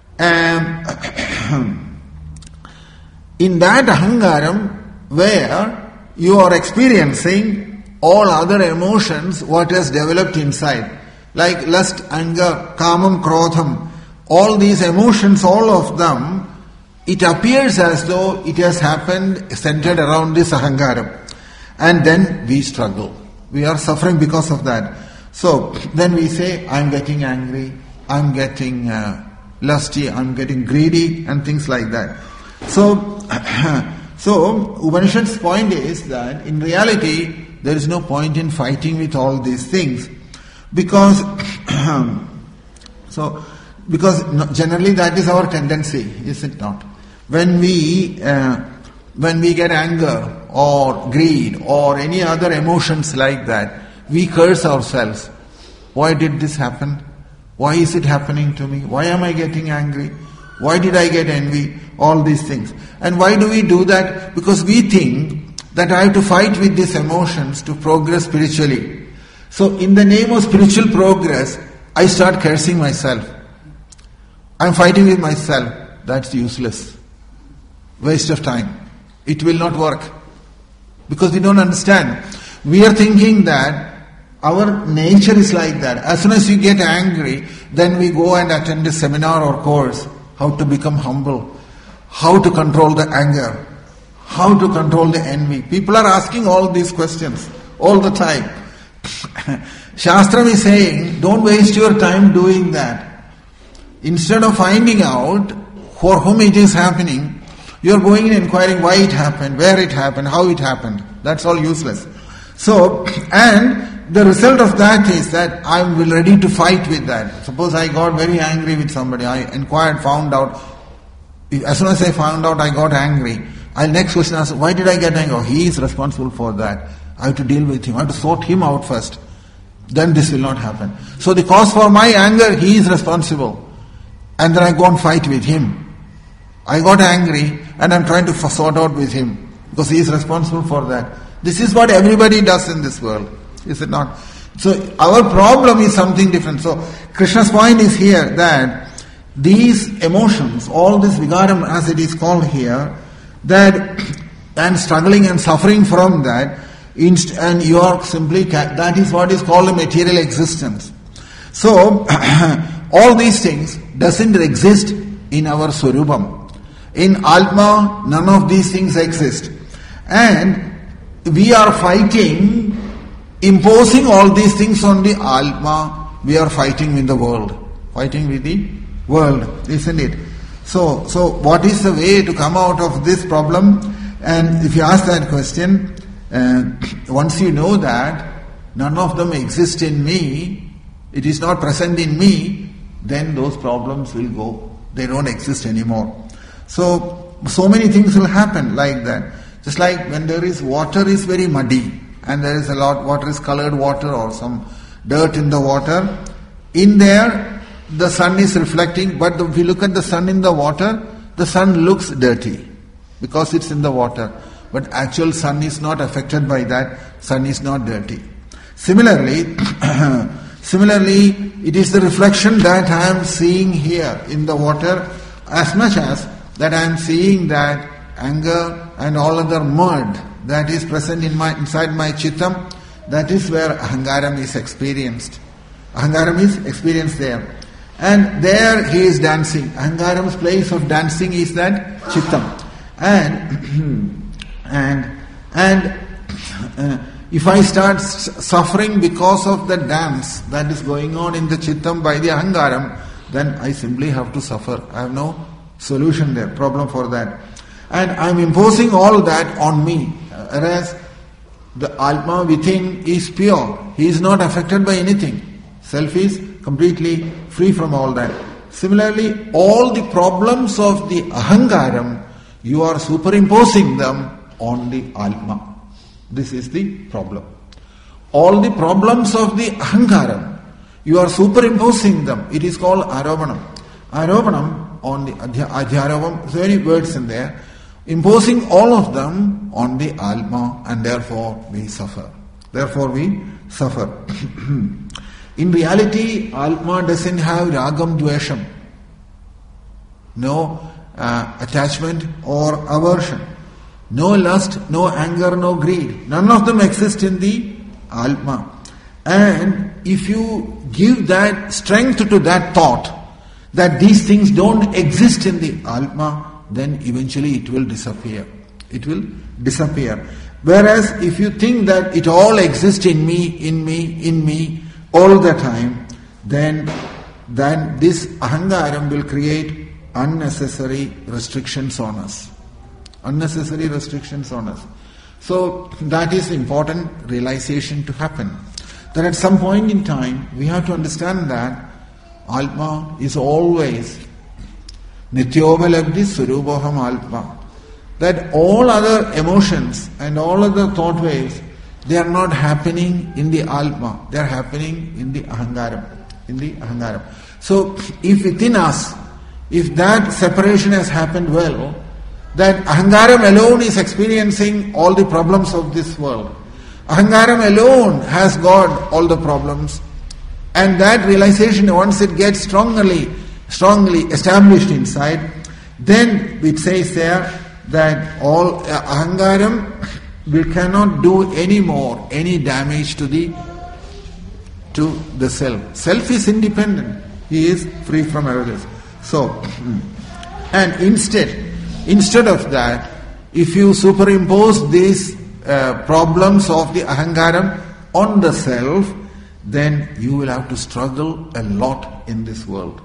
um, in that ahangaram where you are experiencing all other emotions, what has developed inside, like lust, anger, kamam, krodham, all these emotions, all of them, it appears as though it has happened centered around this ahangaram. And then we struggle. We are suffering because of that. So then we say, I'm getting angry, I'm getting uh, lusty, I'm getting greedy, and things like that. So, so Upanishad's point is that in reality, there is no point in fighting with all these things, because so because generally that is our tendency, is it not? When we uh, when we get anger or greed or any other emotions like that, we curse ourselves. Why did this happen? Why is it happening to me? Why am I getting angry? Why did I get envy? All these things. And why do we do that? Because we think that I have to fight with these emotions to progress spiritually. So in the name of spiritual progress, I start cursing myself. I'm fighting with myself. That's useless. Waste of time. It will not work. Because we don't understand. We are thinking that our nature is like that. As soon as you get angry, then we go and attend a seminar or course. How to become humble. How to control the anger. How to control the envy. People are asking all these questions all the time. Shastram is saying, don't waste your time doing that. Instead of finding out for whom it is happening, you are going and inquiring why it happened, where it happened, how it happened. That's all useless. So, and the result of that is that I am ready to fight with that. Suppose I got very angry with somebody, I inquired, found out. As soon as I found out, I got angry. I'll next question ask, why did I get angry? Oh, he is responsible for that. I have to deal with him. I have to sort him out first. Then this will not happen. So the cause for my anger, he is responsible. And then I go and fight with him. I got angry and I'm trying to sort out with him because he is responsible for that. This is what everybody does in this world, is it not? So our problem is something different. So Krishna's point is here that these emotions, all this vigaram as it is called here, that and struggling and suffering from that, and you are simply, that is what is called a material existence. So all these things doesn't exist in our Swarupam. In Atma, none of these things exist. And we are fighting, imposing all these things on the Atma. We are fighting with the world. Fighting with the world, isn't it? So, so what is the way to come out of this problem? And if you ask that question, uh, once you know that none of them exist in me, it is not present in me, then those problems will go. They don't exist anymore. So, so many things will happen like that. Just like when there is water is very muddy and there is a lot, water is colored water or some dirt in the water, In there, the sun is reflecting, but if you look at the sun in the water, the sun looks dirty because it's in the water. But actual sun is not affected by that. Sun is not dirty. Similarly, similarly, it is the reflection that I am seeing here in the water, as much as that I am seeing that anger and all other mud that is present in my inside my chittam, that is where ahangaram is experienced. Ahangaram is experienced there. And there he is dancing. Ahangaram's place of dancing is that chittam. And and and uh, if I start suffering because of the dance that is going on in the chittam by the ahangaram, then I simply have to suffer. I have no solution there, problem for that. And I am imposing all that on me. Whereas the Atma within is pure. He is not affected by anything. Self is completely free from all that. Similarly, all the problems of the ahangaram, you are superimposing them on the Atma. This is the problem. All the problems of the ahangaram, you are superimposing them. It is called aropanam. Aropanam on the adhyarovam, so many words in there, imposing all of them on the Atma, and therefore we suffer. Therefore we suffer. In reality, Atma doesn't have ragam dvesham. No uh, attachment or aversion. No lust, no anger, no greed. None of them exist in the Atma. And if you give that strength to that thought, that these things don't exist in the Atma, then eventually it will disappear. It will disappear. Whereas if you think that it all exists in me, in me, in me, all the time, then, then this ahangaram will create unnecessary restrictions on us. Unnecessary restrictions on us. So that is important realization to happen. That at some point in time, we have to understand that Atma is always Nityovalabdhi Suruboham Atma. That all other emotions and all other thought waves, they are not happening in the Atma. They are happening in the Ahangaram. In the Ahangaram. So if within us, if that separation has happened well, that Ahangaram alone is experiencing all the problems of this world. Ahangaram alone has got all the problems. And that realization, once it gets strongly, strongly established inside, then it says there that all uh, Ahangaram we cannot do any more, any damage to the to the self. Self is independent. He is free from everything. So, and instead, instead of that, if you superimpose these uh, problems of the ahangaram on the self, then you will have to struggle a lot in this world.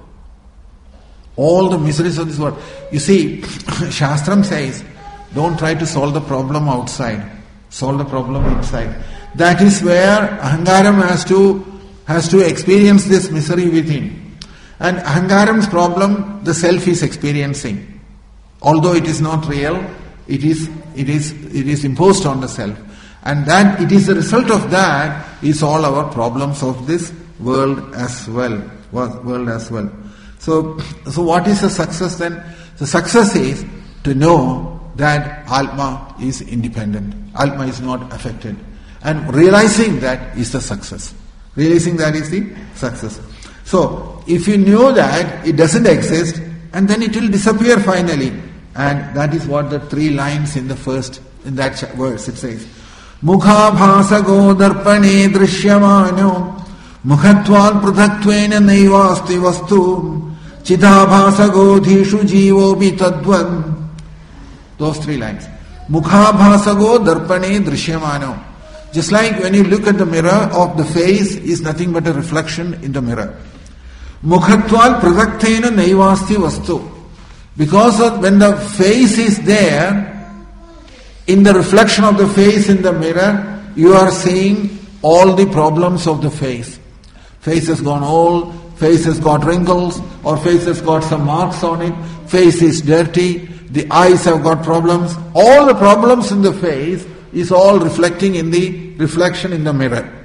All the miseries of this world. You see, Shastram says, don't try to solve the problem outside. Solve the problem inside. That is where ahangaram has to has to experience this misery within. And ahangaram's problem, the self is experiencing. Although it is not real, it is it is it is imposed on the self. And that it is the result of that is all our problems of this world as well. World as well. So so what is the success then? The success is to know that Atma is independent. Atma is not affected. And realizing that is the success. Realizing that is the success. So, if you know that it doesn't exist, and then it will disappear finally. And that is what the three lines in the first, in that verse it says. Mukha bhasago darpane drishyamano mukhatval pruthatvena naivasti vastu chidha bhasago dhishu jivo bitadvan. Those three lines. Mukha bhasago darpane drishyamano. Just like when you look at the mirror of the face is nothing but a reflection in the mirror. Mukhatval pradakthena naivasti vastu. Because of when the face is there, in the reflection of the face in the mirror, you are seeing all the problems of the face. Face has gone old, face has got wrinkles, or face has got some marks on it, face is dirty, the eyes have got problems. All the problems in the face is all reflecting in the reflection in the mirror.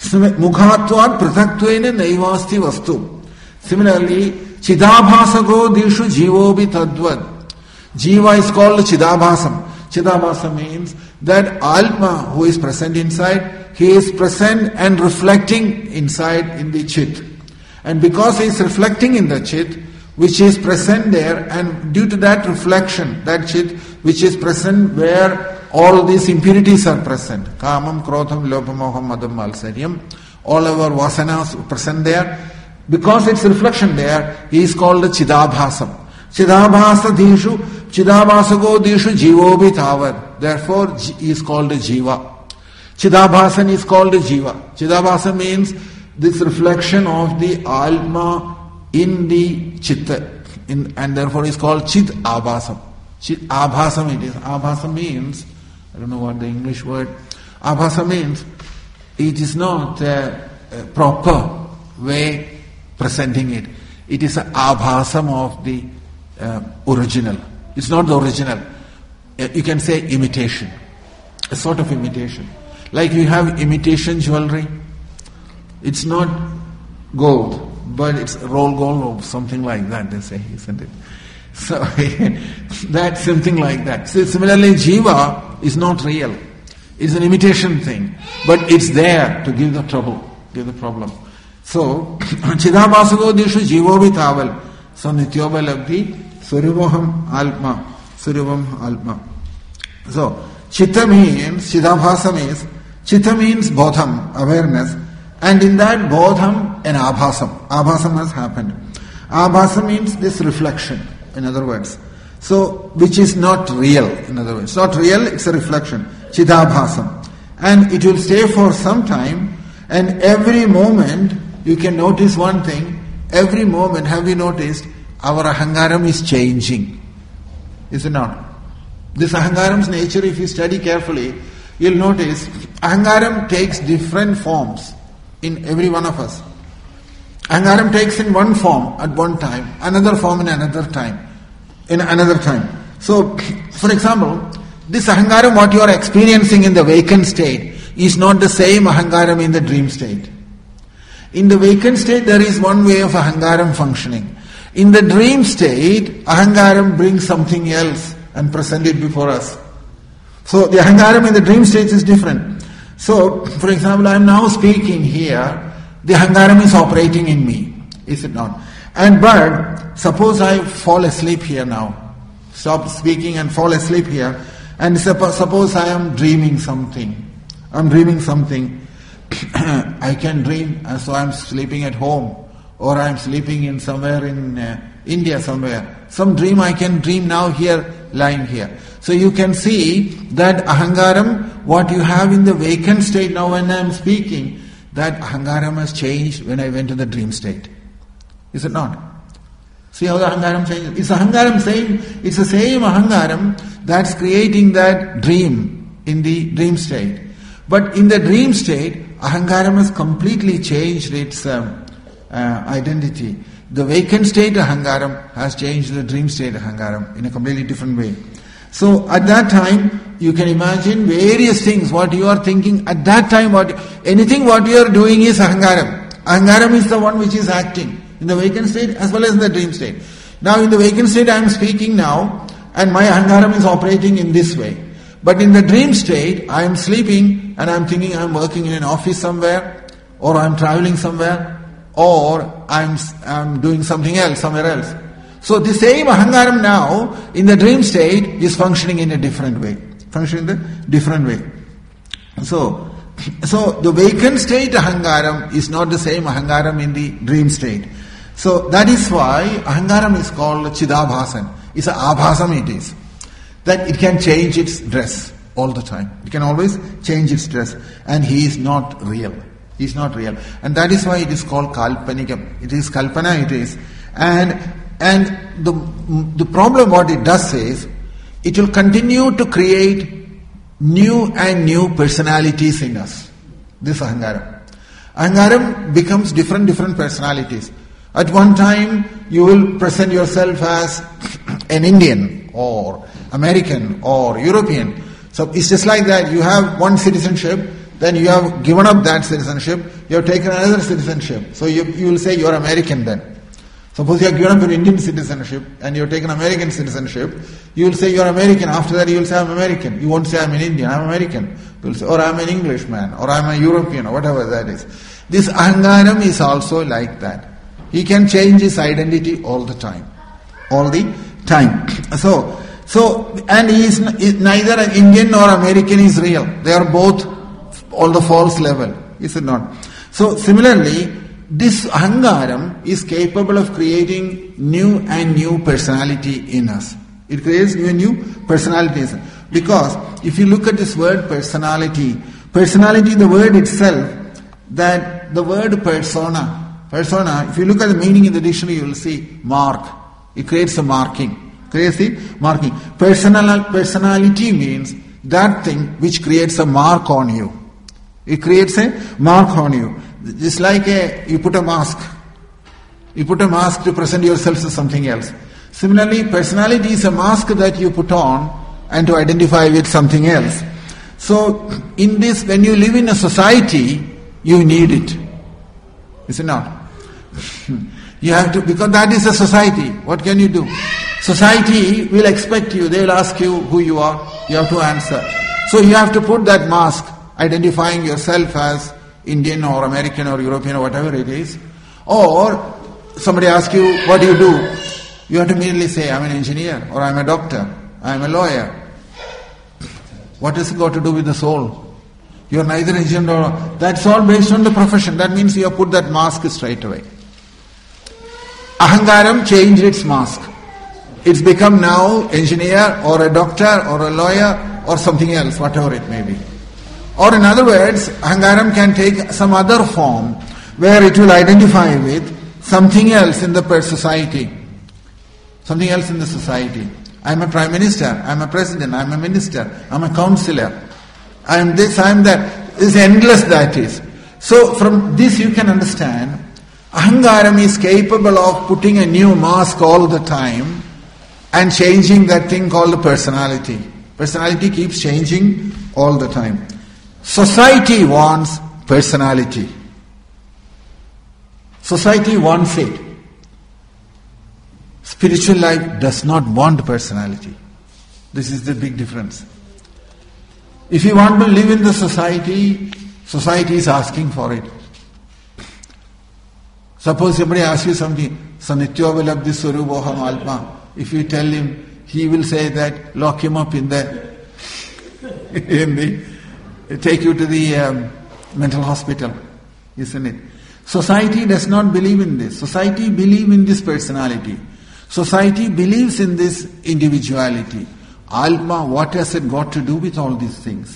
Mukhatvat prataktvaina naivasti vastu. Similarly, Chidabhasago dishu jivobi tadvad. Jiva is called Chidabhasam. Chidabhasa means that Atma who is present inside, he is present and reflecting inside in the Chit. And because he is reflecting in the Chit, which is present there, and due to that reflection, that Chit, which is present where all these impurities are present, Kamam, Krodham, Lopamoham, Madam, Malsaryam, all our vasanas present there, because it's reflection there, he is called Chidabhasam. Chidabhasa dishu, Chidabhasago dishu jivobi tavad. Therefore, he is called Jiva. Chidabhasan is called Jiva. Chidabhasa means this reflection of the Atma in the Chitta, in, and therefore is called Chit Abhasam. Chit Abhasam it is. Abhasa means, I don't know what the English word, Abhasa means it is not a, a proper way presenting it. It is an Abhasam of the uh, original. It's not the original. Uh, you can say imitation. A sort of imitation. Like you have imitation jewelry. It's not gold, but it's roll gold or something like that, they say, isn't it? So, that's something like that. So, similarly, Jiva is not real. It's an imitation thing. But it's there to give the trouble, give the problem. So, Chidabhasago dishu jivobi taval. So, Nityoba labdhi, Suryaboham alma. Suryabham alma. So, Chitta means, Chidabhasa means, Chitta means bodham, awareness. And in that bodham, an abhasam. Abhasam has happened. Abhasam means this reflection, in other words. So, which is not real, in other words. It's not real, it's a reflection. Chidabhasam. And it will stay for some time, and every moment, you can notice one thing. Every moment, have you noticed, our ahangaram is changing. Is it not? This ahangaram's nature, if you study carefully, you'll notice, ahangaram takes different forms in every one of us. Ahangaram takes in one form at one time, another form in another time, in another time. So, for example, this ahangaram what you are experiencing in the vacant state is not the same ahangaram in the dream state. In the vacant state there is one way of ahangaram functioning. In the dream state, ahangaram brings something else and present it before us. So the ahangaram in the dream state is different. So, for example, I am now speaking here, the ahangaram is operating in me, is it not? And but, suppose I fall asleep here now, stop speaking and fall asleep here, and suppose I am dreaming something, I am dreaming something, I can dream, so I am sleeping at home, or I am sleeping in somewhere in uh, India somewhere. Some dream I can dream now here, lying here. So you can see that ahangaram, what you have in the vacant state now when I am speaking, that ahangaram has changed when I went to the dream state. Is it not? See how the ahangaram changes? It's ahangaram same, it's the same ahangaram that's creating that dream in the dream state. But in the dream state, ahangaram has completely changed its um, uh, identity. The vacant state ahangaram has changed the dream state ahangaram in a completely different way. So at that time, you can imagine various things, what you are thinking. At that time, what anything what you are doing is ahangaram. Ahangaram is the one which is acting in the vacant state as well as in the dream state. Now in the vacant state I am speaking now, and my ahangaram is operating in this way. But in the dream state, I am sleeping and I am thinking I am working in an office somewhere, or I am traveling somewhere, or I am I am doing something else, somewhere else. So the same ahangaram now, in the dream state, is functioning in a different way. Functioning in a different way. So, so the vacant state ahangaram is not the same ahangaram in the dream state. So that is why ahangaram is called Chidabhasan. It's an abhasam it is. That it can change its dress all the time. It can always change its dress. And he is not real. He is not real. And that is why it is called kalpanikam. It is kalpana it is. And And the the problem what it does is, it will continue to create new and new personalities in us. This ahangaram. Ahangaram becomes different, different personalities. At one time, you will present yourself as an Indian or American or European. So it's just like that. You have one citizenship, then you have given up that citizenship, you have taken another citizenship. So you, you will say you are American then. Suppose you have given up your Indian citizenship and you have taken American citizenship, you will say you are American. After that you will say I am American. You won't say I am an Indian, I am American. You will say, or I am an Englishman, or I am a European, or whatever that is. This ahangaram is also like that. He can change his identity all the time. All the time. So, so and he is neither an Indian nor American is real. They are both on the false level. Is it not? So similarly, this ahangaram is capable of creating new and new personality in us. It creates new and new personalities. Because if you look at this word personality, personality, the word itself, that the word persona, persona, if you look at the meaning in the dictionary, you will see mark. It creates a marking. Creates the marking. Personal, personality means that thing which creates a mark on you. It creates a mark on you. Just like a, you put a mask. You put a mask to present yourself as something else. Similarly, personality is a mask that you put on and to identify with something else. So, in this, when you live in a society, you need it. Is it not? You have to, because that is a society. What can you do? Society will expect you. They will ask you who you are. You have to answer. So you have to put that mask, identifying yourself as Indian or American or European or whatever it is. Or somebody asks you, what do you do? You have to immediately say, I'm an engineer, or I'm a doctor, I'm a lawyer. What has it got to do with the soul? You are neither engineer nor... That's all based on the profession. That means you have put that mask straight away. Ahangaram changed its mask. It's become now engineer or a doctor or a lawyer or something else, whatever it may be. Or in other words, ahangaram can take some other form where it will identify with something else in the society. Something else in the society. I am a prime minister, I am a president, I am a minister, I am a councillor, I am this, I am that. It's endless that is. So from this you can understand, ahangaram is capable of putting a new mask all the time and changing that thing called the personality. Personality keeps changing all the time. Society wants personality. Society wants it. Spiritual life does not want personality. This is the big difference. If you want to live in the society, society is asking for it. Suppose somebody asks you something, Sanityovalabdhi Swarupoham Alma. If you tell him, he will say that, lock him up in the, in the take you to the um, mental hospital, isn't it? Society does not believe in this. Society believes in this personality. Society believes in this individuality. Alma, what has it got to do with all these things?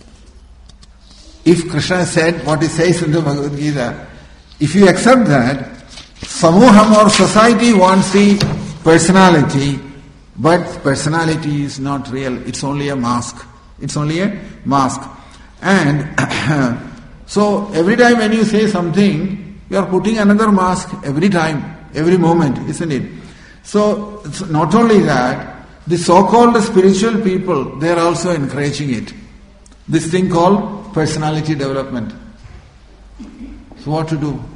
If Krishna said what he says in the Bhagavad Gita, if you accept that, Samuham or society wants the personality, but personality is not real. It's only a mask. It's only a mask. And so every time when you say something, you are putting another mask every time, every moment, isn't it? So not only that, the so-called spiritual people, they are also encouraging it. This thing called personality development. So what to do?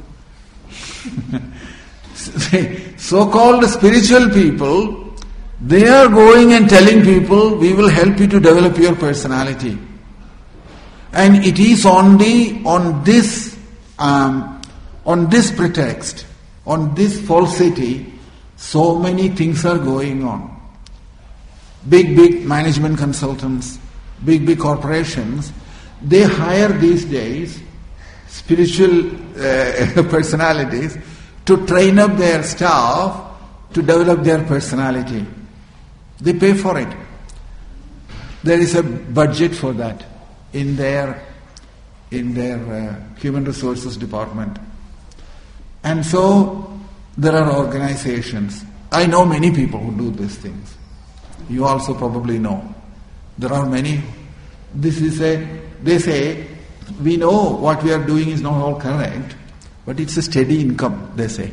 So-called spiritual people, they are going and telling people, we will help you to develop your personality. And it is only on this, um, on this pretext, on this falsity, so many things are going on. Big, big management consultants, big, big corporations, they hire these days spiritual uh, personalities to train up their staff to develop their personality. They pay for it. There is a budget for that in their in their uh, human resources department. And so there are organizations. I know many people who do these things. You also probably know. There are many. This is a, they say, we know what we are doing is not all correct, but it's a steady income, they say.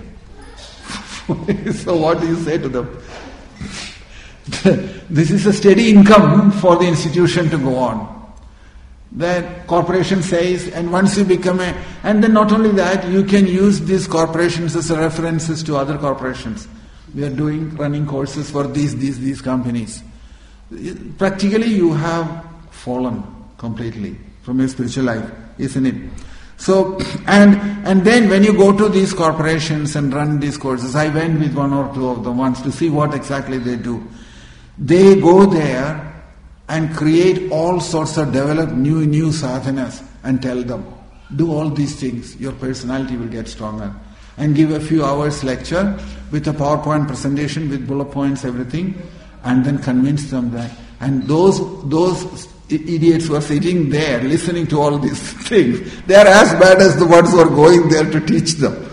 So what do you say to them? This is a steady income for the institution to go on. That corporation says, and once you become a, and then not only that, you can use these corporations as references to other corporations. We are doing, running courses for these, these, these companies. Practically you have fallen completely from your spiritual life, isn't it? So, and and then when you go to these corporations and run these courses, I went with one or two of them once to see what exactly they do. They go there and create all sorts of, develop new, new sadhanas and tell them, do all these things, your personality will get stronger. And give a few hours lecture with a PowerPoint presentation with bullet points, everything, and then convince them that. And those those idiots who are sitting there listening to all these things, they are as bad as the ones who are going there to teach them.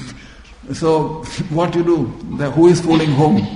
So what you do? The, who is fooling whom?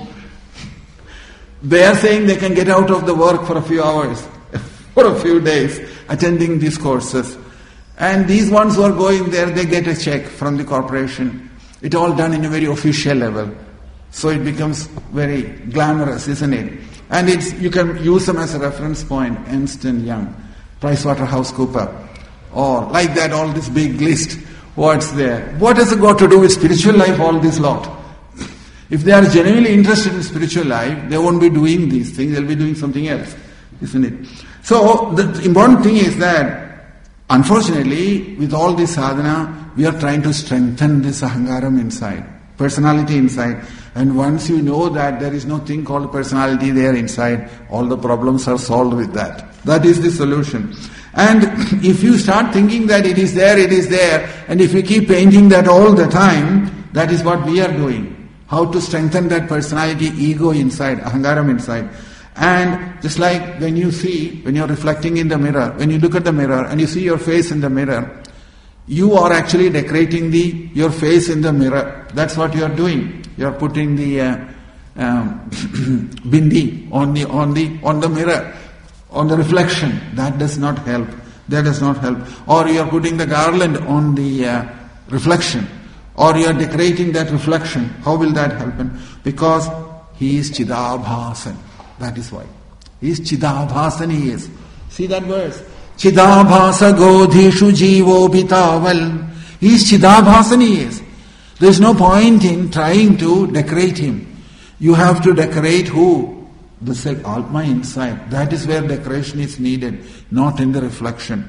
They are saying they can get out of the work for a few hours, for a few days, attending these courses. And these ones who are going there, they get a check from the corporation. It all done in a very official level. So it becomes very glamorous, isn't it? And it's you can use them as a reference point, Ernst and Young, PricewaterhouseCoopers, or like that, all this big list, what's there. What has it got to do with spiritual life, all this lot? If they are genuinely interested in spiritual life, they won't be doing these things, they'll be doing something else, isn't it? So the important thing is that, unfortunately, with all this sadhana, we are trying to strengthen this ahangaram inside, personality inside. And once you know that there is no thing called personality there inside, all the problems are solved with that. That is the solution. And if you start thinking that it is there, it is there, and if you keep painting that all the time, that is what we are doing. How to strengthen that personality, ego inside, ahangaram inside. And just like when you see, when you're reflecting in the mirror, when you look at the mirror and you see your face in the mirror, you are actually decorating the your face in the mirror. That's what you are doing. You are putting the uh, um, bindi on the on the on the mirror, on the reflection. That does not help. That does not help. Or you are putting the garland on the uh, reflection. Or you are decorating that reflection. How will that happen? Because he is Chidabhasan. That is why. He is Chidabhasan, he is. See that verse? Chidabhasa godhishu jivo bitaval. He is Chidabhasan, he is. There is no point in trying to decorate him. You have to decorate who? The self, Atma inside. That is where decoration is needed, not in the reflection.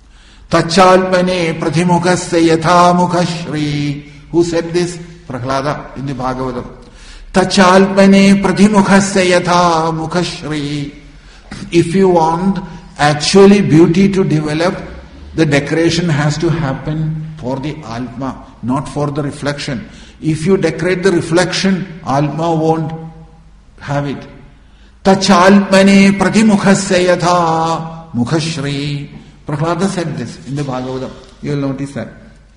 Tachalpane prathimukasya yatha mukhashri. Who said this? Prahlada in the Bhagavatam. Tachalpane prathimukasya yatha mukhashri. If you want actually beauty to develop, the decoration has to happen for the Atma, not for the reflection. If you decorate the reflection, Atma won't have it. Tachalpane pratimukhasya yatha mukhashri. Prahlada said this in the Bhagavatam. You will notice that.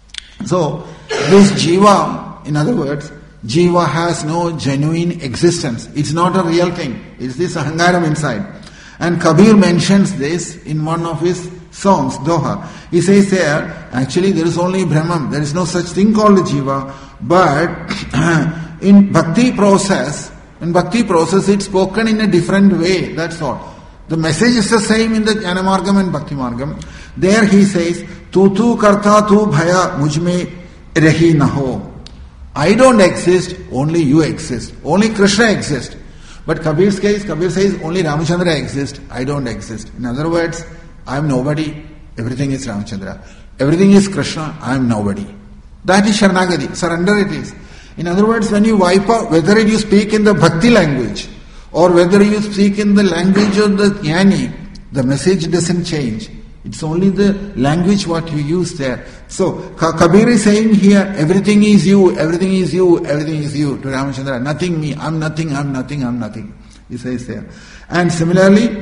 So, this jiva, in other words, jiva has no genuine existence. It's not a real thing. It's this ahangaram inside. And Kabir mentions this in one of his songs, Doha. He says there, actually there is only Brahman. There is no such thing called jiva. But in bhakti process, in bhakti process it's spoken in a different way. That's all. The message is the same in the Jnana Margam and Bhakti Margam. There he says, Tu tu karta tu bhaya mujme rahi naho. I don't exist, only you exist. Only Krishna exists. But Kabir's case, Kabir says, only Ramachandra exists, I don't exist. In other words, I am nobody, everything is Ramachandra. Everything is Krishna, I am nobody. That is Sharanagati, surrender it is. In other words, when you wipe out, whether you speak in the Bhakti language, or whether you speak in the language of the Jnani, the message doesn't change. It's only the language what you use there. So, Kabir is saying here, everything is you, everything is you, everything is you to Ramachandra. Nothing me, I'm nothing, I'm nothing, I'm nothing. He says there. And similarly,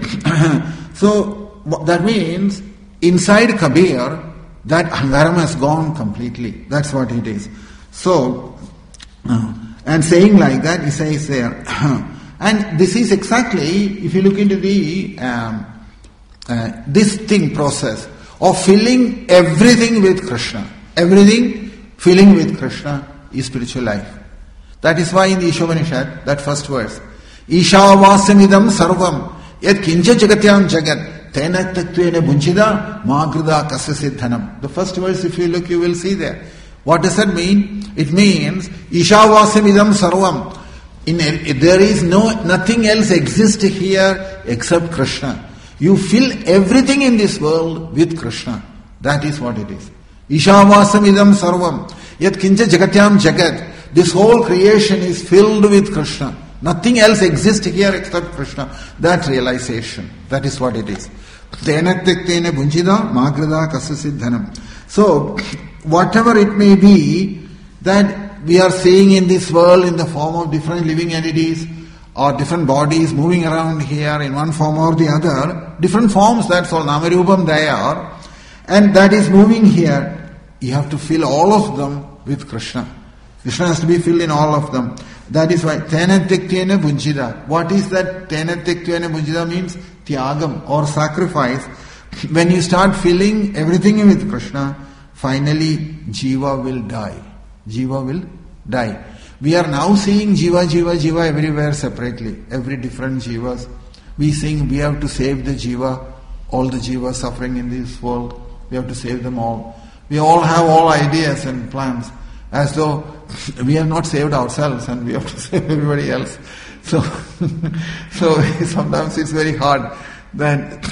so that means inside Kabir, that ahangaram has gone completely. That's what it is. So, uh, and saying like that, he says there, and this is exactly, if you look into the um, uh, this thing process of filling everything with Krishna, everything filling with Krishna is spiritual life. That is why in the Ishopanishad, that first verse, Isha vasamidam sarvam yad kincha jagatyam jagat Tena taktvena bunchida magrida kasya siddhanam. The first verse, if you look, you will see there. What does that mean? It means Ishavasyam idam sarvam. In a, there is no nothing else exists here except Krishna. You fill everything in this world with Krishna. That is what it is. Ishavasyam idam sarvam. Yat kincha jagatyam jagat. This whole creation is filled with Krishna. Nothing else exists here except Krishna. That realization. That is what it is. Tena tektena bunchida magrada kasasiddhanam. So, whatever it may be that we are seeing in this world in the form of different living entities or different bodies moving around here in one form or the other, different forms, that's all, namarupam they are, and that is moving here, you have to fill all of them with Krishna. Krishna has to be filled in all of them. That is why tena tektena bunchida. What is that tena tektena bunchida means? Tyagam or sacrifice. When you start filling everything with Krishna, finally Jiva will die. Jiva will die. We are now seeing Jiva, Jiva, Jiva everywhere separately. Every different Jivas. We sing, we have to save the Jiva, all the Jivas suffering in this world. We have to save them all. We all have all ideas and plans. As though we have not saved ourselves and we have to save everybody else. So, so sometimes it's very hard. That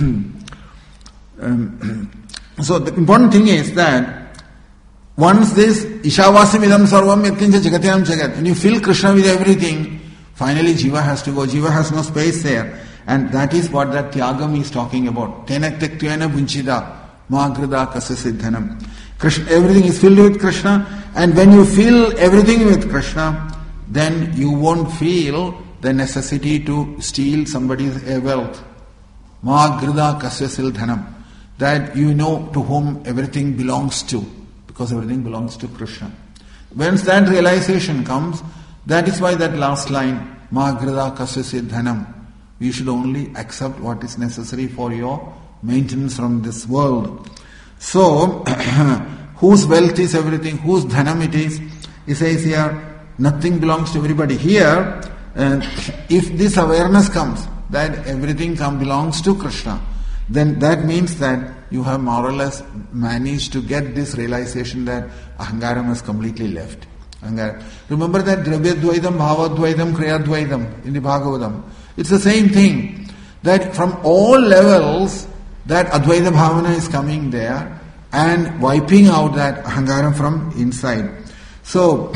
um, so the important thing is that once this Ishavasyam idam sarvam yatkincha jagatyam jagat, when you fill Krishna with everything, finally Jiva has to go. Jiva has no space there. And that is what that Tyagam is talking about. Tena tektyena bunchida magrida kasya siddhanam. Krishna, everything is filled with Krishna, and when you fill everything with Krishna, then you won't feel the necessity to steal somebody's wealth. Magrida kasya siddhanam. That you know to whom everything belongs to, because everything belongs to Krishna. Once that realization comes, that is why that last line, Magrida kasya siddhanam, you should only accept what is necessary for your maintenance from this world. So, whose wealth is everything, whose dhanam it is, he says here, nothing belongs to everybody. Here, uh, if this awareness comes, that everything come, belongs to Krishna, then that means that you have more or less managed to get this realization that ahangaram has completely left. Ahangaram. Remember that Dravyadvaidam, Bhavadvaidam, Kriyadvaidam in the Bhagavatam. It's the same thing. That from all levels, that Advaita Bhavana is coming there and wiping out that ahangaram from inside. So,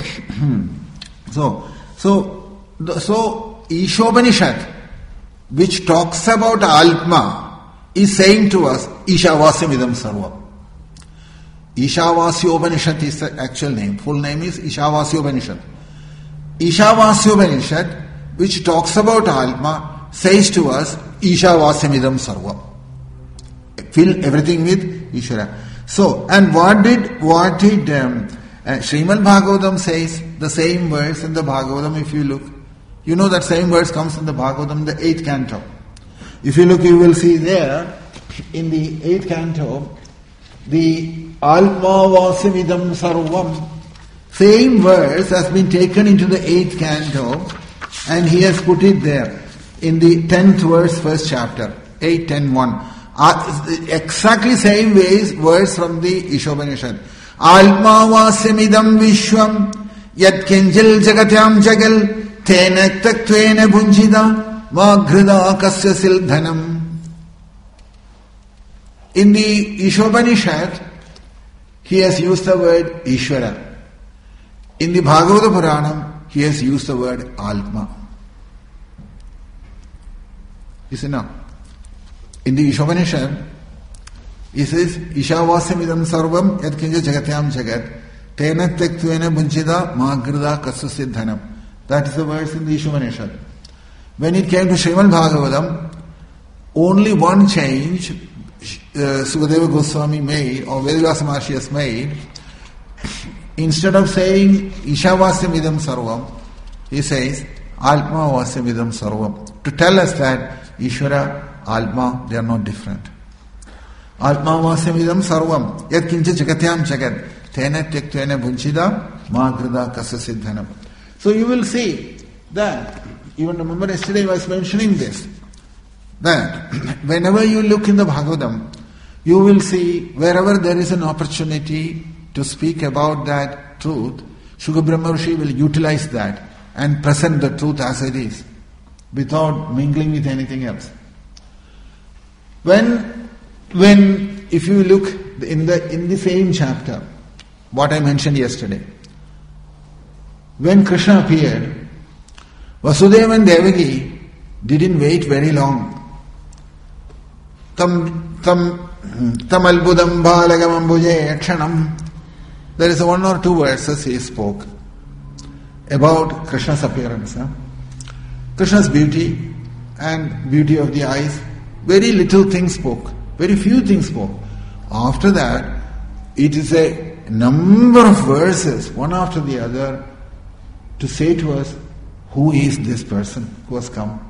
so, so, so, Ishopanishad, which talks about Atma, is saying to us, Ishavasyam idam sarvam. Ishavasyopanishad is the actual name. Full name is Ishavasyopanishad. Ishavasyopanishad, which talks about Atma, says to us, Ishavasyam idam sarvam. Fill everything with Ishvara. So, and what did, what did um, uh, Srimad Bhagavatam says, the same verse in the Bhagavatam, if you look, you know that same verse comes in the Bhagavatam, the eighth canto. If you look, you will see there, in the eighth canto, the Atma Vasyam idam sarvam, same verse has been taken into the eighth canto, and he has put it there, in the tenth verse, first chapter, eight ten one. Uh, exactly same ways, words from the Ishopanishad. Atma vasyamidam vishwam yat kinjil jagatyam jagal tena taktvena bunjida magrida kasya siddhanam. In the Ishopanishad, he has used the word Ishvara. In the Bhagavata Puranam, he has used the word Atma. You see now? In the Ishopanishad, he says, Ishavasyam idam sarvam yat kinja jagatyam jagat tena tektvena bunchida magrida kasya siddhanam. That is the verse in the Ishopanishad. When it came to Srimad Bhagavatam, only one change uh, Sukadeva Goswami made, or Vedavasa Maharshi has made. Instead of saying Ishavasyam idam sarvam, he says Atma vasyam idam sarvam, to tell us that Ishvara, Atma, they are not different. Atma vasyam idam sarvam yat kincha jagatyam jagat tena tektvena bunchida magrida kasya siddhanam. So you will see that, even remember yesterday I was mentioning this, that whenever you look in the Bhagavatam, you will see wherever there is an opportunity to speak about that truth, Shuka Brahma Rishi will utilize that and present the truth as it is, without mingling with anything else. When, when if you look in the in the same chapter, what I mentioned yesterday, when Krishna appeared, Vasudeva and Devaki didn't wait very long. Tam tam tam albudam bhalagam ambuje akshanam. There is one or two verses he spoke about Krishna's appearance. Huh? Krishna's beauty and beauty of the eyes. Very little things spoke. Very few things spoke. After that, it is a number of verses, one after the other, to say to us, who is this person who has come?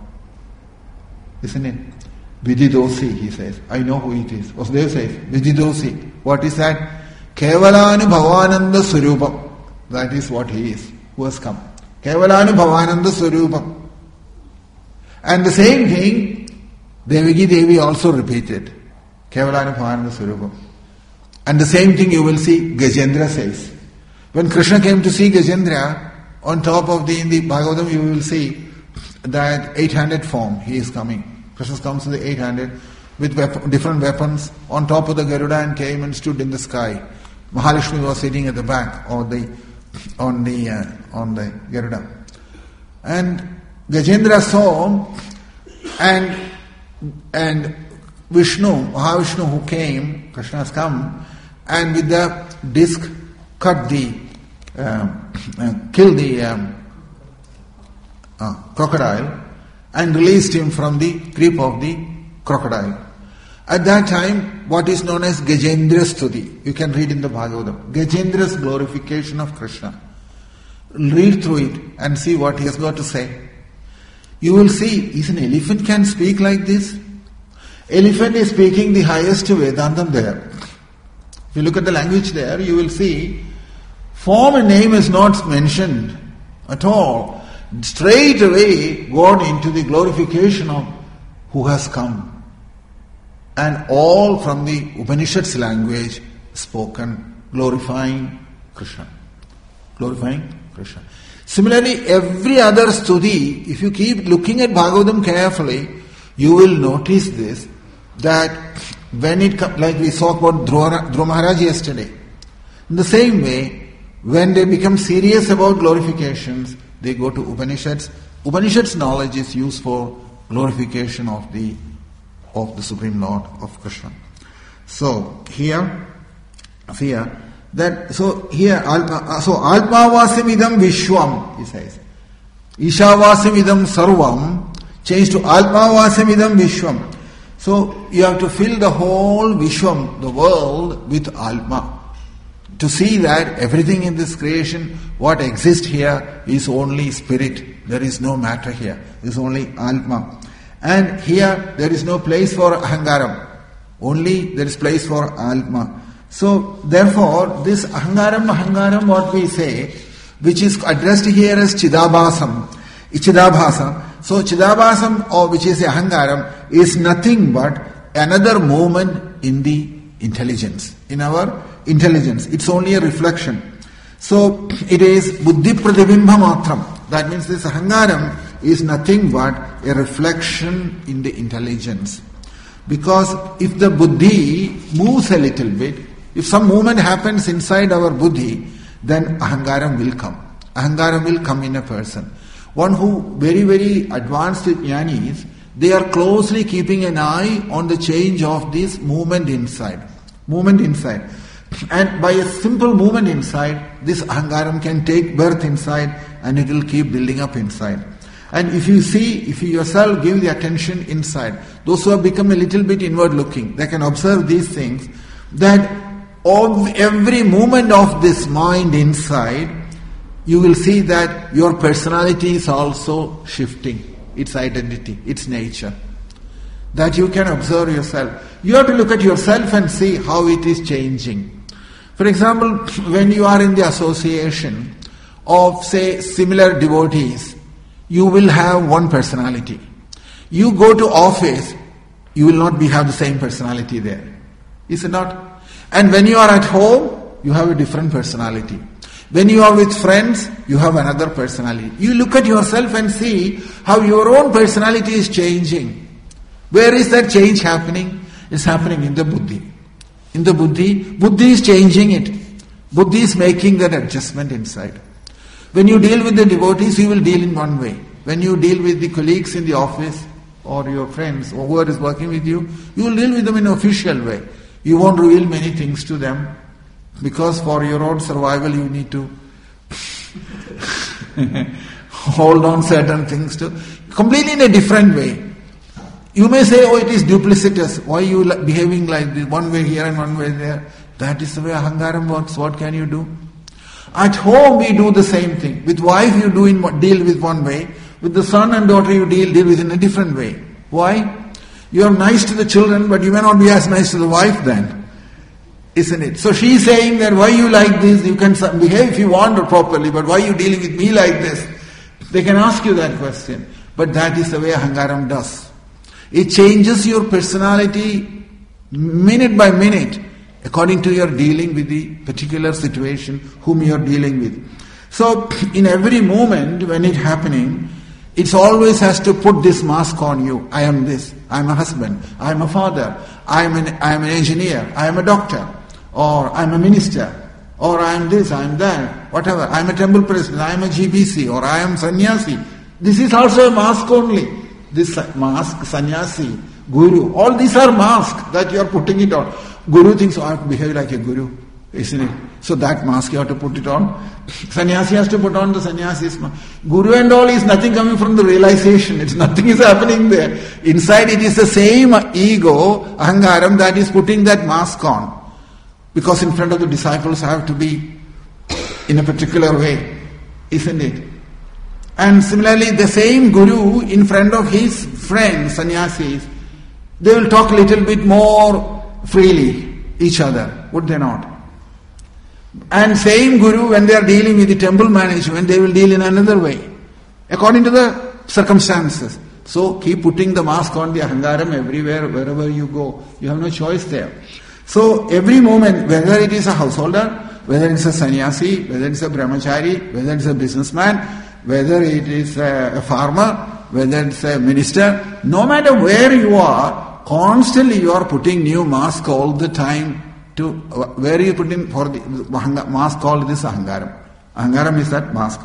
Isn't it? Vididosi, he says. I know who it is. Vasudeva says, Vididosi. What is that? Kevalanu Bhavananda Surupam. That is what he is, who has come. Kevalanu Bhavananda Surupam. And the same thing, Devaki Devi also repeated. Kevalanu Bhavananda Surupam. And the same thing you will see Gajendra says. When Krishna came to see Gajendra, on top of the, in the Bhagavatam you will see that eight-handed form, he is coming. Krishna comes to the eight-handed with weapon, different weapons on top of the Garuda and came and stood in the sky. Mahalakshmi was sitting at the back or the on the uh, on the Garuda. And Gajendra saw and and Vishnu, Mahavishnu who came, Krishna has come, and with the disc cut the, uh, uh, killed the um, uh, crocodile and released him from the grip of the crocodile. At that time, what is known as Gajendra Stuti, you can read in the Bhagavatam, Gajendra's glorification of Krishna. Read through it and see what he has got to say. You will see, is an elephant can speak like this? Elephant is speaking the highest Vedantam there. If you look at the language there, you will see form and name is not mentioned at all. Straight away gone into the glorification of who has come. And all from the Upanishad's language spoken, glorifying Krishna. Glorifying Krishna. Similarly, every other stuti, if you keep looking at Bhagavatam carefully, you will notice this, that when it comes, like we saw about Dhruva, Dhruva Maharaj yesterday, in the same way, when they become serious about glorifications, they go to Upanishads. Upanishads knowledge is used for glorification of the of the Supreme Lord of Krishna. So here, here that so here so Alpavasim idam Vishwam, he says. Ishavasim idam Sarvam changed to Alpavasim idam Vishwam. So you have to fill the whole Vishwam, the world, with Alpa. To see that everything in this creation, what exists here is only spirit. There is no matter here. There is only Alpa. And here there is no place for Ahangaram. Only there is place for Alpa. So therefore this Ahangaram, Ahangaram what we say, which is addressed here as Chidabhasam, Chidabhasam. So Chidabhasam, or which is Ahangaram, is nothing but another moment in the intelligence. In our intelligence. It's only a reflection. So it is Buddhi Pratibimba Matram. That means this Ahangaram is nothing but a reflection in the intelligence. Because if the buddhi moves a little bit, if some movement happens inside our buddhi, then ahangaram will come. Ahangaram will come in a person. One who very, very advanced jnanis, they are closely keeping an eye on the change of this movement inside. Movement inside. And by a simple movement inside, this ahangaram can take birth inside and it will keep building up inside. And if you see, if you yourself give the attention inside, those who have become a little bit inward looking, they can observe these things, that of every movement of this mind inside, you will see that your personality is also shifting, its identity, its nature. That you can observe yourself. You have to look at yourself and see how it is changing. For example, when you are in the association of, say, similar devotees, you will have one personality. You go to office, you will not be have the same personality there. Is it not? And when you are at home, you have a different personality. When you are with friends, you have another personality. You look at yourself and see how your own personality is changing. Where is that change happening? It's happening in the buddhi. In the buddhi, buddhi is changing it. Buddhi is making that adjustment inside. When you deal with the devotees, you will deal in one way. When you deal with the colleagues in the office or your friends or whoever is working with you, you will deal with them in an official way. You won't reveal many things to them because for your own survival you need to hold on certain things to completely in a different way. You may say, oh, it is duplicitous. Why are you behaving like this? One way here and one way there. That is the way ahangaram works. What can you do? At home we do the same thing. With wife you do in, deal with one way. With the son and daughter you deal, deal with in a different way. Why? You are nice to the children, but you may not be as nice to the wife then. Isn't it? So she is saying that why you like this? You can behave if you want properly, but why are you dealing with me like this? They can ask you that question. But that is the way ahangaram does. It changes your personality minute by minute according to your dealing with the particular situation whom you are dealing with. So in every moment when it's happening, it always has to put this mask on you. I am this. I am a husband. I am a father. I am an, I am an engineer. I am a doctor. Or I am a minister. Or I am this, I am that. Whatever. I am a temple president. I am a G B C. Or I am sannyasi. This is also a mask only. This mask, sannyasi, guru, all these are masks that you are putting it on. Guru thinks, oh, I have to behave like a guru, isn't it? So that mask you have to put it on. Sannyasi has to put on the sannyasi's mask. Guru and all is nothing coming from the realization. It's nothing is happening there. Inside it is the same ego, ahangaram, that is putting that mask on. Because in front of the disciples I have to be in a particular way, isn't it? And similarly, the same guru in front of his friends, sannyasis, they will talk a little bit more freely, each other, would they not? And same guru, when they are dealing with the temple management, they will deal in another way, according to the circumstances. So keep putting the mask on the ahangaram everywhere, wherever you go. You have no choice there. So every moment, whether it is a householder, whether it's a sannyasi, whether it's a brahmachari, whether it's a businessman, whether it is a farmer, whether it's a minister, no matter where you are, constantly you are putting new mask all the time to, where are you putting for the mask called this ahangaram. Ahangaram is that mask.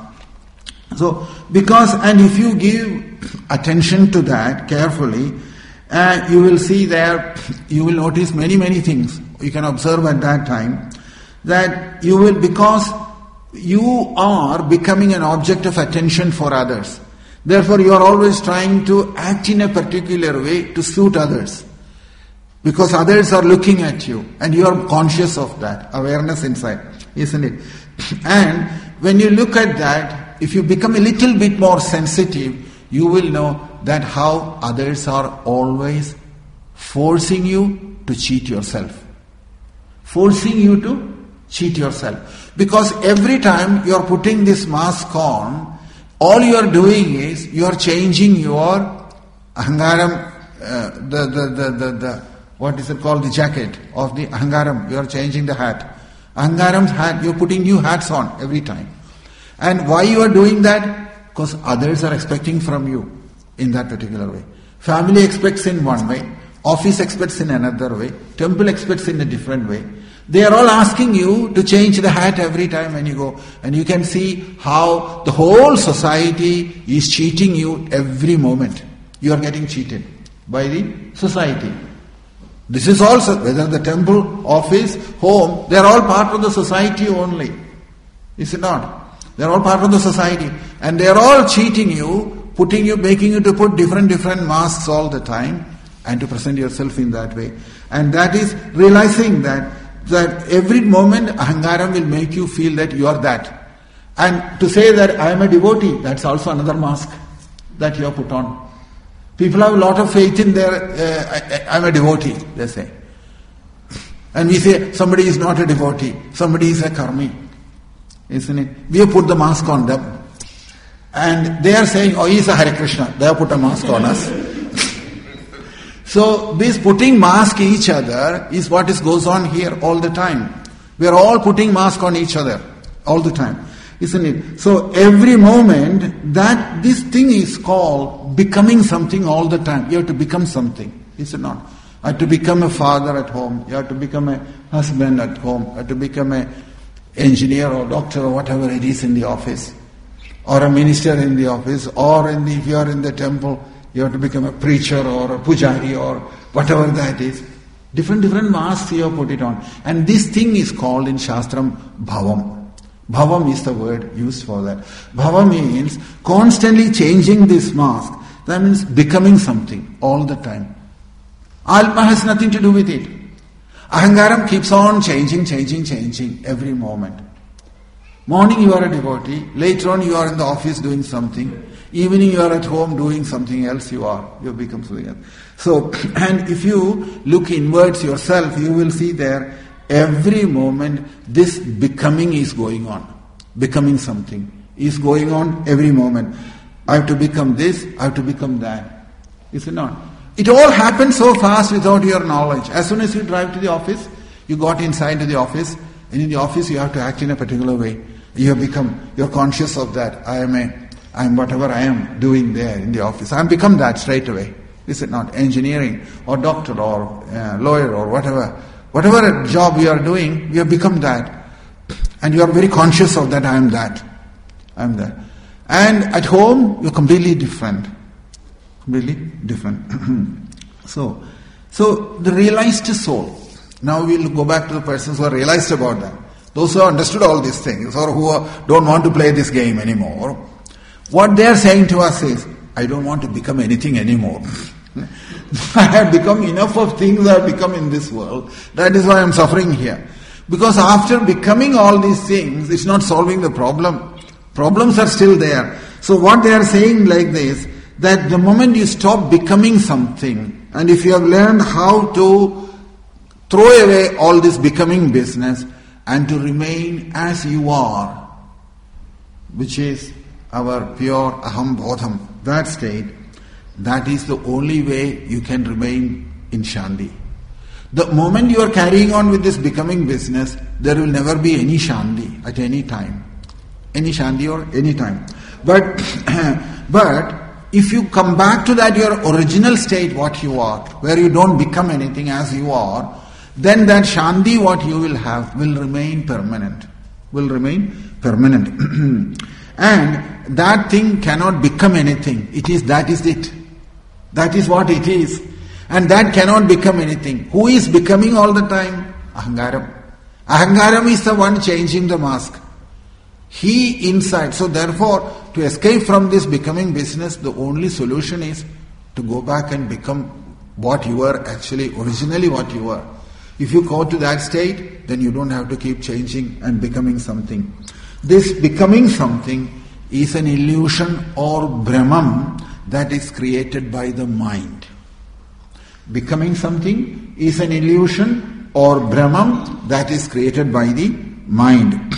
So, because, and if you give attention to that carefully, uh, you will see there, you will notice many, many things. You can observe at that time that you will, because you are becoming an object of attention for others. Therefore, you are always trying to act in a particular way to suit others. Because others are looking at you and you are conscious of that, awareness inside, isn't it? And when you look at that, if you become a little bit more sensitive, you will know that how others are always forcing you to cheat yourself. Forcing you to cheat yourself. Because every time you are putting this mask on, all you are doing is you are changing your ahangaram, uh, the, the, the, the, the, what is it called, the jacket of the ahangaram. You are changing the hat. Ahangaram's hat, you are putting new hats on every time. And why you are doing that? Because others are expecting from you in that particular way. Family expects in one way, office expects in another way, temple expects in a different way. They are all asking you to change the hat every time when you go. And you can see how the whole society is cheating you every moment. You are getting cheated by the society. This is also, whether the temple, office, home, they are all part of the society only. Is it not? They are all part of the society. And they are all cheating you, putting you, making you to put different, different masks all the time and to present yourself in that way. And that is realizing that that every moment ahangaram will make you feel that you are that. And to say that I am a devotee, that's also another mask that you have put on. People have a lot of faith in their, uh, I am a devotee, they say. And we say somebody is not a devotee, somebody is a karmi, isn't it? We have put the mask on them. And they are saying, oh, he is a Hare Krishna. They have put a mask on us. So this putting mask each other is what is goes on here all the time. We are all putting mask on each other all the time, isn't it? So every moment that this thing is called becoming something all the time. You have to become something, is it not? You have to become a father at home. You have to become a husband at home. You have to become a engineer or doctor or whatever it is in the office, or a minister in the office, or in the, if you are in the temple, you have to become a preacher or a pujari or whatever that is. Different, different masks you have put it on. And this thing is called in Shastram Bhavam. Bhavam is the word used for that. Bhava means constantly changing this mask. That means becoming something all the time. Alma has nothing to do with it. Ahangaram keeps on changing, changing, changing every moment. Morning you are a devotee, later on you are in the office doing something, evening you are at home doing something else, you are, you have become something else. So, and if you look inwards yourself, you will see there, every moment this becoming is going on. Becoming something is going on every moment. I have to become this, I have to become that. Is it not? It all happens so fast without your knowledge. As soon as you drive to the office, you got inside to the office, and in the office you have to act in a particular way. You have become, you're conscious of that. I am a, I am whatever I am doing there in the office. I have become that straight away. Is it not? Engineering or doctor or uh, lawyer or whatever. Whatever job you are doing, you have become that. And you are very conscious of that, I am that. I am that. And at home, you're completely different. Completely different. so, so the realized soul. Now we'll go back to the persons who are realized about that. Those who have understood all these things or who are, don't want to play this game anymore. What they are saying to us is, I don't want to become anything anymore. I have become enough of things I have become in this world. That is why I am suffering here. Because after becoming all these things, it's not solving the problem. Problems are still there. So what they are saying like this, that the moment you stop becoming something, and if you have learned how to throw away all this becoming business and to remain as you are, which is our pure aham bodham, that state, that is the only way you can remain in Shanti. The moment you are carrying on with this becoming business, there will never be any Shanti at any time. Any Shanti or any time. But, but if you come back to that your original state, what you are, where you don't become anything as you are, then that Shanti what you will have will remain permanent. Will remain permanent. And that thing cannot become anything. It is, that is it. That is what it is. And that cannot become anything. Who is becoming all the time? Ahangaram. Ahangaram is the one changing the mask. He inside. So therefore, to escape from this becoming business, the only solution is to go back and become what you were actually, originally what you were. If you go to that state, then you don't have to keep changing and becoming something. This becoming something is an illusion or Brahman that is created by the mind. Becoming something is an illusion or Brahman that is created by the mind.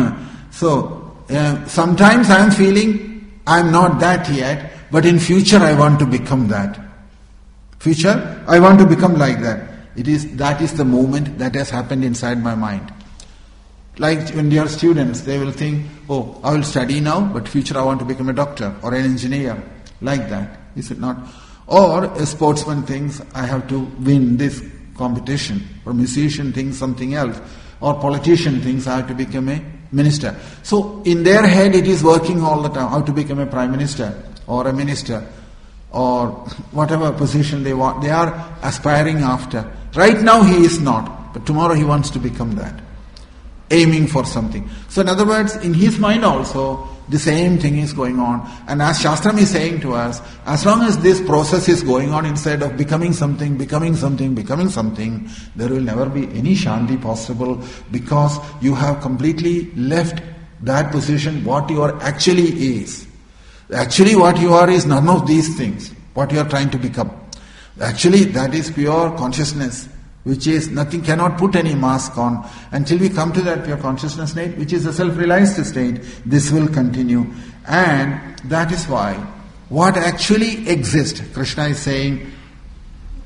So, uh, sometimes I am feeling I am not that yet, but in future I want to become that. Future, I want to become like that. It is, that is the movement that has happened inside my mind. Like when they are students, they will think, oh, I will study now, but future I want to become a doctor or an engineer. Like that, is it not? Or a sportsman thinks, I have to win this competition. Or musician thinks something else. Or politician thinks, I have to become a minister. So in their head it is working all the time, how to become a prime minister or a minister or whatever position they want. They are aspiring after. Right now he is not, but tomorrow he wants to become that. Aiming for something. So in other words, in his mind also, the same thing is going on. And as Shastram is saying to us, as long as this process is going on inside of becoming something, becoming something, becoming something, there will never be any Shanti possible because you have completely left that position what you are actually is. Actually what you are is none of these things, what you are trying to become. Actually that is pure consciousness, which is nothing, cannot put any mask on. Until we come to that pure consciousness state, which is a self-realized state, this will continue. And that is why what actually exists, Krishna is saying,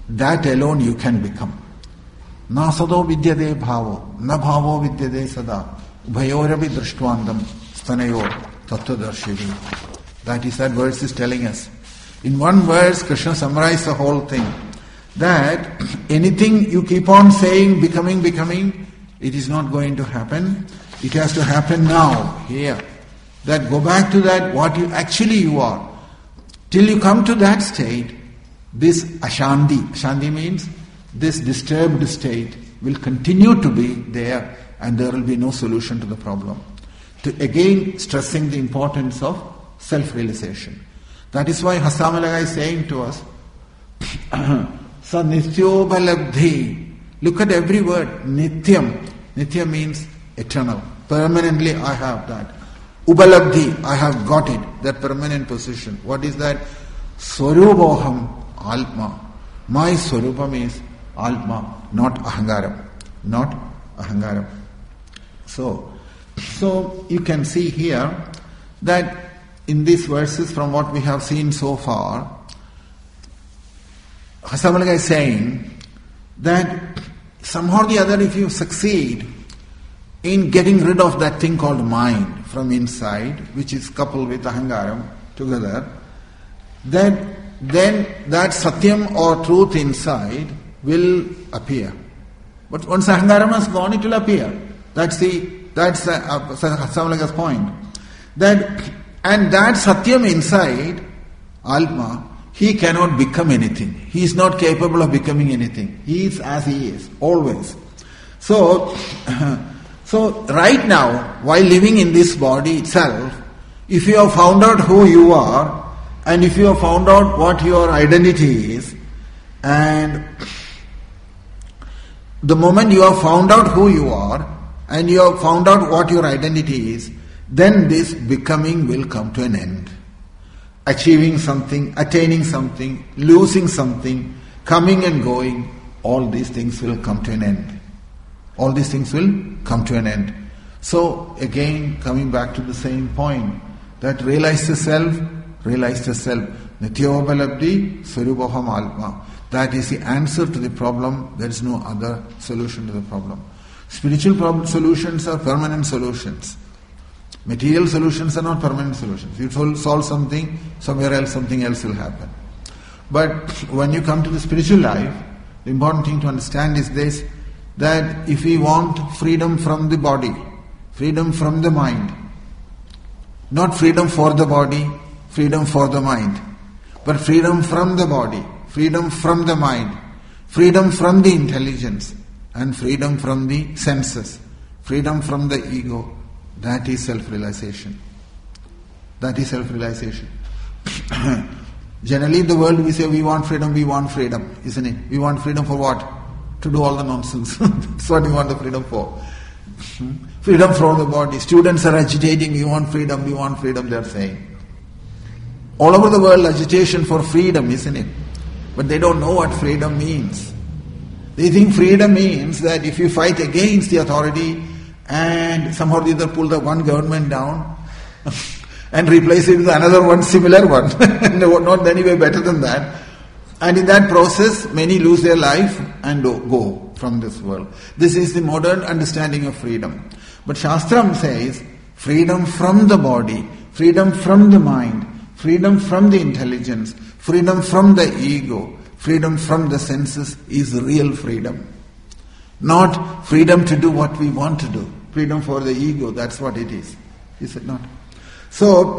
that alone you can become. Na sado vidyade bhavo, na bhavo vidyade sada, ubhayoravi drishtwandam, stanayor tattvadarshiri. That is, that verse is telling us. In one verse, Krishna summarized the whole thing. That anything you keep on saying, becoming, becoming, it is not going to happen. It has to happen now, here. That go back to that, what you actually you are. Till you come to that state, this ashanti, ashanti means this disturbed state will continue to be there and there will be no solution to the problem. To again stressing the importance of self-realization. That is why Hasamalaga is saying to us, Sa nityobhalabdhi. Look at every word. Nityam. Nitya means eternal. Permanently I have that. Ubhalabdhi, I have got it. That permanent position. What is that? Swarupoham Atma. My Swarupam is Atma, not Ahangaram. Not Ahangaram. So, so you can see here that in these verses from what we have seen so far, Hasamalaga is saying that somehow or the other if you succeed in getting rid of that thing called mind from inside, which is coupled with Ahangaram together, then, then that Satyam or truth inside will appear. But once Ahangaram has gone, it will appear. That's the that's uh, Hasamalaga's point. That and that Satyam inside, Atma, he cannot become anything. He is not capable of becoming anything. He is as he is, always. So, so right now, while living in this body itself, if you have found out who you are, and if you have found out what your identity is, and the moment you have found out who you are, and you have found out what your identity is, then this becoming will come to an end. Achieving something, attaining something, losing something, coming and going, all these things will come to an end. All these things will come to an end. So again, coming back to the same point, that realize the self, realize the self. Nityobhalabdhi Swarupoham Atma. That is the answer to the problem. There is no other solution to the problem. Spiritual problem solutions are permanent solutions. Material solutions are not permanent solutions. You solve something, somewhere else something else will happen. But when you come to the spiritual life, the important thing to understand is this, that if we want freedom from the body, freedom from the mind, not freedom for the body, freedom for the mind, but freedom from the body, freedom from the mind, freedom from the intelligence, and freedom from the senses, freedom from the ego. That is self-realization. That is self-realization. Generally in the world we say we want freedom, we want freedom, isn't it? We want freedom for what? To do all the nonsense. That's what we want the freedom for. Freedom from the body. Students are agitating, we want freedom, we want freedom, they are saying. All over the world agitation for freedom, isn't it? But they don't know what freedom means. They think freedom means that if you fight against the authority and somehow or the other pull the one government down and replace it with another one similar one, not anyway better than that, and in that process many lose their life and go from this world. This is the modern understanding of freedom. But Shastram says freedom from the body, freedom from the mind, freedom from the intelligence, freedom from the ego, freedom from the senses is real freedom. Not freedom to do what we want to do. Freedom for the ego, that's what it is. Is it not? So,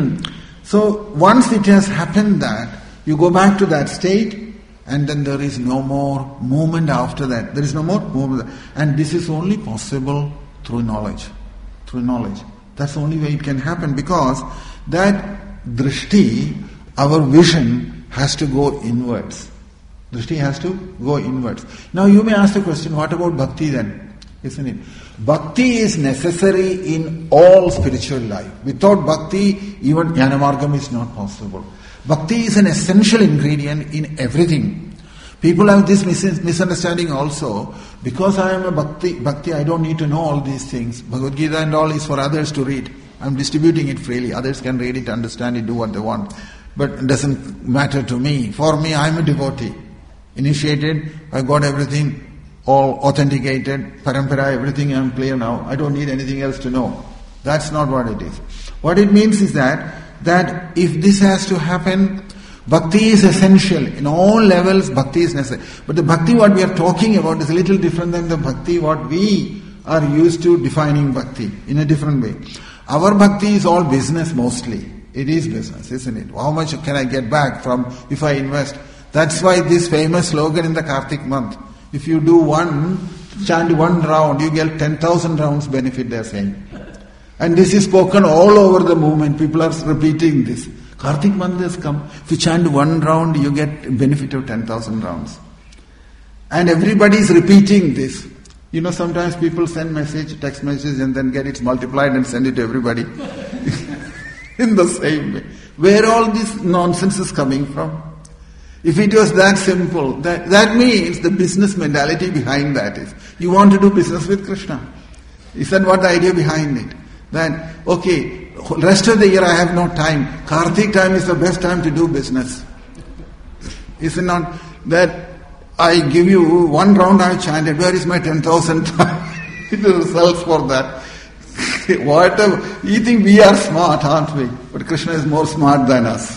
so once it has happened that, you go back to that state and then there is no more movement after that. There is no more movement. And this is only possible through knowledge. Through knowledge. That's the only way it can happen, because that drishti, our vision, has to go inwards. Drishti has to go inwards. Now you may ask the question, what about bhakti then? Isn't it? Bhakti is necessary in all spiritual life. Without bhakti, even Jnanamargam is not possible. Bhakti is an essential ingredient in everything. People have this mis- misunderstanding also. Because I am a bhakti, bhakti, I don't need to know all these things. Bhagavad Gita and all is for others to read. I'm distributing it freely. Others can read it, understand it, do what they want. But it doesn't matter to me. For me, I'm a devotee. initiated, I got everything all authenticated, parampara, everything I'm clear now, I don't need anything else to know. That's not what it is. What it means is that, that if this has to happen, bhakti is essential. In all levels, bhakti is necessary. But the bhakti what we are talking about is a little different than the bhakti what we are used to defining bhakti, in a different way. Our bhakti is all business mostly. It is business, isn't it? How much can I get back from if I invest? That's why this famous slogan in the Kartik month, if you do one, chant one round, you get ten thousand rounds benefit, they are saying. And this is spoken all over the movement. People are repeating this. Kartik month has come. If you chant one round, you get benefit of ten thousand rounds. And everybody is repeating this. You know, sometimes people send message, text message, and then get it multiplied and send it to everybody. In the same way. Where all this nonsense is coming from? If it was that simple, that, that means the business mentality behind that is, you want to do business with Krishna. Is that what the idea behind it? That, okay, rest of the year I have no time. Kartik time is the best time to do business. Is it not that I give you one round I chanted, where is my ten thousand time? It is results for that. Whatever. You think we are smart, aren't we? But Krishna is more smart than us.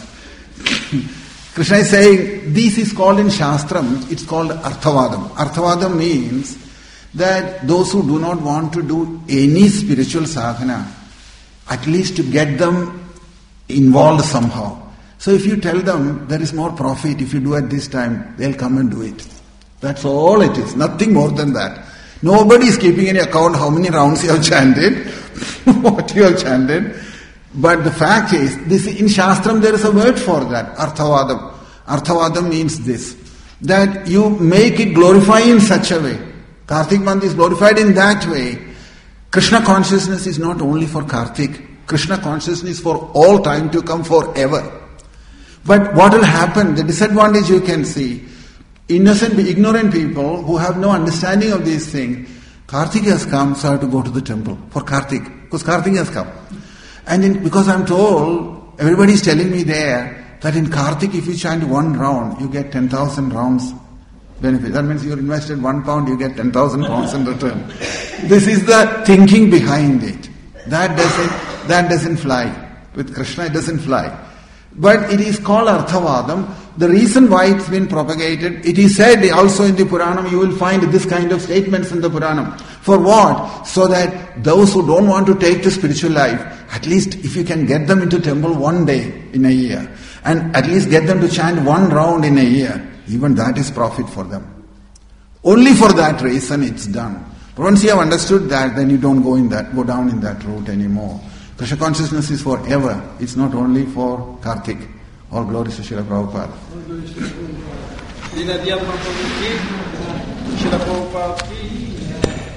Krishna is saying, this is called in Shastram, it's called Arthavadam. Arthavadam means that those who do not want to do any spiritual sadhana, at least to get them involved somehow. So if you tell them there is more profit if you do at this time, they'll come and do it. That's all it is, nothing more than that. Nobody is keeping any account how many rounds you have chanted, what you have chanted. But the fact is, this in Shastram there is a word for that, Arthavadam. Arthavadam means this, that you make it glorify in such a way. Kartik month is glorified in that way. Krishna consciousness is not only for Kartik. Krishna consciousness is for all time to come, forever. But what will happen, the disadvantage you can see, innocent, ignorant people who have no understanding of these things, Kartik has come, so I have to go to the temple for Kartik, because Kartik has come. And in, because I'm told, everybody is telling me there, that in Kartik if you chant one round, you get ten thousand rounds benefit. That means you invested one pound, you get ten thousand pounds in return. This is the thinking behind it. That doesn't, that doesn't fly. With Krishna it doesn't fly. But it is called Arthavadam. The reason why it's been propagated, it is said also in the Puranam, you will find this kind of statements in the Puranam. For what? So that those who don't want to take to spiritual life, at least if you can get them into temple one day in a year, and at least get them to chant one round in a year, even that is profit for them. Only for that reason it's done. But once you have understood that, then you don't go in that, go down in that route anymore. Krishna consciousness is forever. It's not only for Kartik. All glory to Srila Prabhupada. Srila Prabhupada.